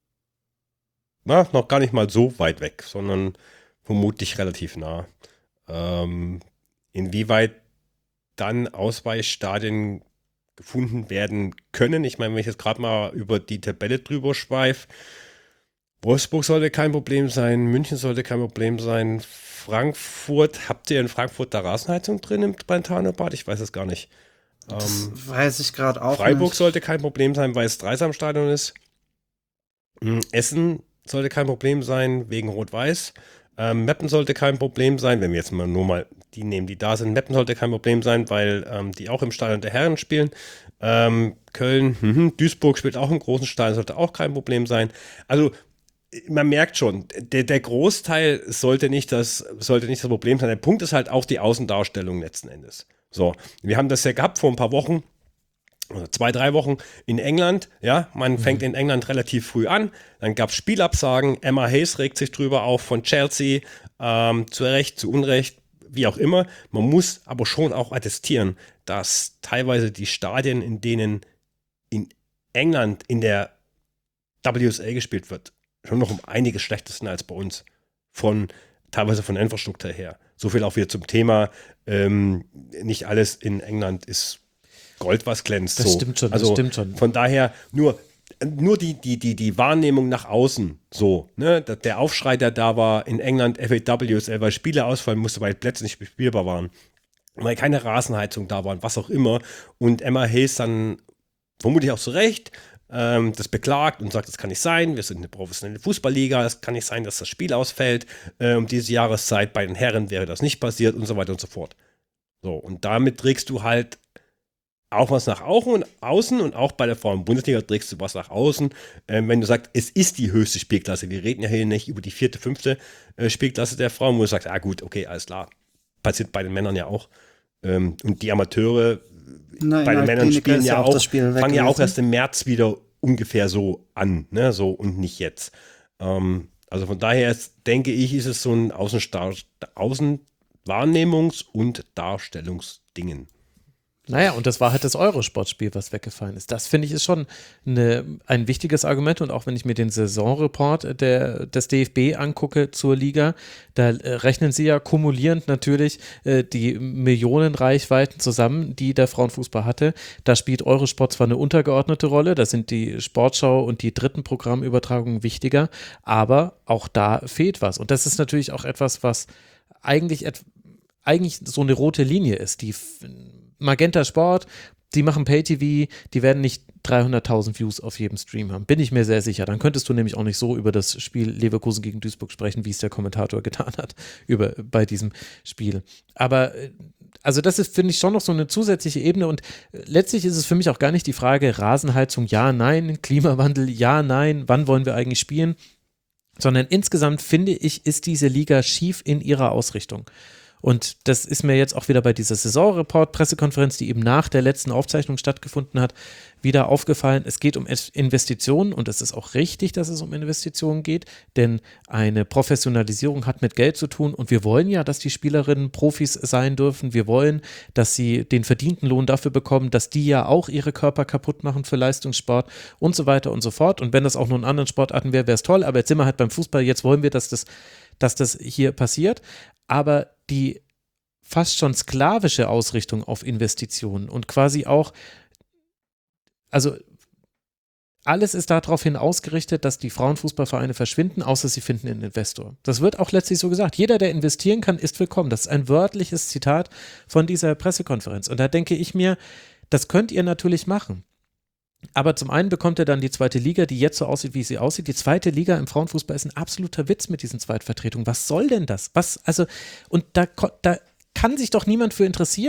na, noch gar nicht mal so weit weg, sondern vermutlich relativ nah. Ähm, inwieweit dann Ausweichstadien gefunden werden können. Ich meine, wenn ich jetzt gerade mal über die Tabelle drüber schweife, Wolfsburg sollte kein Problem sein, München sollte kein Problem sein, Frankfurt, habt ihr in Frankfurt da Rasenheizung drin im Brentano-Bad? Ich weiß es gar nicht. Das ähm, weiß ich gerade auch Freiburg nicht. sollte kein Problem sein, weil es Dreisamstadion ist. Essen sollte kein Problem sein, wegen Rot-Weiß. Ähm, Meppen sollte kein Problem sein, wenn wir jetzt mal nur mal die nehmen, die da sind. Meppen sollte kein Problem sein, weil ähm, die auch im Stadion der Herren spielen. Ähm, Köln, mh, Duisburg spielt auch im großen Stadion, sollte auch kein Problem sein. Also man merkt schon, der, der Großteil sollte nicht, das, sollte nicht das Problem sein. Der Punkt ist halt auch die Außendarstellung letzten Endes. So, wir haben das ja gehabt vor ein paar Wochen, oder zwei, drei Wochen in England. Ja, man mhm. fängt in England relativ früh an. Dann gab es Spielabsagen. Emma Hayes regt sich drüber auf von Chelsea. Ähm, zu Recht, zu Unrecht, wie auch immer. Man muss aber schon auch attestieren, dass teilweise die Stadien, in denen in England in der W S L gespielt wird, schon noch um einiges schlechter sind als bei uns. Von, teilweise von der Infrastruktur her. So viel auch wieder zum Thema, ähm, nicht alles in England ist Gold, was glänzt. Das so. stimmt schon, also das stimmt schon. Von daher nur, nur die, die, die, die Wahrnehmung nach außen, so, ne? Der Aufschrei, der da war in England, F A W S L, weil Spiele ausfallen musste, weil Plätze nicht bespielbar waren, weil keine Rasenheizung da war und was auch immer. Und Emma Hayes dann vermutlich auch zu Recht ähm, das beklagt und sagt, das kann nicht sein, wir sind eine professionelle Fußballliga, es kann nicht sein, dass das Spiel ausfällt. Äh, um diese Jahreszeit bei den Herren wäre das nicht passiert und so weiter und so fort. So, und damit trägst du halt auch was nach außen und auch bei der Frauen-Bundesliga trägst du was nach außen. Ähm, wenn du sagst, es ist die höchste Spielklasse, wir reden ja hier nicht über die vierte, fünfte äh, Spielklasse der Frauen, wo du sagst, ah gut, okay, alles klar, passiert bei den Männern ja auch. Ähm, und die Amateure Nein, bei den Männern spielen ja auch, fangen ja auch erst im März wieder ungefähr so an, ne, so und nicht jetzt. Ähm, also von daher ist, denke ich, ist es so ein Außenwahrnehmungs- und Darstellungsdingen. Naja, und das war halt das Eurosport-Spiel, was weggefallen ist. Das finde ich ist schon eine, ein wichtiges Argument. Und auch wenn ich mir den Saisonreport der, des D F B angucke zur Liga, da äh, rechnen sie ja kumulierend natürlich äh, die Millionenreichweiten zusammen, die der Frauenfußball hatte. Da spielt Eurosport zwar eine untergeordnete Rolle, da sind die Sportschau und die dritten Programmübertragungen wichtiger, aber auch da fehlt was. Und das ist natürlich auch etwas, was eigentlich, et- eigentlich so eine rote Linie ist, die Magenta Sport, die machen Pay-T V, die werden nicht dreihunderttausend Views auf jedem Stream haben. Bin ich mir sehr sicher. Dann könntest du nämlich auch nicht so über das Spiel Leverkusen gegen Duisburg sprechen, wie es der Kommentator getan hat über, bei diesem Spiel. Aber also das ist, finde ich, schon noch so eine zusätzliche Ebene und letztlich ist es für mich auch gar nicht die Frage Rasenheizung, ja, nein, Klimawandel, ja, nein, wann wollen wir eigentlich spielen, sondern insgesamt finde ich, ist diese Liga schief in ihrer Ausrichtung. Und das ist mir jetzt auch wieder bei dieser Saisonreport-Pressekonferenz, die eben nach der letzten Aufzeichnung stattgefunden hat, wieder aufgefallen. Es geht um Investitionen und es ist auch richtig, dass es um Investitionen geht, denn eine Professionalisierung hat mit Geld zu tun und wir wollen ja, dass die Spielerinnen Profis sein dürfen. Wir wollen, dass sie den verdienten Lohn dafür bekommen, dass die ja auch ihre Körper kaputt machen für Leistungssport und so weiter und so fort. Und wenn das auch nur in anderen Sportarten wäre, wäre es toll. Aber jetzt sind wir halt beim Fußball. Jetzt wollen wir, dass das, dass das hier passiert. Aber die fast schon sklavische Ausrichtung auf Investitionen und quasi auch, also alles ist darauf hin ausgerichtet, dass die Frauenfußballvereine verschwinden, außer sie finden einen Investor. Das wird auch letztlich so gesagt. Jeder, der investieren kann, ist willkommen. Das ist ein wörtliches Zitat von dieser Pressekonferenz. Und da denke ich mir, das könnt ihr natürlich machen. Aber zum einen bekommt er dann die zweite Liga, die jetzt so aussieht, wie sie aussieht. Die zweite Liga im Frauenfußball ist ein absoluter Witz mit diesen Zweitvertretungen. Was soll denn das? Was, also, und da, da kann sich doch niemand für interessieren.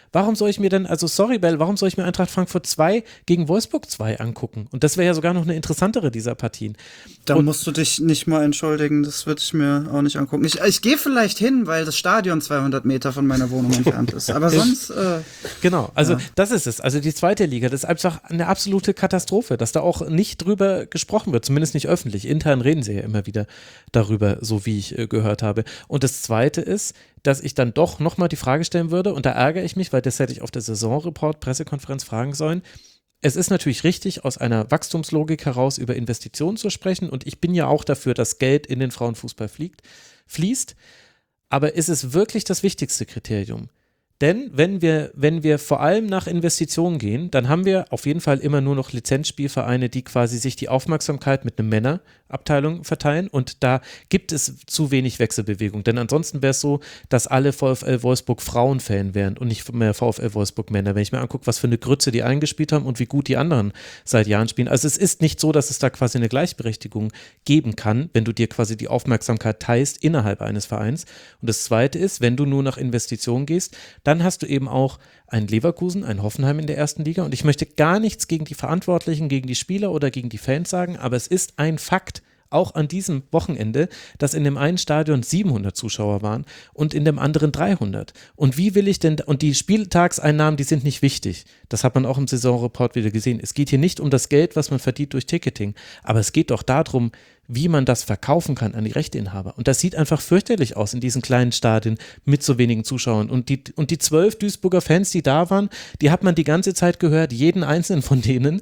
Warum soll ich mir denn, also sorry Bell, warum soll ich mir Eintracht Frankfurt zwei gegen Wolfsburg zwei angucken? Und das wäre ja sogar noch eine interessantere dieser Partien. Da Und musst du dich nicht mal entschuldigen, das würde ich mir auch nicht angucken. Ich, ich gehe vielleicht hin, weil das Stadion zweihundert Meter von meiner Wohnung entfernt ist, aber sonst... Äh, Genau, also ja. das ist es. Also die zweite Liga, das ist einfach eine absolute Katastrophe, dass da auch nicht drüber gesprochen wird, zumindest nicht öffentlich. Intern reden sie ja immer wieder darüber, so wie ich äh, gehört habe. Und das zweite ist, dass ich dann doch nochmal die Frage stellen würde, und da ärgere ich mich, weil das hätte ich auf der Saisonreport-Pressekonferenz fragen sollen. Es ist natürlich richtig, aus einer Wachstumslogik heraus über Investitionen zu sprechen, und ich bin ja auch dafür, dass Geld in den Frauenfußball fliegt, fließt, aber ist es wirklich das wichtigste Kriterium? Denn wenn wir, wenn wir vor allem nach Investitionen gehen, dann haben wir auf jeden Fall immer nur noch Lizenzspielvereine, die quasi sich die Aufmerksamkeit mit einer Männerabteilung verteilen, und da gibt es zu wenig Wechselbewegung. Denn ansonsten wäre es so, dass alle VfL Wolfsburg Frauenfan wären und nicht mehr VfL Wolfsburg Männer. Wenn ich mir angucke, was für eine Grütze die eingespielt haben und wie gut die anderen seit Jahren spielen. Also es ist nicht so, dass es da quasi eine Gleichberechtigung geben kann, wenn du dir quasi die Aufmerksamkeit teilst innerhalb eines Vereins. Und das Zweite ist, wenn du nur nach Investitionen gehst, dann hast du eben auch ein Leverkusen, ein Hoffenheim in der ersten Liga, und ich möchte gar nichts gegen die Verantwortlichen, gegen die Spieler oder gegen die Fans sagen, aber es ist ein Fakt, auch an diesem Wochenende, dass in dem einen Stadion siebenhundert Zuschauer waren und in dem anderen dreihundert. Und wie will ich denn, und die Spieltagseinnahmen, die sind nicht wichtig, das hat man auch im Saisonreport wieder gesehen. Es geht hier nicht um das Geld, was man verdient durch Ticketing, aber es geht doch darum, wie man das verkaufen kann an die Rechteinhaber. Und das sieht einfach fürchterlich aus in diesen kleinen Stadien mit so wenigen Zuschauern. Und die, und die zwölf Duisburger Fans, die da waren, die hat man die ganze Zeit gehört, jeden einzelnen von denen.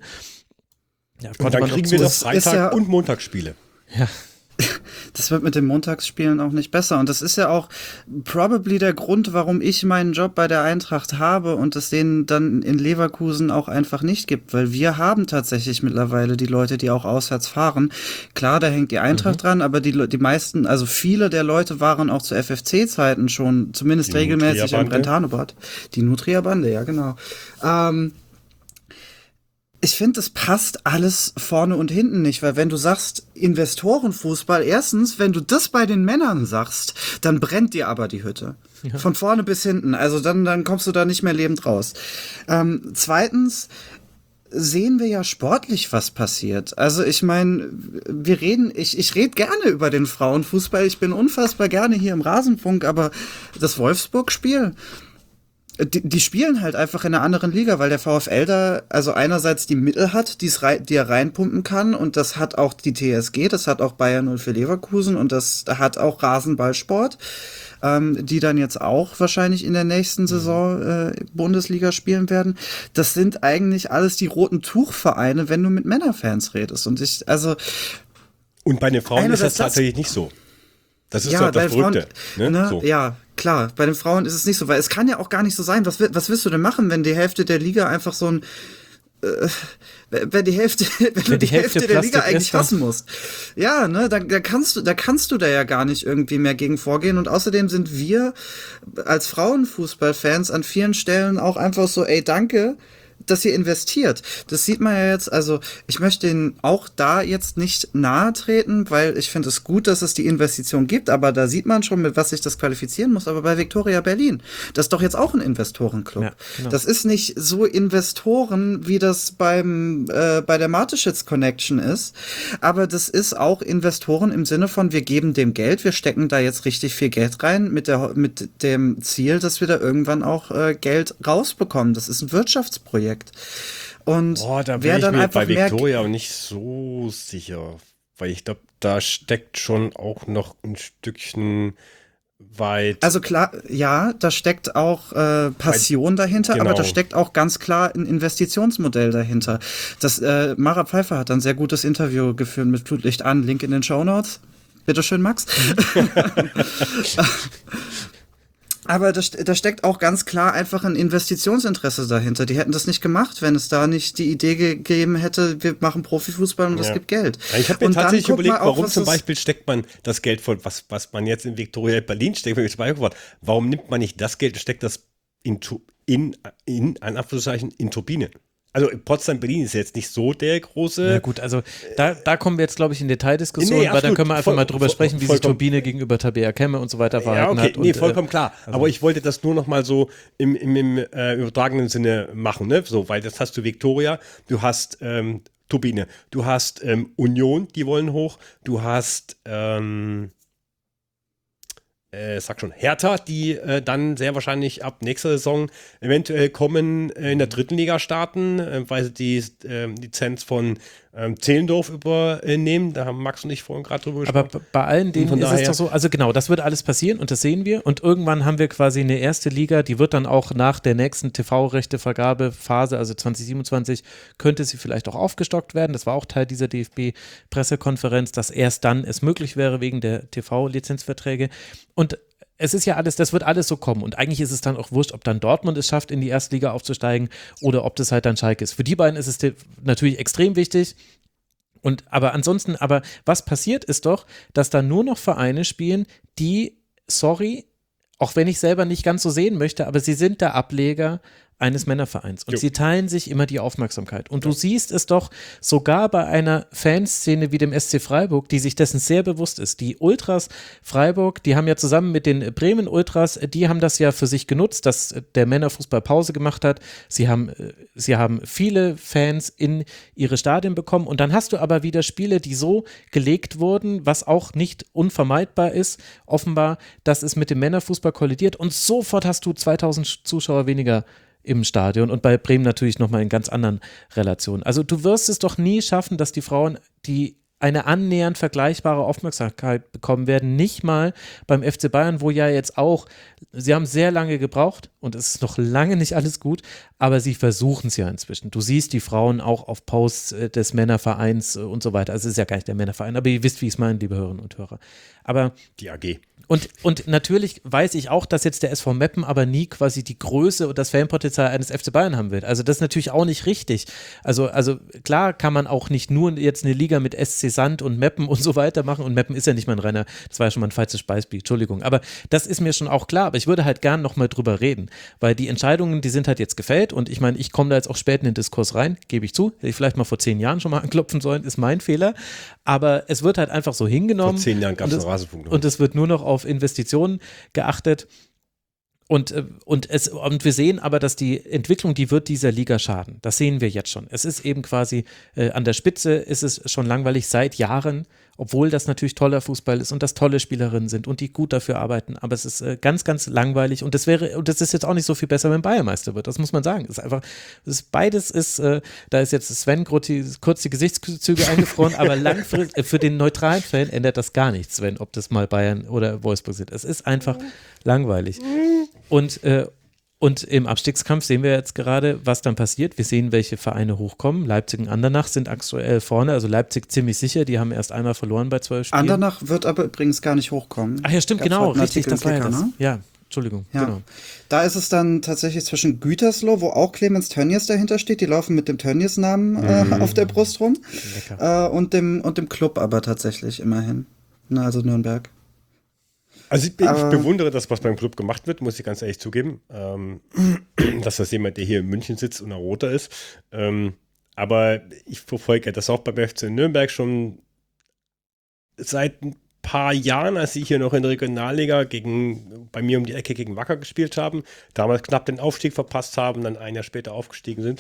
Ja, und dann kriegen wir doch Freitag- ja, und Montagsspiele. Ja. Das wird mit den Montagsspielen auch nicht besser. Und das ist ja auch probably der Grund, warum ich meinen Job bei der Eintracht habe und es den dann in Leverkusen auch einfach nicht gibt. Weil wir haben tatsächlich mittlerweile die Leute, die auch auswärts fahren. Klar, da hängt die Eintracht mhm. dran, aber die, die meisten, also viele der Leute waren auch zu F F C-Zeiten schon zumindest die regelmäßig im Brentano-Bad. Die Nutria-Bande, ja genau. Ähm, Ich finde, das passt alles vorne und hinten nicht, weil wenn du sagst Investorenfußball, erstens, wenn du das bei den Männern sagst, dann brennt dir aber die Hütte. Ja. Von vorne bis hinten. Also dann, dann kommst du da nicht mehr lebend raus. Ähm, zweitens sehen wir ja sportlich, was passiert. Also ich meine, wir reden, ich, ich rede gerne über den Frauenfußball. Ich bin unfassbar gerne hier im Rasenfunk, aber das Wolfsburg-Spiel, Die, die spielen halt einfach in einer anderen Liga, weil der VfL da also einerseits die Mittel hat, die's rei- die er reinpumpen kann, und das hat auch die T S G, das hat auch Bayern null vier Leverkusen und das hat auch Rasenballsport, ähm, die dann jetzt auch wahrscheinlich in der nächsten Saison äh, Bundesliga spielen werden. Das sind eigentlich alles die roten Tuchvereine, wenn du mit Männerfans redest. Und ich, also Und bei den Frauen ist das tatsächlich nicht so. Das ist ja, doch das Verrückte. Frauen, ne? ne, so. Ja, klar, bei den Frauen ist es nicht so, weil es kann ja auch gar nicht so sein. Was, was willst du denn machen, wenn die Hälfte der Liga einfach so ein äh, wenn die Hälfte, wenn, wenn du die, die Hälfte, Hälfte der Liga eigentlich hassen musst. Ja, ne, da, da kannst du, da kannst du da ja gar nicht irgendwie mehr gegen vorgehen. Und außerdem sind wir als Frauenfußballfans an vielen Stellen auch einfach so, ey, danke, dass ihr investiert. Das sieht man ja jetzt, also ich möchte Ihnen auch da jetzt nicht nahe treten, weil ich finde es gut, dass es die Investition gibt, aber da sieht man schon, mit was sich das qualifizieren muss. Aber bei Viktoria Berlin, das ist doch jetzt auch ein Investorenclub. Ja, genau. Das ist nicht so Investoren, wie das beim äh, bei der Mateschitz Connection ist, aber das ist auch Investoren im Sinne von, wir geben dem Geld, wir stecken da jetzt richtig viel Geld rein, mit der mit dem Ziel, dass wir da irgendwann auch äh, Geld rausbekommen. Das ist ein Wirtschaftsprojekt. Und Boah, da wer bin ich dann mir einfach bei Viktoria auch nicht so sicher, weil ich glaube, da steckt schon auch noch ein Stückchen weit. Also klar, ja, da steckt auch äh, Passion weit, dahinter, genau. Aber da steckt auch ganz klar ein Investitionsmodell dahinter. Das äh, Mara Pfeiffer hat ein sehr gutes Interview geführt mit Flutlicht an, Link in den Shownotes. Bitteschön, Max. Aber da, da steckt auch ganz klar einfach ein Investitionsinteresse dahinter. Die hätten das nicht gemacht, wenn es da nicht die Idee gegeben hätte, wir machen Profifußball und es ja. gibt Geld. Ja, ich habe mir und tatsächlich überlegt, auch, warum zum Beispiel steckt man das Geld von, was, was man jetzt in Viktoria Berlin steckt, warum nimmt man nicht das Geld und steckt das in, in, in, in Anführungszeichen, in Turbinen? also Potsdam-Berlin ist jetzt nicht so der große. Na gut, also da, da kommen wir jetzt, glaube ich, in Detaildiskussionen, Nee, weil dann absolut. können wir einfach Voll- mal drüber voll- sprechen, wie sich vollkommen. Turbine gegenüber Tabea Kemme und so weiter Ja, verhalten okay, hat. nee, und, vollkommen äh, klar. also- Aber ich wollte das nur noch mal so im, im, im äh, übertragenen Sinne machen, ne? So, weil das hast du Viktoria, du hast ähm, Turbine, du hast ähm, Union, die wollen hoch, du hast ähm, äh, sag schon, Hertha, die äh, dann sehr wahrscheinlich ab nächster Saison eventuell kommen, äh, in der dritten Liga starten, äh, weil sie die äh, Lizenz von ähm, Zehlendorf übernehmen. Da haben Max und ich vorhin gerade drüber gesprochen. Aber b- bei allen denen von ist es daher- doch so, also genau, das wird alles passieren und das sehen wir und irgendwann haben wir quasi eine erste Liga, die wird dann auch nach der nächsten T V-Rechtevergabephase, also zwanzig siebenundzwanzig, könnte sie vielleicht auch aufgestockt werden. Das war auch Teil dieser D F B-Pressekonferenz, dass erst dann es möglich wäre wegen der T V-Lizenzverträge und es ist ja alles, das wird alles so kommen und eigentlich ist es dann auch wurscht, ob dann Dortmund es schafft, in die erste Liga aufzusteigen oder ob das halt dann Schalke ist. Für die beiden ist es te- natürlich extrem wichtig. Und aber ansonsten, aber was passiert ist doch, dass da nur noch Vereine spielen, die, sorry, auch wenn ich selber nicht ganz so sehen möchte, aber sie sind der Ableger eines Männervereins und Jo. sie teilen sich immer die Aufmerksamkeit. Und du siehst es doch sogar bei einer Fanszene wie dem S C Freiburg, die sich dessen sehr bewusst ist. Die Ultras Freiburg, die haben ja zusammen mit den Bremen Ultras, die haben das ja für sich genutzt, dass der Männerfußball Pause gemacht hat. Sie haben, äh, sie haben viele Fans in ihre Stadien bekommen und dann hast du aber wieder Spiele, die so gelegt wurden, was auch nicht unvermeidbar ist, offenbar, dass es mit dem Männerfußball kollidiert und sofort hast du zweitausend Zuschauer weniger im Stadion und bei Bremen natürlich nochmal in ganz anderen Relationen. Also du wirst es doch nie schaffen, dass die Frauen, die eine annähernd vergleichbare Aufmerksamkeit bekommen werden, nicht mal beim F C Bayern, wo ja jetzt auch, sie haben sehr lange gebraucht und es ist noch lange nicht alles gut, aber sie versuchen es ja inzwischen. Du siehst die Frauen auch auf Posts äh, des Männervereins äh, und so weiter. Also es ist ja gar nicht der Männerverein, aber ihr wisst, wie ich es meine, liebe Hörerinnen und Hörer. Aber Die A G. Und, und natürlich weiß ich auch, dass jetzt der S V Meppen aber nie quasi die Größe und das Fanpotenzial eines F C Bayern haben wird. Also das ist natürlich auch nicht richtig. Also, also klar kann man auch nicht nur jetzt eine Liga mit S C Sand und Meppen und so weiter machen. Und Meppen ist ja nicht mal ein reiner, das war ja schon mal ein falsches Beispiel, Entschuldigung. Aber das ist mir schon auch klar. Aber ich würde halt gern nochmal drüber reden, weil die Entscheidungen, die sind halt jetzt gefällt. Und ich meine, ich komme da jetzt auch spät in den Diskurs rein, gebe ich zu. Hätte ich vielleicht mal vor zehn Jahren schon mal anklopfen sollen, ist mein Fehler. Aber es wird halt einfach so hingenommen. Vor zehn Jahren gab es und einen Rasenfunk noch. Und es wird nur noch auf Investitionen geachtet. Und, äh, und, es, und wir sehen aber, dass die Entwicklung, die wird dieser Liga schaden. Das sehen wir jetzt schon. Es ist eben quasi, äh, an der Spitze ist es schon langweilig seit Jahren, obwohl das natürlich toller Fußball ist und das tolle Spielerinnen sind und die gut dafür arbeiten. Aber es ist äh, ganz, ganz langweilig und das wäre, und das ist jetzt auch nicht so viel besser, wenn Bayern Meister wird. Das muss man sagen. Es ist einfach, es ist beides ist, äh, da ist jetzt Sven kurz die, kurz die Gesichtszüge eingefroren, aber langfristig, äh, für den neutralen Fan ändert das gar nichts, Sven, ob das mal Bayern oder Wolfsburg sind. Es ist einfach langweilig. Und, äh, und im Abstiegskampf sehen wir jetzt gerade, was dann passiert. Wir sehen, welche Vereine hochkommen. Leipzig und Andernach sind aktuell vorne, also Leipzig ziemlich sicher, die haben erst einmal verloren bei zwölf Spielen. Andernach wird aber übrigens gar nicht hochkommen. Ach ja, stimmt, Gab's genau, heute einen richtig, Artikel das im war ja Kicker, das. ne? Ja, Entschuldigung, Ja. genau. Da ist es dann tatsächlich zwischen Gütersloh, wo auch Clemens Tönnies dahinter steht, die laufen mit dem Tönnies-Namen äh, auf der Brust rum, äh, und, dem, und dem Club aber tatsächlich immerhin. Na, also Nürnberg. Also ich, ich Aber- bewundere das, was beim Club gemacht wird, muss ich ganz ehrlich zugeben. Ähm, dass das jemand, der hier in München sitzt und ein Roter ist. Ähm, aber ich verfolge das auch beim F C Nürnberg schon seit ein paar Jahren, als sie hier noch in der Regionalliga gegen, bei mir um die Ecke gegen Wacker gespielt haben, damals knapp den Aufstieg verpasst haben, dann ein Jahr später aufgestiegen sind.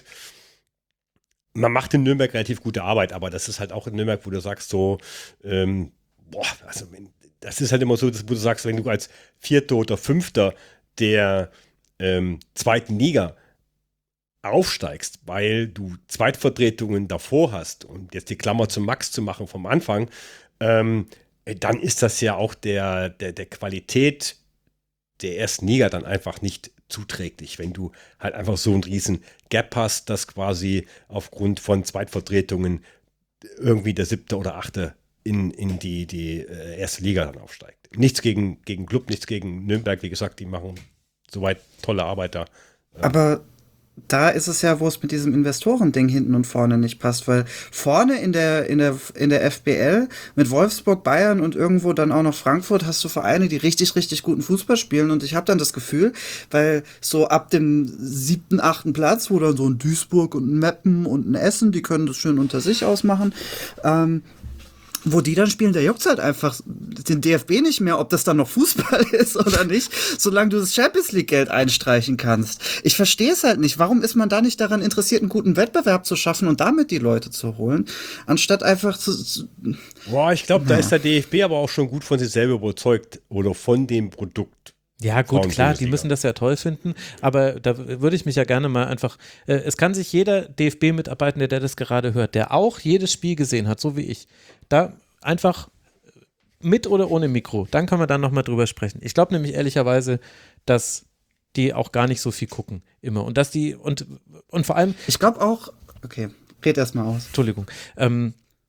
Man macht in Nürnberg relativ gute Arbeit, aber das ist halt auch in Nürnberg, wo du sagst so, ähm, boah, also wenn, das ist halt immer so, dass, wo du sagst, wenn du als Vierter oder Fünfter der ähm, zweiten Liga aufsteigst, weil du Zweitvertretungen davor hast und jetzt die Klammer zum Max zu machen vom Anfang, ähm, dann ist das ja auch der, der, der Qualität der ersten Liga dann einfach nicht zuträglich, wenn du halt einfach so einen riesen Gap hast, dass quasi aufgrund von Zweitvertretungen irgendwie der siebte oder achte in, in die, die äh, erste Liga dann aufsteigt. Nichts gegen, gegen Club, nichts gegen Nürnberg, wie gesagt, die machen soweit tolle Arbeit da. Aber da ist es ja, wo es mit diesem Investorending hinten und vorne nicht passt, weil vorne in der, in der, in der F B L mit Wolfsburg, Bayern und irgendwo dann auch noch Frankfurt hast du Vereine, die richtig, richtig guten Fußball spielen und ich habe dann das Gefühl, weil so ab dem siebten, achten Platz, wo dann so ein Duisburg und ein Meppen und ein Essen, die können das schön unter sich ausmachen, ähm, wo die dann spielen, da juckt's halt einfach den D F B nicht mehr, ob das dann noch Fußball ist oder nicht, solange du das Champions League Geld einstreichen kannst. Ich verstehe es halt nicht. Warum ist man da nicht daran interessiert, einen guten Wettbewerb zu schaffen und damit die Leute zu holen, anstatt einfach zu... zu Boah, ich glaube, ja. da ist der D F B aber auch schon gut von sich selber überzeugt oder von dem Produkt. Ja, gut, klar, die müssen das ja toll finden, aber da würde ich mich ja gerne mal einfach, äh, es kann sich jeder D F B-Mitarbeitende, der das gerade hört, der auch jedes Spiel gesehen hat, so wie ich, da einfach mit oder ohne Mikro, dann können wir dann nochmal drüber sprechen. Ich glaube nämlich ehrlicherweise, dass die auch gar nicht so viel gucken, immer. Und dass die, und, und vor allem. Ich glaube auch, okay, red erst mal aus. Entschuldigung. Ähm,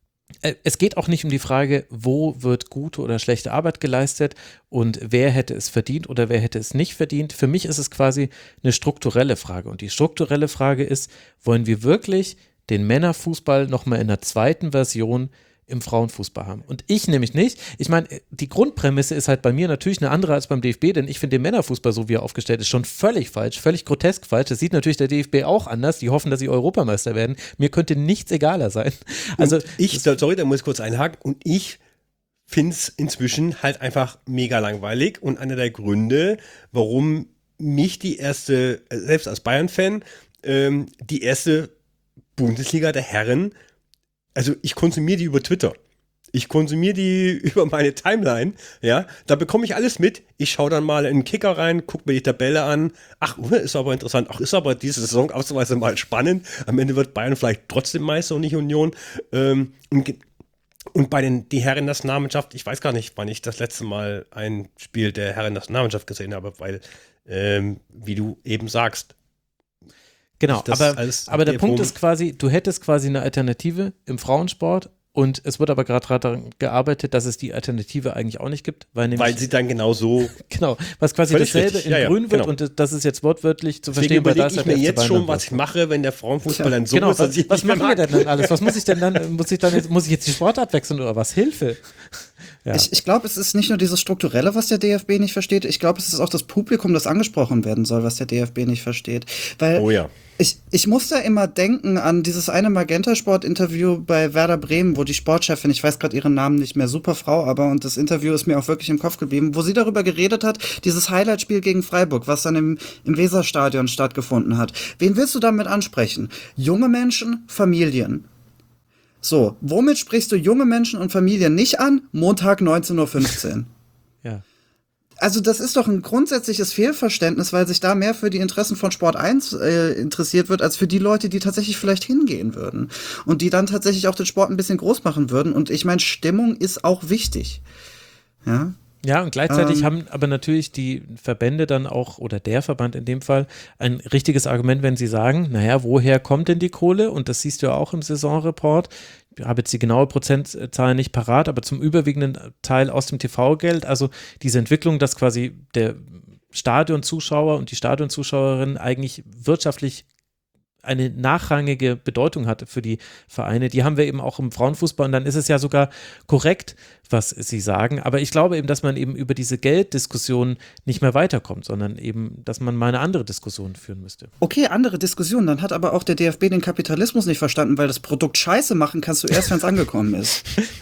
es geht auch nicht um die Frage, wo wird gute oder schlechte Arbeit geleistet und wer hätte es verdient oder wer hätte es nicht verdient. Für mich ist es quasi eine strukturelle Frage. Und die strukturelle Frage ist, wollen wir wirklich den Männerfußball nochmal in einer zweiten Version im Frauenfußball haben. Und ich nämlich nicht. Ich meine, die Grundprämisse ist halt bei mir natürlich eine andere als beim D F B, denn ich finde den Männerfußball, so wie er aufgestellt ist, schon völlig falsch, völlig grotesk falsch. Das sieht natürlich der D F B auch anders. Die hoffen, dass sie Europameister werden. Mir könnte nichts egaler sein. Also und ich, sorry, da muss ich kurz einhaken. Und ich finde es inzwischen halt einfach mega langweilig. Und einer der Gründe, warum mich die erste, selbst als Bayern-Fan, ähm, die erste Bundesliga der Herren, also ich konsumiere die über Twitter. Ich konsumiere die über meine Timeline, ja. Da bekomme ich alles mit. Ich schaue dann mal in den Kicker rein, gucke mir die Tabelle an. Ach, ist aber interessant. Ach, ist aber diese Saison ausnahmsweise mal spannend. Am Ende wird Bayern vielleicht trotzdem Meister und nicht Union. Ähm, und, und bei den die Herren-Nationalmannschaft, ich weiß gar nicht, wann ich das letzte Mal ein Spiel der Herren-Nationalmannschaft gesehen habe, weil, ähm, wie du eben sagst, genau, aber, aber der Punkt ist quasi, du hättest quasi eine Alternative im Frauensport und es wird aber gerade daran gearbeitet, dass es die Alternative eigentlich auch nicht gibt. Weil, nämlich, weil sie dann genau so genau, was quasi dasselbe richtig. in ja, ja, grün wird genau. und das ist jetzt wortwörtlich zu Deswegen verstehen. Weil da überlege ich mir jetzt schon, was ich mache, wenn der Frauenfußball dann so genau, ist, dass was, ich was nicht mehr machen wir mag. denn dann alles? Was muss ich denn dann, muss ich dann jetzt, muss ich jetzt die Sportart wechseln oder was? Hilfe! Ja. Ich, ich glaube, es ist nicht nur dieses Strukturelle, was der D F B nicht versteht. Ich glaube, es ist auch das Publikum, das angesprochen werden soll, was der D F B nicht versteht. Weil Oh ja. ich, ich muss da immer denken an dieses eine Magenta-Sport-Interview bei Werder Bremen, wo die Sportchefin, ich weiß gerade ihren Namen nicht mehr, super Frau, aber und das Interview ist mir auch wirklich im Kopf geblieben, wo sie darüber geredet hat, dieses Highlight-Spiel gegen Freiburg, was dann im, im Weserstadion stattgefunden hat. Wen willst du damit ansprechen? Junge Menschen, Familien. So, womit sprichst du junge Menschen und Familien nicht an? Montag neunzehn Uhr fünfzehn. Ja. Also das ist doch ein grundsätzliches Fehlverständnis, weil sich da mehr für die Interessen von Sport eins äh, interessiert wird, als für die Leute, die tatsächlich vielleicht hingehen würden. Und die dann tatsächlich auch den Sport ein bisschen groß machen würden. Und ich meine, Stimmung ist auch wichtig. Ja. Ja, und gleichzeitig Ähm, haben aber natürlich die Verbände dann auch, oder der Verband in dem Fall, ein richtiges Argument, wenn sie sagen, naja, woher kommt denn die Kohle? Und das siehst du ja auch im Saisonreport. Ich habe jetzt die genaue Prozentzahl nicht parat, aber zum überwiegenden Teil aus dem T V-Geld. Also diese Entwicklung, dass quasi der Stadionzuschauer und die Stadionzuschauerin eigentlich wirtschaftlich eine nachrangige Bedeutung hatte für die Vereine. Die haben wir eben auch im Frauenfußball und dann ist es ja sogar korrekt, was sie sagen. Aber ich glaube eben, dass man eben über diese Gelddiskussion nicht mehr weiterkommt, sondern eben, dass man mal eine andere Diskussion führen müsste. Okay, andere Diskussion. Dann hat aber auch der D F B den Kapitalismus nicht verstanden, weil das Produkt Scheiße machen kannst du erst, wenn es angekommen ist.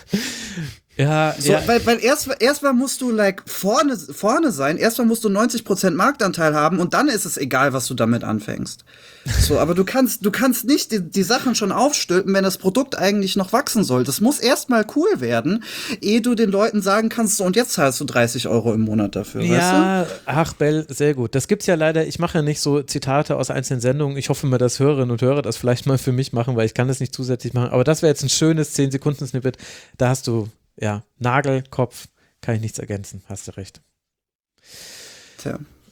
Ja, So, ja. weil, weil erst, erstmal musst du like vorne, vorne sein, erstmal musst du neunzig Prozent Marktanteil haben und dann ist es egal, was du damit anfängst. So, aber du kannst, du kannst nicht die, die Sachen schon aufstülpen, wenn das Produkt eigentlich noch wachsen soll. Das muss erstmal cool werden, ehe du den Leuten sagen kannst, so und jetzt zahlst du dreißig Euro im Monat dafür, Ja, weißt du? ach Bell, sehr gut. Das gibt's ja leider, ich mache ja nicht so Zitate aus einzelnen Sendungen. Ich hoffe mal, dass Hörerinnen und Hörer das vielleicht mal für mich machen, weil ich kann das nicht zusätzlich machen. Aber das wäre jetzt ein schönes zehn Sekunden Snippet. Da hast du Ja, Nagel, Kopf, kann ich nichts ergänzen, hast du recht. Tja.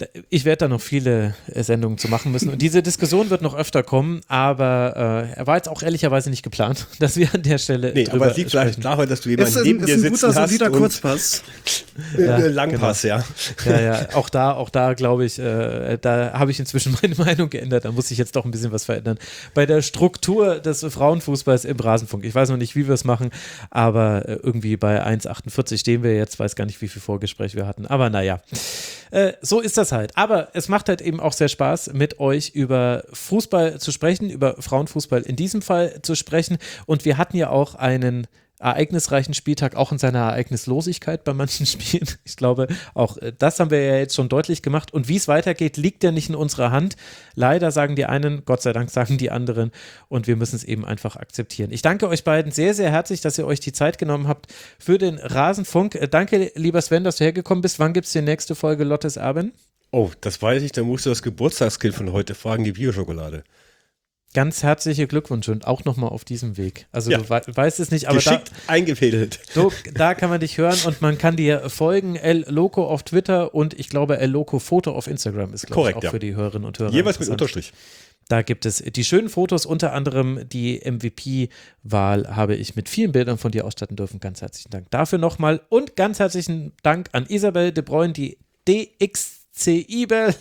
Ich werde da noch viele äh, Sendungen zu machen müssen und diese Diskussion wird noch öfter kommen, aber äh, er war jetzt auch ehrlicherweise nicht geplant, dass wir an der Stelle nee, drüber aber es liegt vielleicht sprechen. daran, dass du jemanden Ist ein, neben ist dir ein sitzen guter, hast solider und Kurzpass. äh, Ja, Langpass, genau. ja. Ja, ja, auch da, auch da glaube ich, äh, da habe ich inzwischen meine Meinung geändert, da muss ich jetzt doch ein bisschen was verändern. Bei der Struktur des Frauenfußballs im Rasenfunk, ich weiß noch nicht, wie wir es machen, aber äh, irgendwie bei eins achtundvierzig stehen wir jetzt, weiß gar nicht, wie viel Vorgespräch wir hatten, aber naja, äh, so ist das halt. Aber es macht halt eben auch sehr Spaß, mit euch über Fußball zu sprechen, über Frauenfußball in diesem Fall zu sprechen und wir hatten ja auch einen ereignisreichen Spieltag, auch in seiner Ereignislosigkeit bei manchen Spielen. Ich glaube, auch das haben wir ja jetzt schon deutlich gemacht. Und wie es weitergeht, liegt ja nicht in unserer Hand. Leider sagen die einen, Gott sei Dank sagen die anderen. Und wir müssen es eben einfach akzeptieren. Ich danke euch beiden sehr, sehr herzlich, dass ihr euch die Zeit genommen habt für den Rasenfunk. Danke, lieber Sven, dass du hergekommen bist. Wann gibt es die nächste Folge Lottes Erben? Oh, das weiß ich, da musst du das Geburtstagskind von heute fragen, die Bio-Schokolade. Ganz herzliche Glückwünsche und auch nochmal auf diesem Weg. Also ja. du we weißt es nicht, aber geschickt da, eingefädelt. So, da kann man dich hören und man kann dir folgen. El Loco auf Twitter und ich glaube El Loco Foto auf Instagram ist, glaube ich, auch ja. für die Hörerinnen und Hörer. Jeweils mit Unterstrich. Da gibt es die schönen Fotos, unter anderem die M V P-Wahl habe ich mit vielen Bildern von dir ausstatten dürfen. Ganz herzlichen Dank dafür nochmal und ganz herzlichen Dank an Isabel de Bruyne, die D X C I-Bell.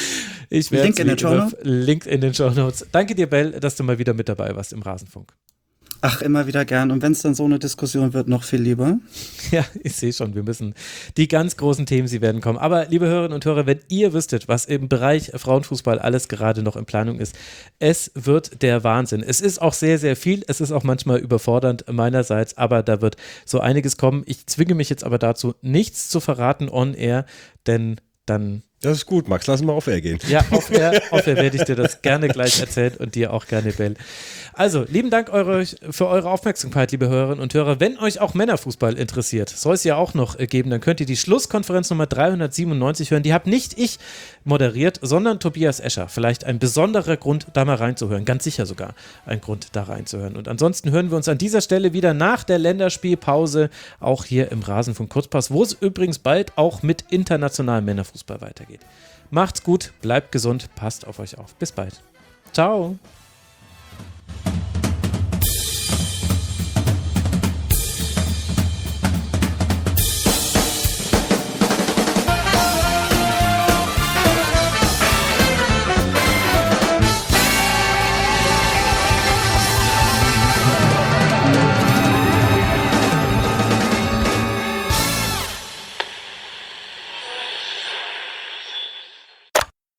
Ich werde Link in den Shownotes. Link in den Shownotes. Danke dir, Bell, dass du mal wieder mit dabei warst im Rasenfunk. Ach, immer wieder gern. Und wenn es dann so eine Diskussion wird, noch viel lieber. Ja, ich sehe schon, wir müssen die ganz großen Themen, sie werden kommen. Aber liebe Hörerinnen und Hörer, wenn ihr wüsstet, was im Bereich Frauenfußball alles gerade noch in Planung ist, es wird der Wahnsinn. Es ist auch sehr, sehr viel. Es ist auch manchmal überfordernd meinerseits, aber da wird so einiges kommen. Ich zwinge mich jetzt aber dazu, nichts zu verraten on air, denn dann Das ist gut, Max, lass mal auf Air gehen. Ja, auf Air, auf Air werde ich dir das gerne gleich erzählen und dir auch gerne, Bell. Also, lieben Dank eure, für eure Aufmerksamkeit, liebe Hörerinnen und Hörer. Wenn euch auch Männerfußball interessiert, soll es ja auch noch geben, dann könnt ihr die Schlusskonferenz Nummer dreihundertsiebenundneunzig hören. Die habe nicht ich moderiert, sondern Tobias Escher. Vielleicht ein besonderer Grund, da mal reinzuhören. Ganz sicher sogar ein Grund, da reinzuhören. Und ansonsten hören wir uns an dieser Stelle wieder nach der Länderspielpause, auch hier im Rasenfunk Kurzpass, wo es übrigens bald auch mit internationalem Männerfußball weitergeht. Macht's gut, bleibt gesund, passt auf euch auf. Bis bald. Ciao.